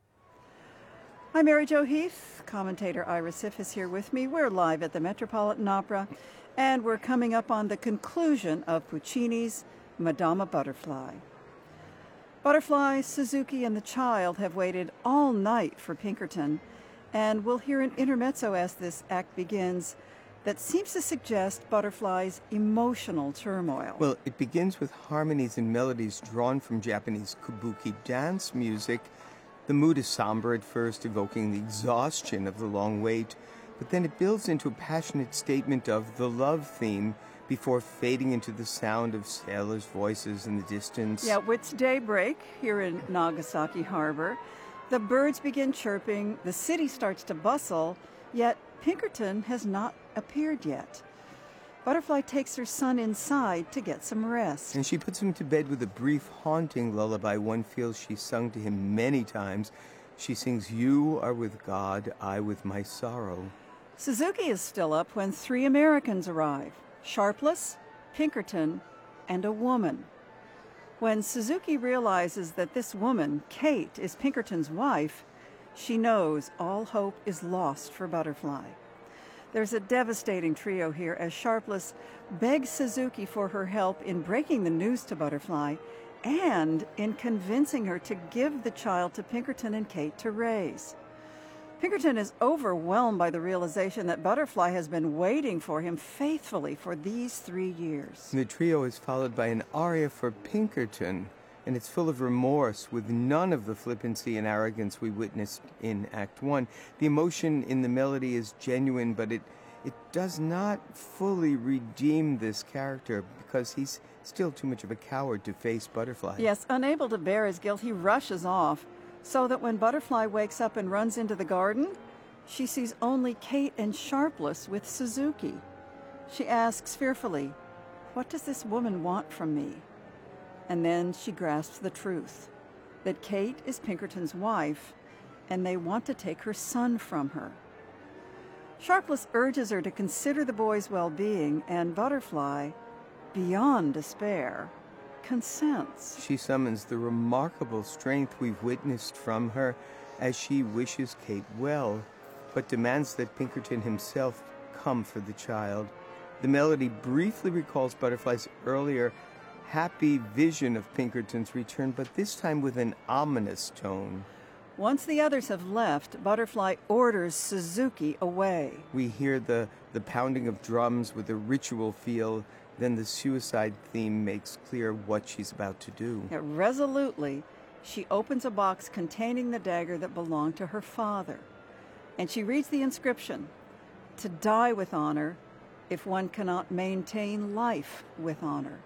I'm Mary Jo Heath. Commentator Ira Siff is here with me. We're live at the Metropolitan Opera, and we're coming up on the conclusion of Puccini's Madama Butterfly. Butterfly, Suzuki, and the child have waited all night for Pinkerton, And we'll hear an intermezzo as this act begins that seems to suggest Butterfly's emotional turmoil. Well, it begins with harmonies and melodies drawn from Japanese kabuki dance music. The mood is somber at first, evoking the exhaustion of the long wait, but then it builds into a passionate statement of the love theme before fading into the sound of sailors' voices in the distance. Yeah, it's daybreak here in Nagasaki Harbor. The birds begin chirping, the city starts to bustle, yet Pinkerton has not appeared yet. Butterfly takes her son inside to get some rest. And she puts him to bed with a brief, haunting lullaby one feels she's sung to him many times. She sings, "You are with God, I with my sorrow." Suzuki is still up when 3 Americans arrive: Sharpless, Pinkerton, and a woman. When Suzuki realizes that this woman, Kate, is Pinkerton's wife, she knows all hope is lost for Butterfly. There's a devastating trio here as Sharpless begs Suzuki for her help in breaking the news to Butterfly and in convincing her to give the child to Pinkerton and Kate to raise. Pinkerton is overwhelmed by the realization that Butterfly has been waiting for him faithfully for these 3 years. The trio is followed by an aria for Pinkerton, and it's full of remorse with none of the flippancy and arrogance we witnessed in Act 1. The emotion in the melody is genuine, but it does not fully redeem this character because he's still too much of a coward to face Butterfly. Yes, unable to bear his guilt, he rushes off, so that when Butterfly wakes up and runs into the garden, she sees only Kate and Sharpless with Suzuki. She asks fearfully, "What does this woman want from me?" And then she grasps the truth, that Kate is Pinkerton's wife, and they want to take her son from her. Sharpless urges her to consider the boy's well-being, and Butterfly, beyond despair, consents. She summons the remarkable strength we've witnessed from her as she wishes Kate well, but demands that Pinkerton himself come for the child. The melody briefly recalls Butterfly's earlier happy vision of Pinkerton's return, but this time with an ominous tone. Once the others have left, Butterfly orders Suzuki away. We hear the pounding of drums with a ritual feel. Then the suicide theme makes clear what she's about to do. Yet resolutely, she opens a box containing the dagger that belonged to her father. And she reads the inscription, "To die with honor if one cannot maintain life with honor."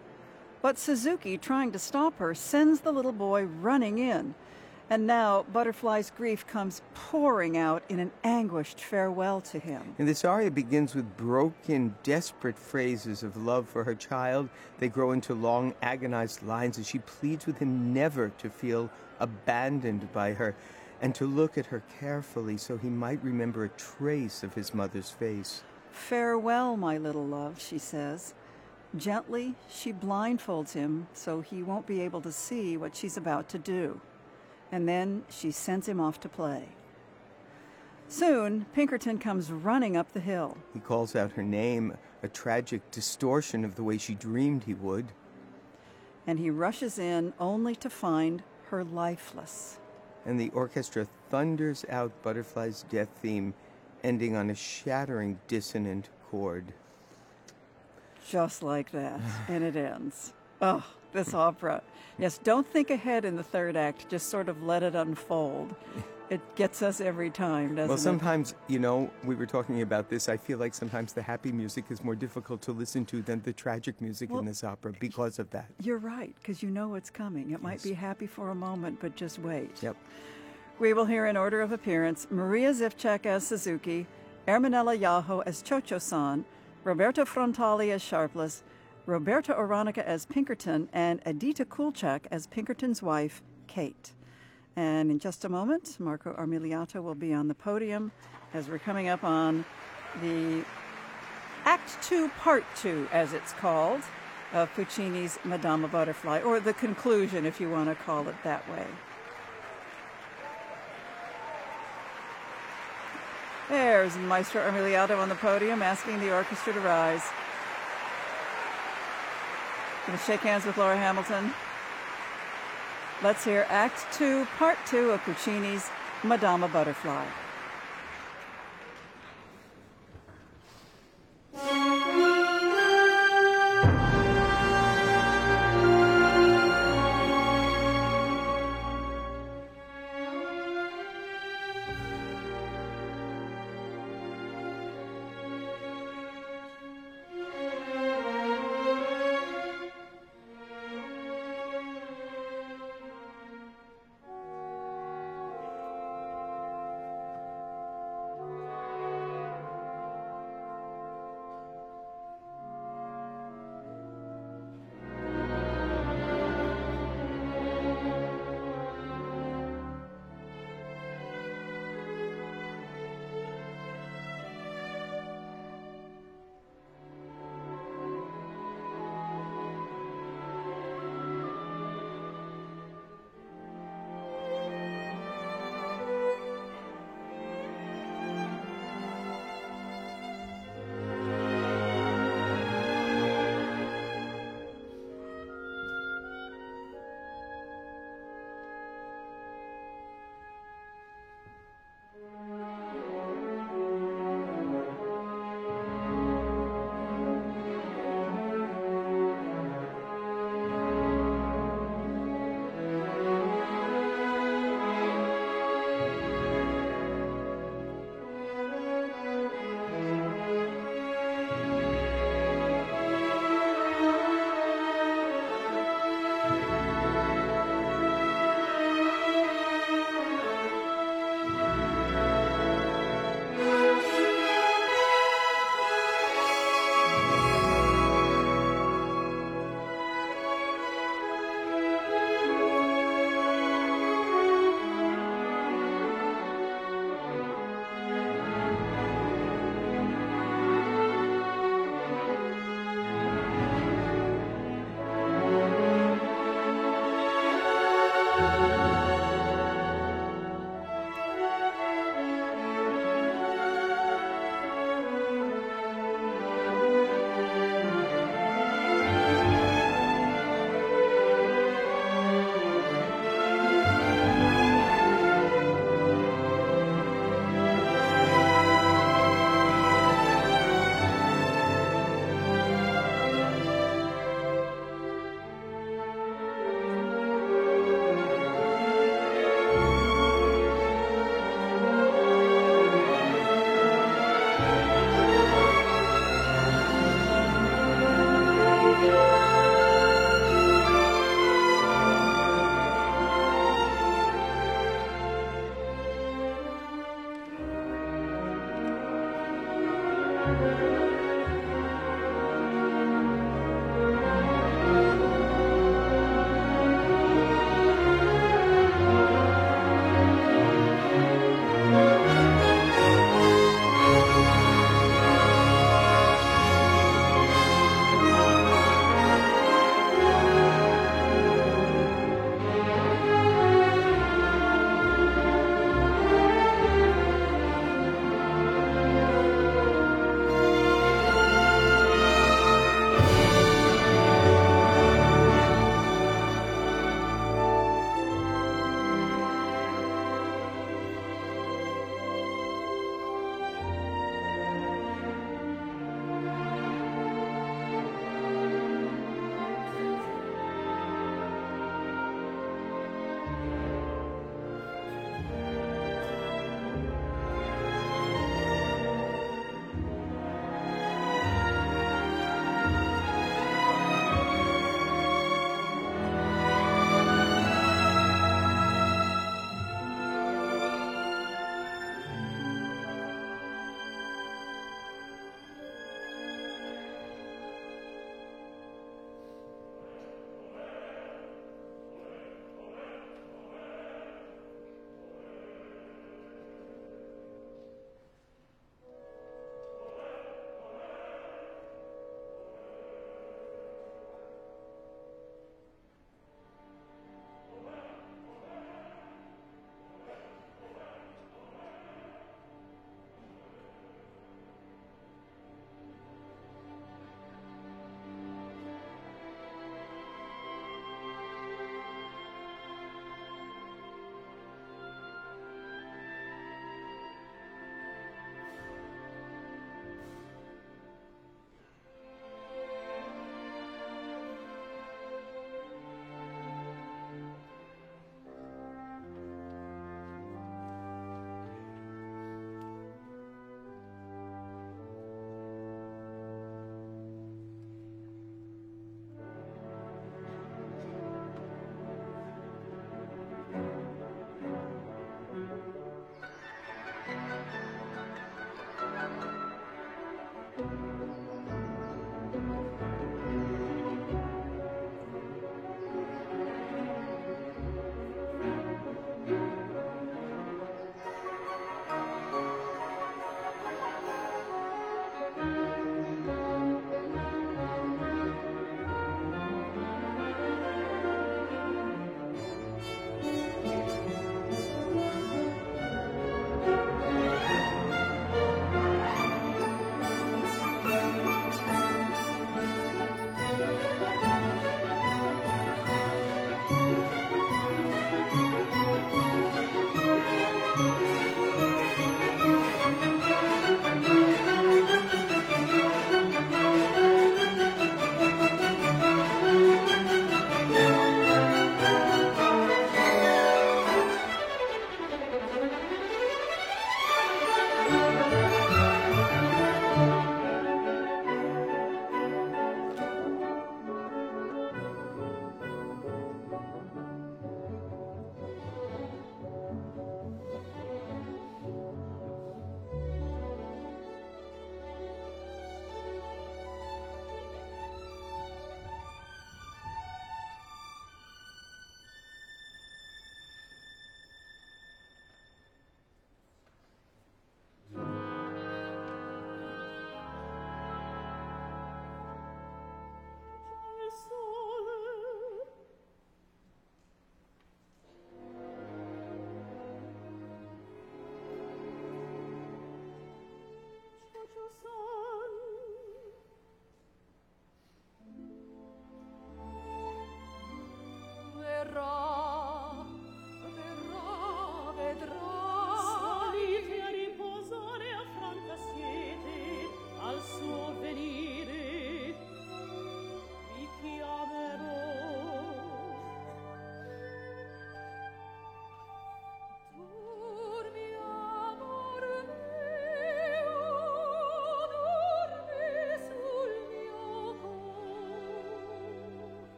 But Suzuki, trying to stop her, sends the little boy running in. And now Butterfly's grief comes pouring out in an anguished farewell to him. And this aria begins with broken, desperate phrases of love for her child. They grow into long, agonized lines as she pleads with him never to feel abandoned by her and to look at her carefully so he might remember a trace of his mother's face. "Farewell, my little love," she says. Gently, she blindfolds him so he won't be able to see what she's about to do. And then she sends him off to play. Soon, Pinkerton comes running up the hill. He calls out her name, a tragic distortion of the way she dreamed he would. And he rushes in only to find her lifeless. And the orchestra thunders out Butterfly's death theme, ending on a shattering, dissonant chord. Just like that, and it ends. Oh, this opera. Yes, don't think ahead in the third act. Just sort of let it unfold. It gets us every time, doesn't it? Well, sometimes, we were talking about this. I feel like sometimes the happy music is more difficult to listen to than the tragic music in this opera because of that. You're right, because you know what's coming. It might be happy for a moment, but just wait. Yep. We will hear in order of appearance Maria Zivchak as Suzuki, Erminella Yaho as Cho-Cho-san, Roberto Frontali as Sharpless, Roberta Oronica as Pinkerton, and Edita Kulchak as Pinkerton's wife, Kate. And in just a moment, Marco Armiliato will be on the podium as we're coming up on the Act 2, Part 2, as it's called, of Puccini's Madama Butterfly, or the conclusion, if you want to call it that way. There's Maestro Armiliato on the podium asking the orchestra to rise. Going to shake hands with Laura Hamilton. Let's hear Act 2, Part 2 of Puccini's Madama Butterfly.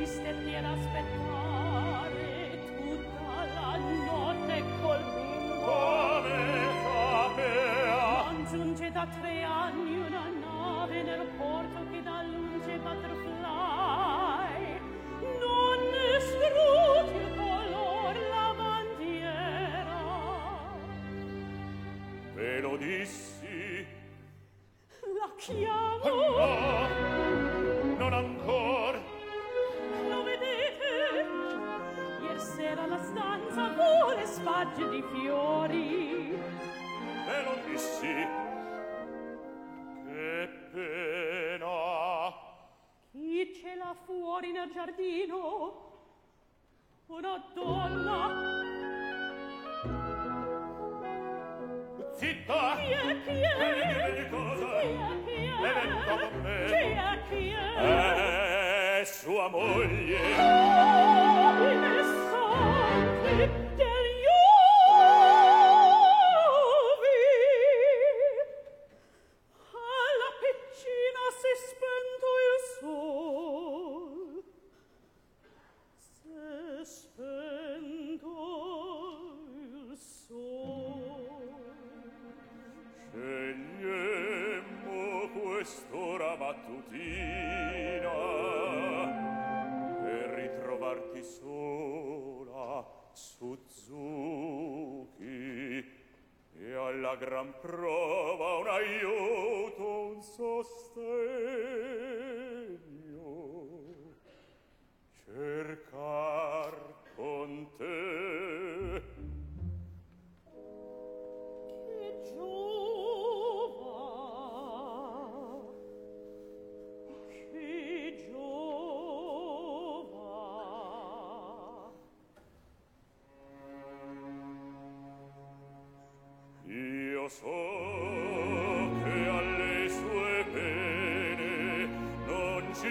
stetti ad aspettare tutta la notte col bimbo. Come sapea? Non giunge da 3 anni una nave nel porto che da lunge butterfly. Non ne scruti il color la bandiera. Ve lo dissi. La chiamo. No, non ancor. Lo vedete? Ier sera la stanza vuole sfagge di fiori. Ve lo dissi. Che pena. Chi ce l'ha fuori nel giardino? Una donna. Zitta! Chi è? Vedi cosa? Chi è? È venuta con me. Chi è? È sua moglie. Oh, il santi degli uovi. Alla piccina si è spento il sol. Si è spento il sol. Scegliemmo quest'ora mattutina per ritrovarti sola su Zucchi e alla gran prova un aiuto, un sostegno cercar con te. Che giova, che giova. Io so che alle sue pene non ci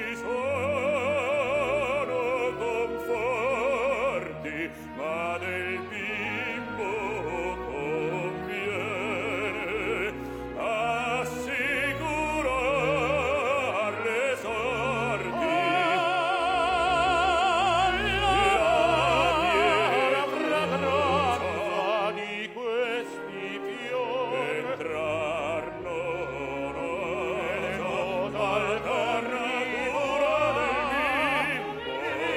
sono conforti, ma del bimbo conviene assicurar le sorti. La fragranza di questi fiori entrar non osa dal carnatura del bimbo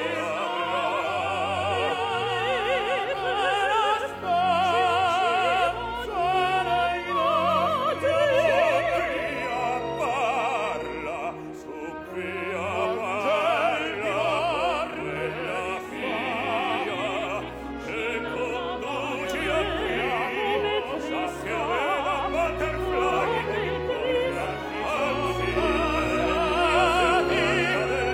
parla, su via parla, quella figlia che conduci a Dio, sa che veda butterfly anzi, del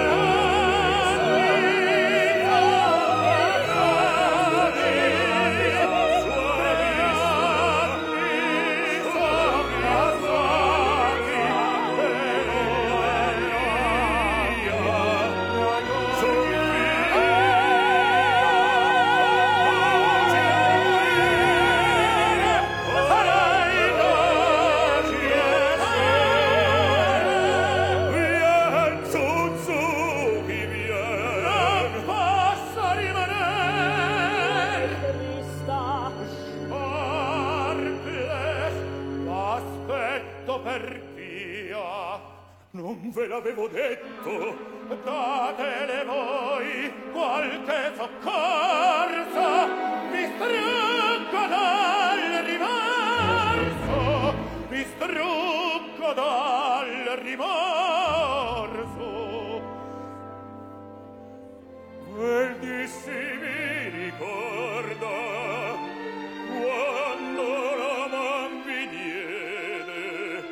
Aspetto per via, non ve l'avevo detto, datele voi qualche soccorso, mi struggo dal rimorso, mi struggo dal rimorso. Quel dissi mi ricorda quando la man vi diede,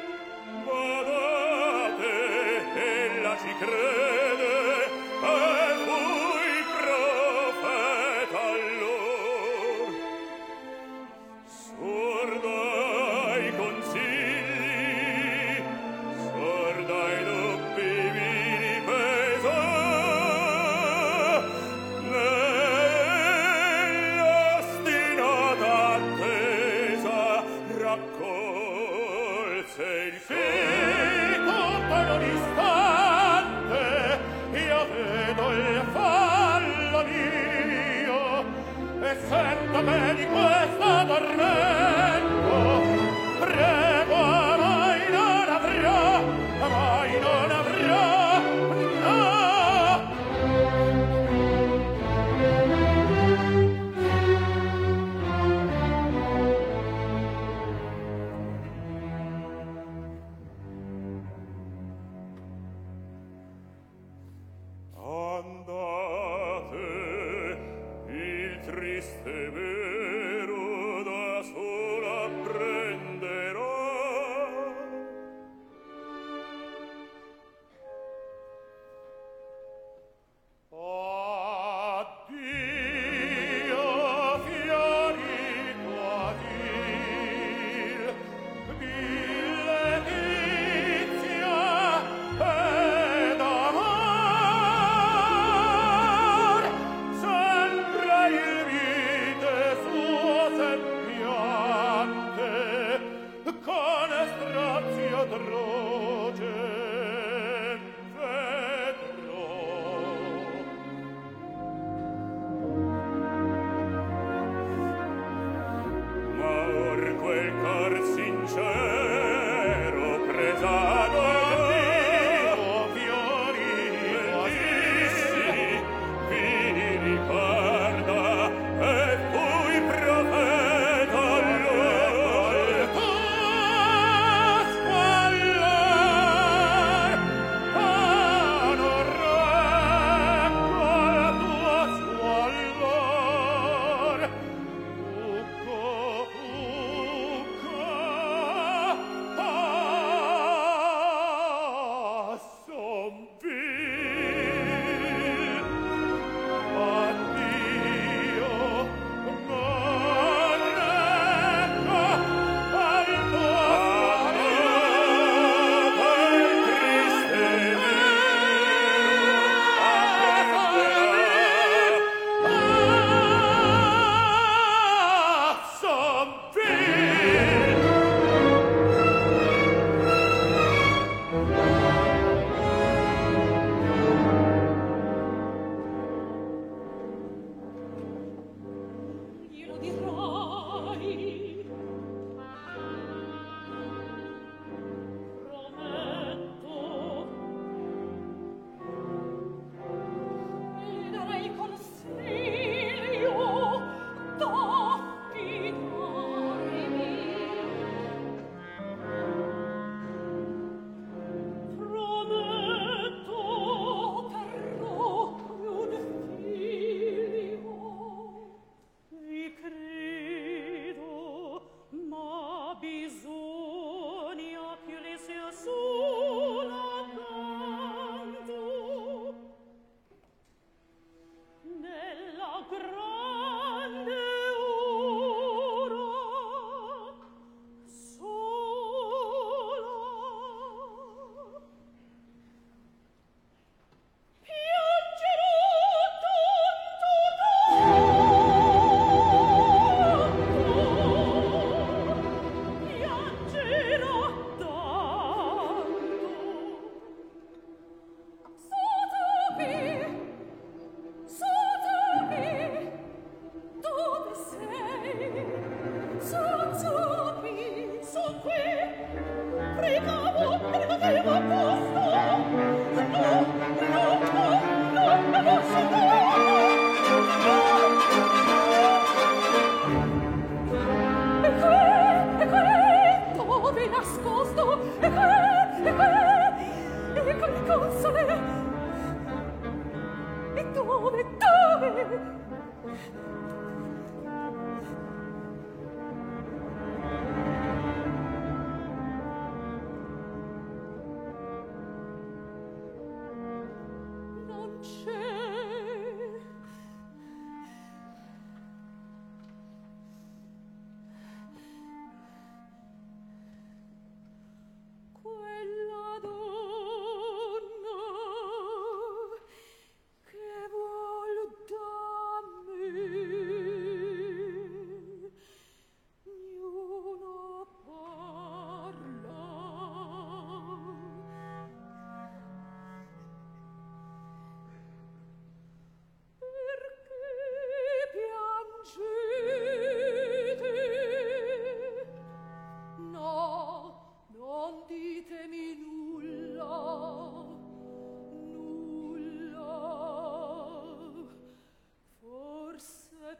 badate, ella ci crede, e fui profeta allor. Sorda ai consigli, sorda ai dubbi vini pesa, nella guardo il fallo mio e sento me di questo tormento. Prego, mai non avrò, mai non avrò, no. Andate, il triste vero da sola prenderò. Addio, fiorito addio, di letizia ed amor, sempre il vite suo sembiante, con strazio atroce vedrò. Ma or quel cor sincero presago fiori bellissimi vi ricorda e fui profeta allora squallor non reggo la tua squallor.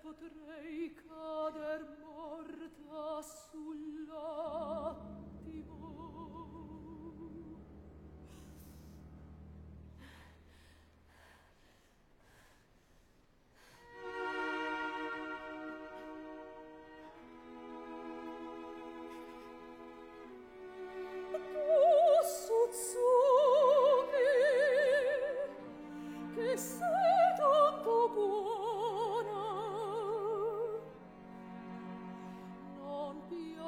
potrei cader morta sull'attimo. Che sei tanto buona, non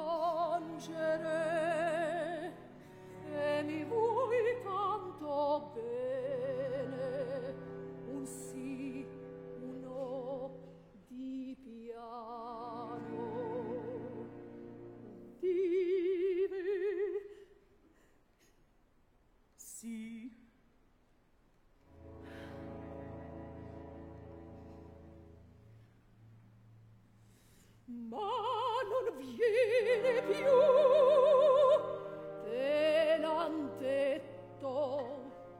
piangere, che mi vuoi tanto bene, un sì, un no di piano, divi sì. Ma non viene più, te l'han detto.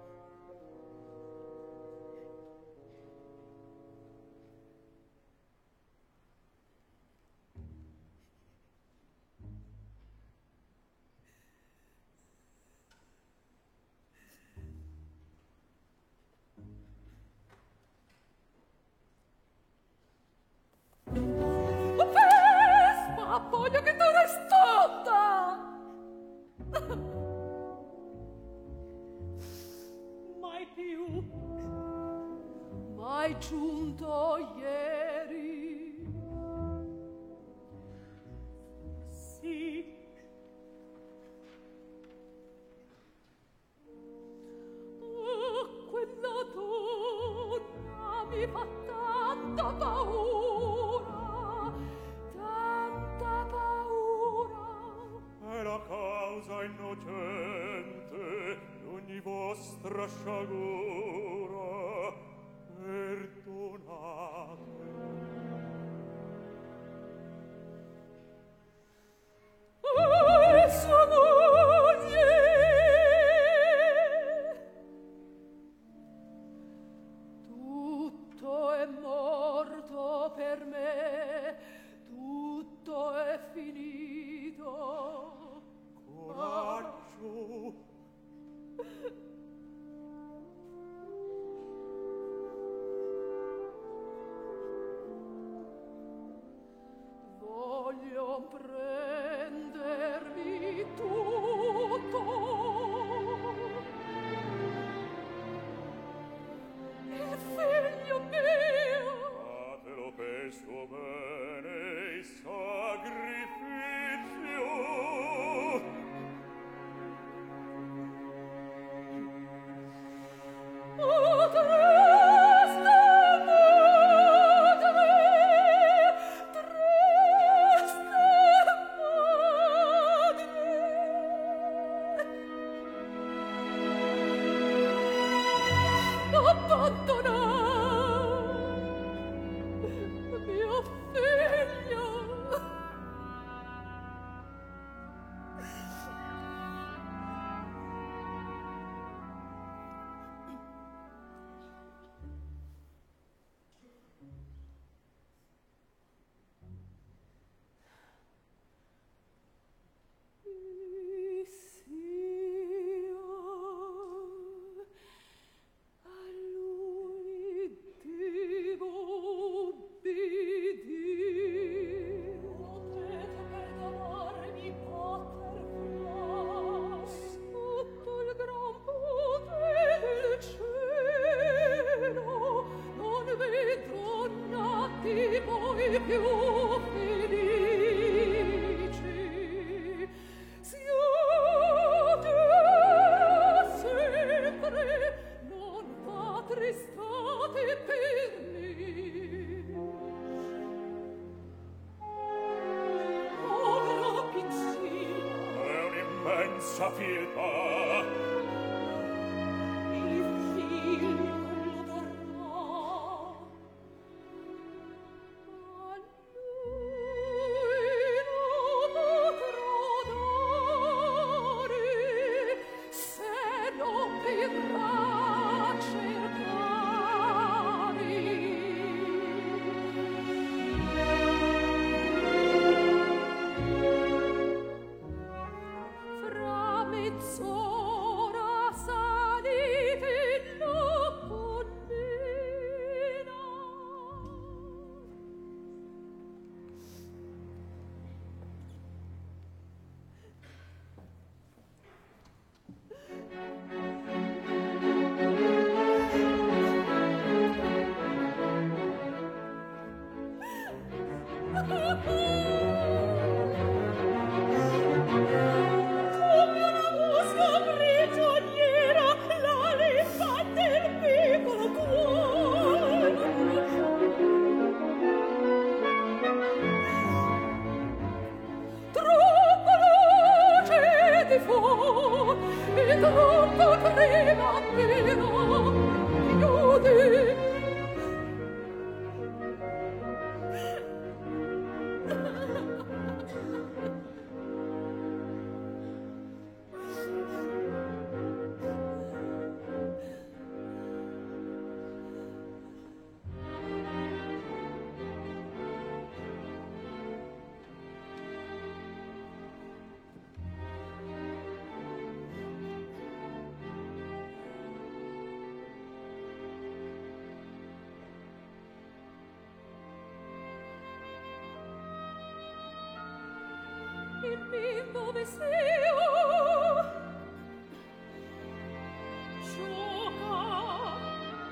Ma voglio che tu risponda! Mai più, mai giunto ieri. Sì. Oh, quella donna mi fa tanta paura, tanta paura. È la causa innocente d'ogni vostra sciagura. Perdonate. Sua moglie, tutto è morto per me, tutto è finito. Coraggio. Voglio prendermi tutto. Il figlio mio. Fatelo per suo bene il sacrificio. Oh, triste madre, triste madre, abbandonar mio figlio. A lui devo ubbidir. Potete perdonarmi, Pater Flas, sotto il gran potere del cielo non vedrò nati voi più felici. Siate sempre, non attristate per me. Povera piccina, È un'immensa pietà. il figlio lo darà. A lui lo potrò dare se non verrà a cercare. Il bimbo vestio gioca,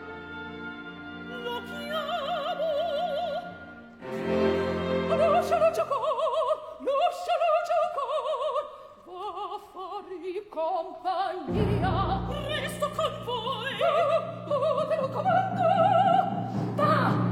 lo chiamo, lascialo giocare, va a fargli compagnia, resto con voi, te lo comando, va!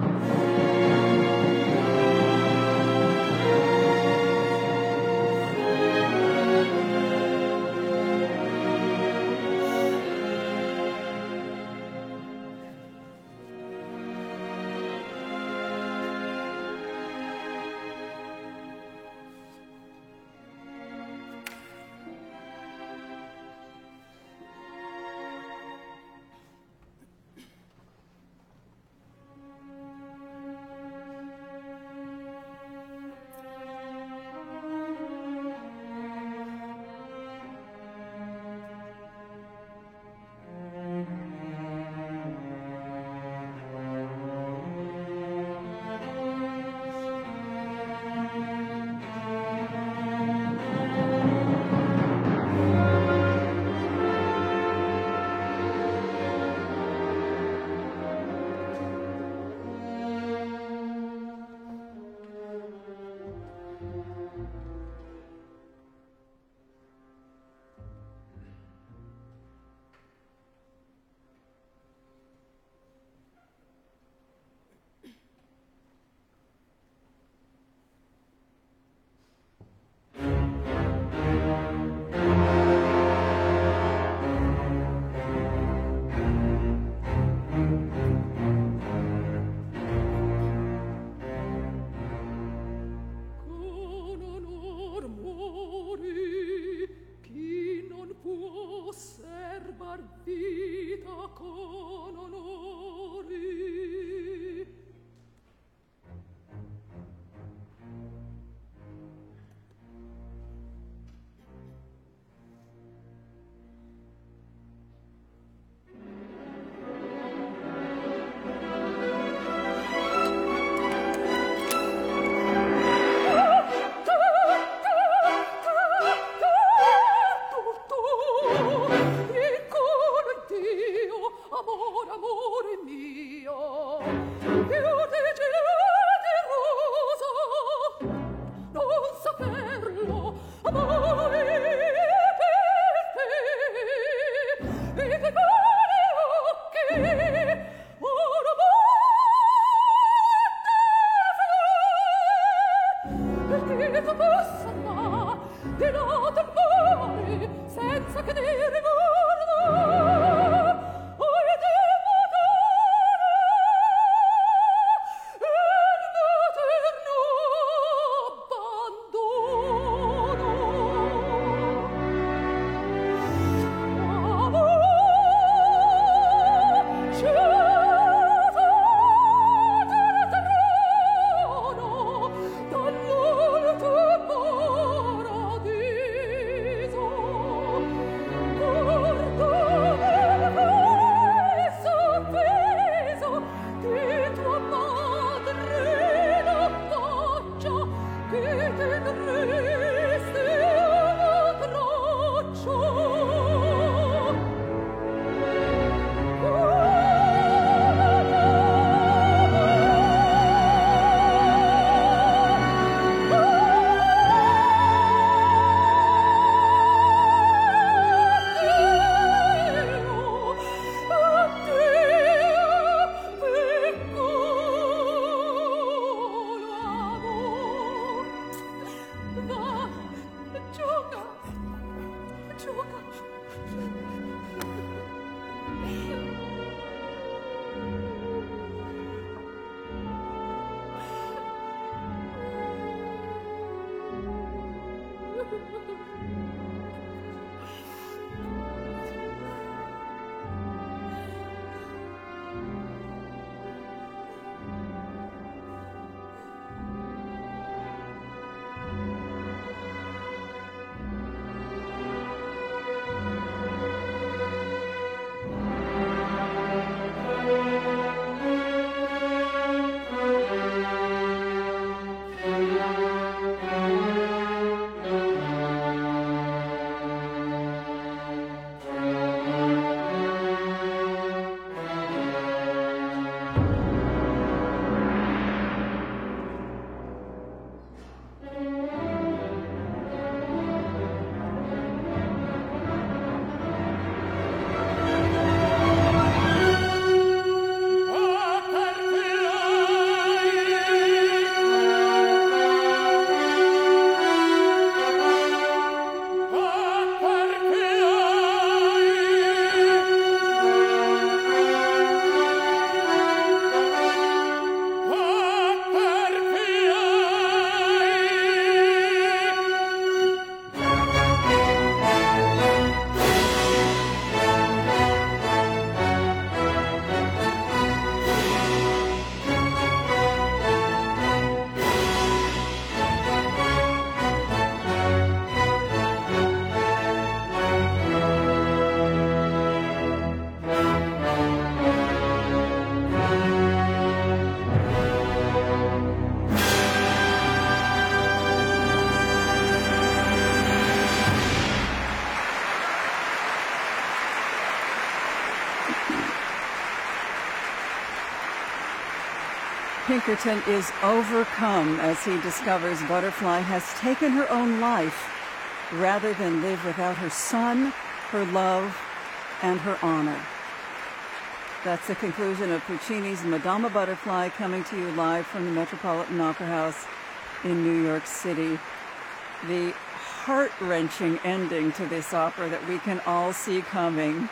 Pinkerton is overcome as he discovers Butterfly has taken her own life rather than live without her son, her love, and her honor. That's the conclusion of Puccini's Madama Butterfly, coming to you live from the Metropolitan Opera House in New York City. The heart-wrenching ending to this opera that we can all see coming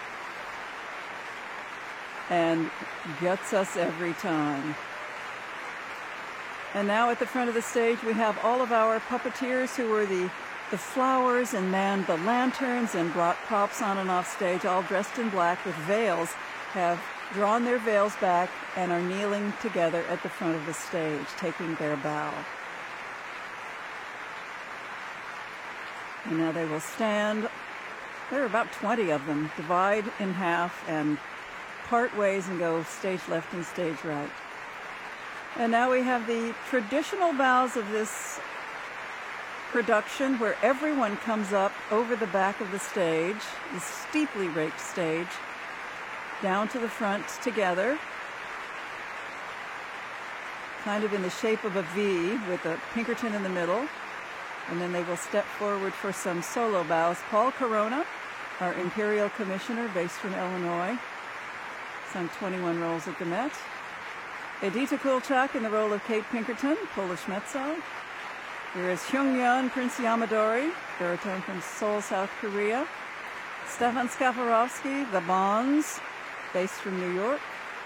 and gets us every time. And now at the front of the stage we have all of our puppeteers who were the flowers and manned the lanterns and brought props on and off stage, all dressed in black with veils, have drawn their veils back and are kneeling together at the front of the stage, taking their bow. And now they will stand. There are about 20 of them, divide in half and part ways and go stage left and stage right. And now we have the traditional bows of this production where everyone comes up over the back of the stage, the steeply raked stage, down to the front together, kind of in the shape of a V with a Pinkerton in the middle. And then they will step forward for some solo bows. Paul Corona, our Imperial Commissioner based from Illinois, sung 21 roles at the Met. Edita Kulchak in the role of Kate Pinkerton, Polish mezzo. There is Hyung-yeon, Prince Yamadori, baritone from Seoul, South Korea. Stefan Skafarovsky, the Bonds, based from New York.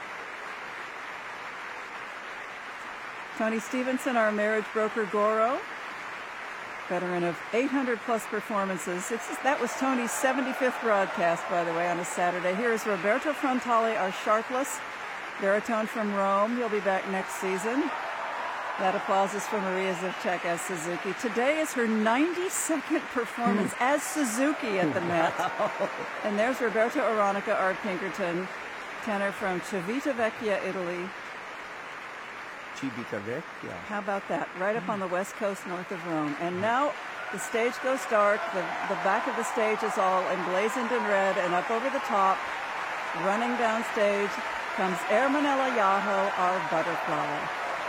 Tony Stevenson, our marriage broker Goro, veteran of 800-plus performances. That was Tony's 75th broadcast, by the way, on a Saturday. Here is Roberto Frontale, our sharpless baritone from Rome. He'll be back next season. That applause is for Maria Zivchak as Suzuki. Today is her 92nd performance as Suzuki at the Met. And there's Roberto Aronica, our Pinkerton, tenor from Civitavecchia, Italy. Civitavecchia. How about that? Right up on the west coast north of Rome. And now the stage goes dark. The back of the stage is all emblazoned in red, and up over the top, running down stage, comes Ermanella Yaho, our Butterfly.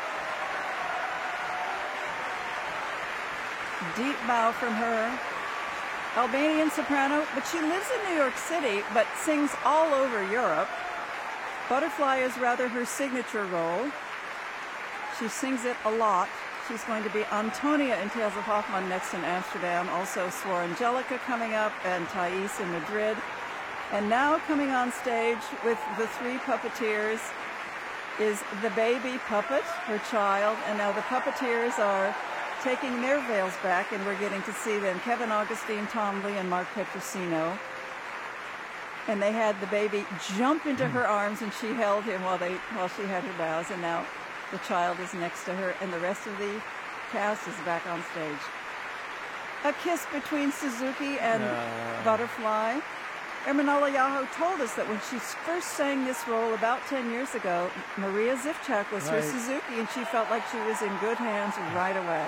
Deep bow from her. Albanian soprano, but she lives in New York City, but sings all over Europe. Butterfly is rather her signature role. She sings it a lot. She's going to be Antonia in Tales of Hoffmann next in Amsterdam. Also Suor Angelica coming up, and Thais in Madrid. And now coming on stage with the three puppeteers is the baby puppet, her child. And now the puppeteers are taking their veils back, and we're getting to see them. Kevin Augustine, Tom Lee, and Mark Petrosino. And they had the baby jump into her arms, and she held him while she had her bows. And now the child is next to her, and the rest of the cast is back on stage. A kiss between Suzuki and Butterfly. Ermanella Yaho told us that when she first sang this role about 10 years ago, Maria Zivchak was her Suzuki, and she felt like she was in good hands right away.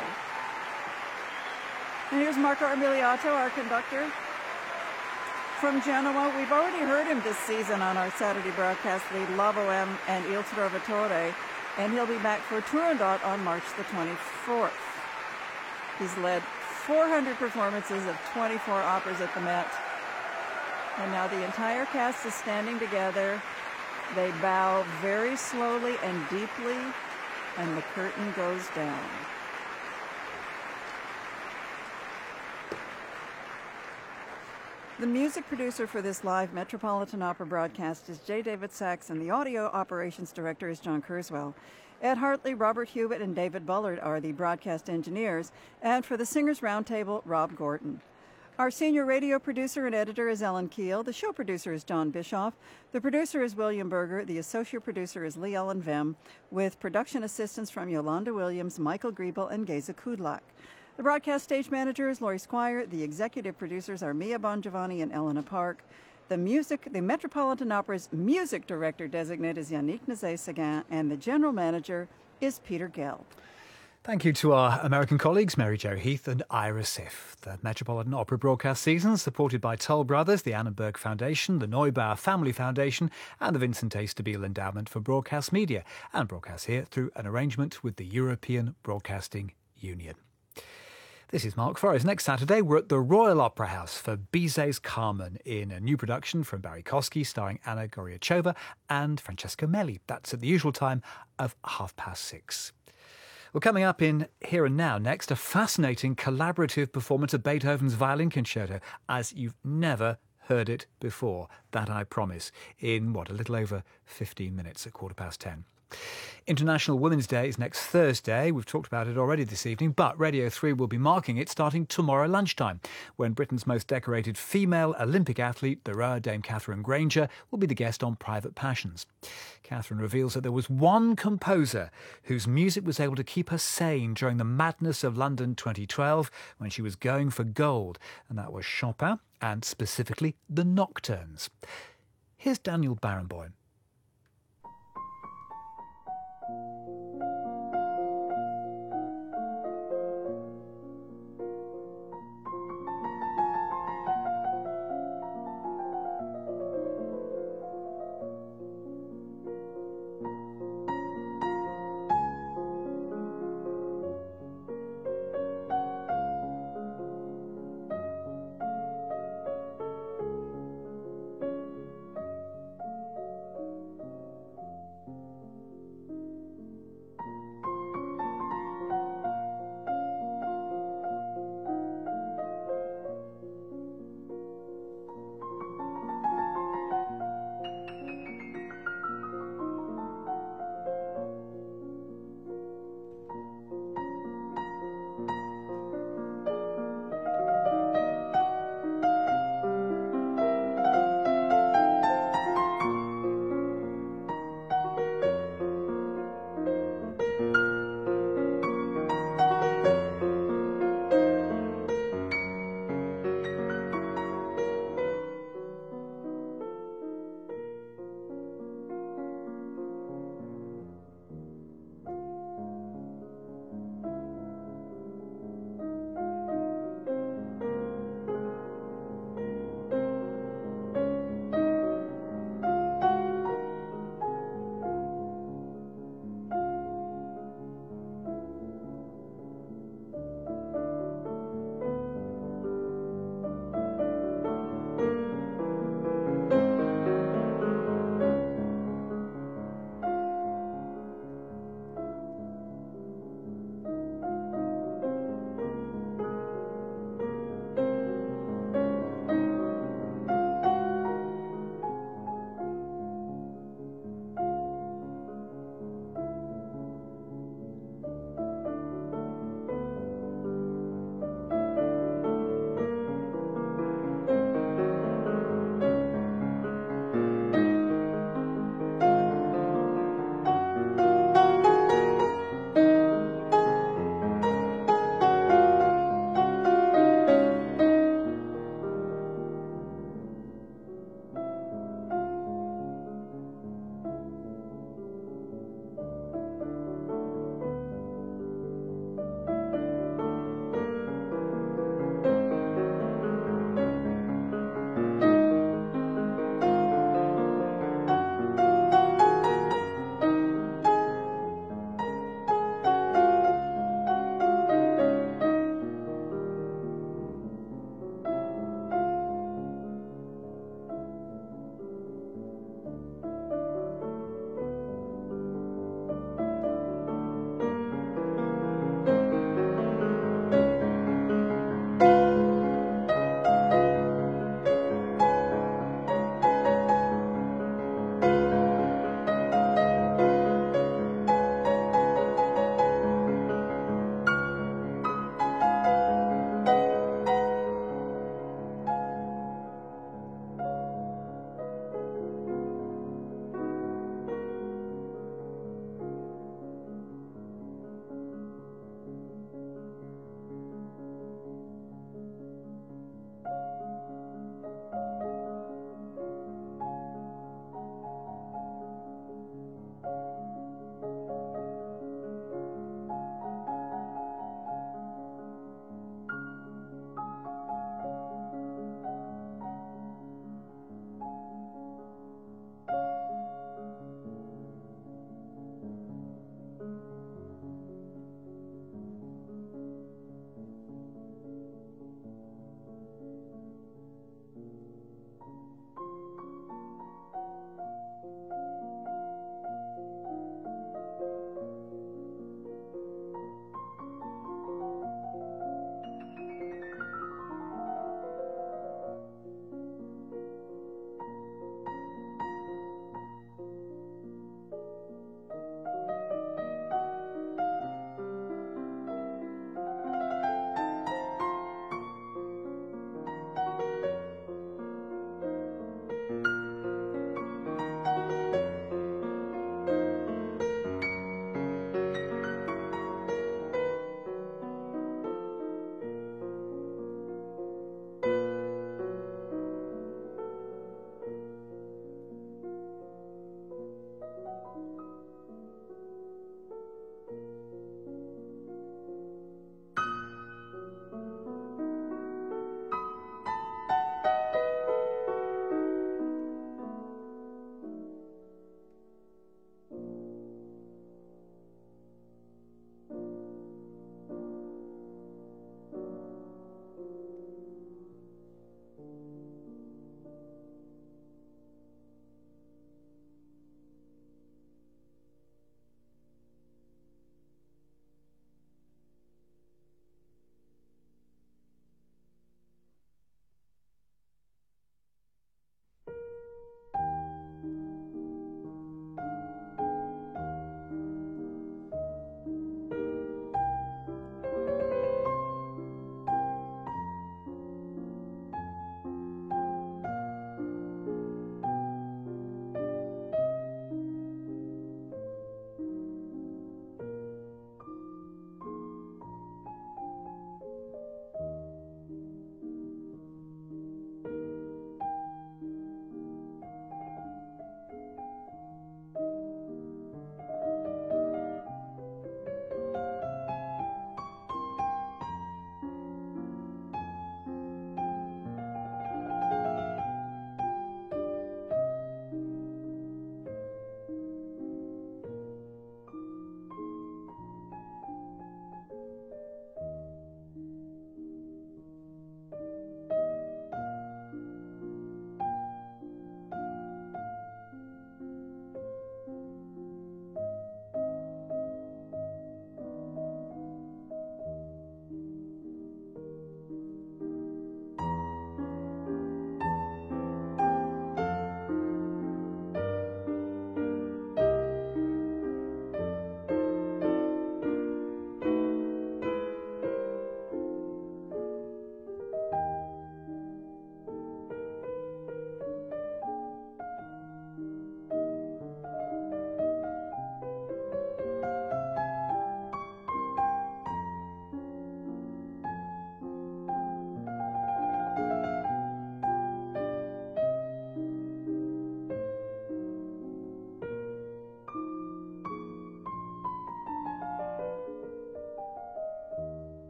And here's Marco Armiliato, our conductor from Genoa. We've already heard him this season on our Saturday broadcast lead, La Bohème and Il Trovatore, and he'll be back for Turandot on March the 24th. He's led 400 performances of 24 operas at the Met. And now the entire cast is standing together. They bow very slowly and deeply, and the curtain goes down. The music producer for this live Metropolitan Opera broadcast is J. David Sachs, and the audio operations director is John Kurzweil. Ed Hartley, Robert Hewitt, and David Bullard are the broadcast engineers, and for the Singers Roundtable, Rob Gordon. Our senior radio producer and editor is Ellen Keel. The show producer is John Bischoff. The producer is William Berger. The associate producer is Lee Ellen Vem, with production assistance from Yolanda Williams, Michael Griebel, and Geza Kudlak. The broadcast stage manager is Laurie Squire. The executive producers are Mia Bongiovanni and Elena Park. The Metropolitan Opera's music director designate is Yannick Nazé-Seguin, and the general manager is Peter Gelb. Thank you to our American colleagues Mary Jo Heath and Ira Sif. The Metropolitan Opera broadcast season, supported by Toll Brothers, the Annenberg Foundation, the Neubauer Family Foundation and the Vincent A. Stabile Endowment for Broadcast Media, and broadcast here through an arrangement with the European Broadcasting Union. This is Mark Forrest. Next Saturday, we're at the Royal Opera House for Bizet's Carmen in a new production from Barry Kosky, starring Anna Goriachova and Francesco Melli. That's at the usual time of 6:30. Well, coming up in Here and Now next, a fascinating collaborative performance of Beethoven's Violin Concerto as you've never heard it before. That I promise. In, a little over 15 minutes at 10:15. International Women's Day is next Thursday. We've talked about it already this evening, but Radio 3 will be marking it starting tomorrow lunchtime, when Britain's most decorated female Olympic athlete, the rower Dame Catherine Granger, will be the guest on Private Passions. Catherine reveals that there was one composer whose music was able to keep her sane during the madness of London 2012 when she was going for gold, and that was Chopin, and specifically the Nocturnes. Here's Daniel Barenboim.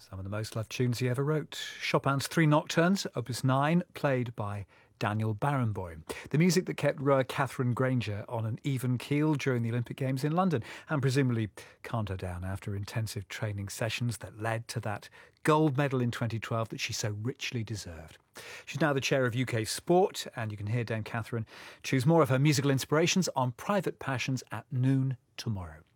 Some of the most loved tunes he ever wrote. Chopin's Three Nocturnes, Opus 9, played by Daniel Barenboim. The music that kept rower Catherine Granger on an even keel during the Olympic Games in London and presumably calmed her down after intensive training sessions that led to that gold medal in 2012 that she so richly deserved. She's now the chair of UK Sport, and you can hear Dame Catherine choose more of her musical inspirations on Private Passions at noon tomorrow.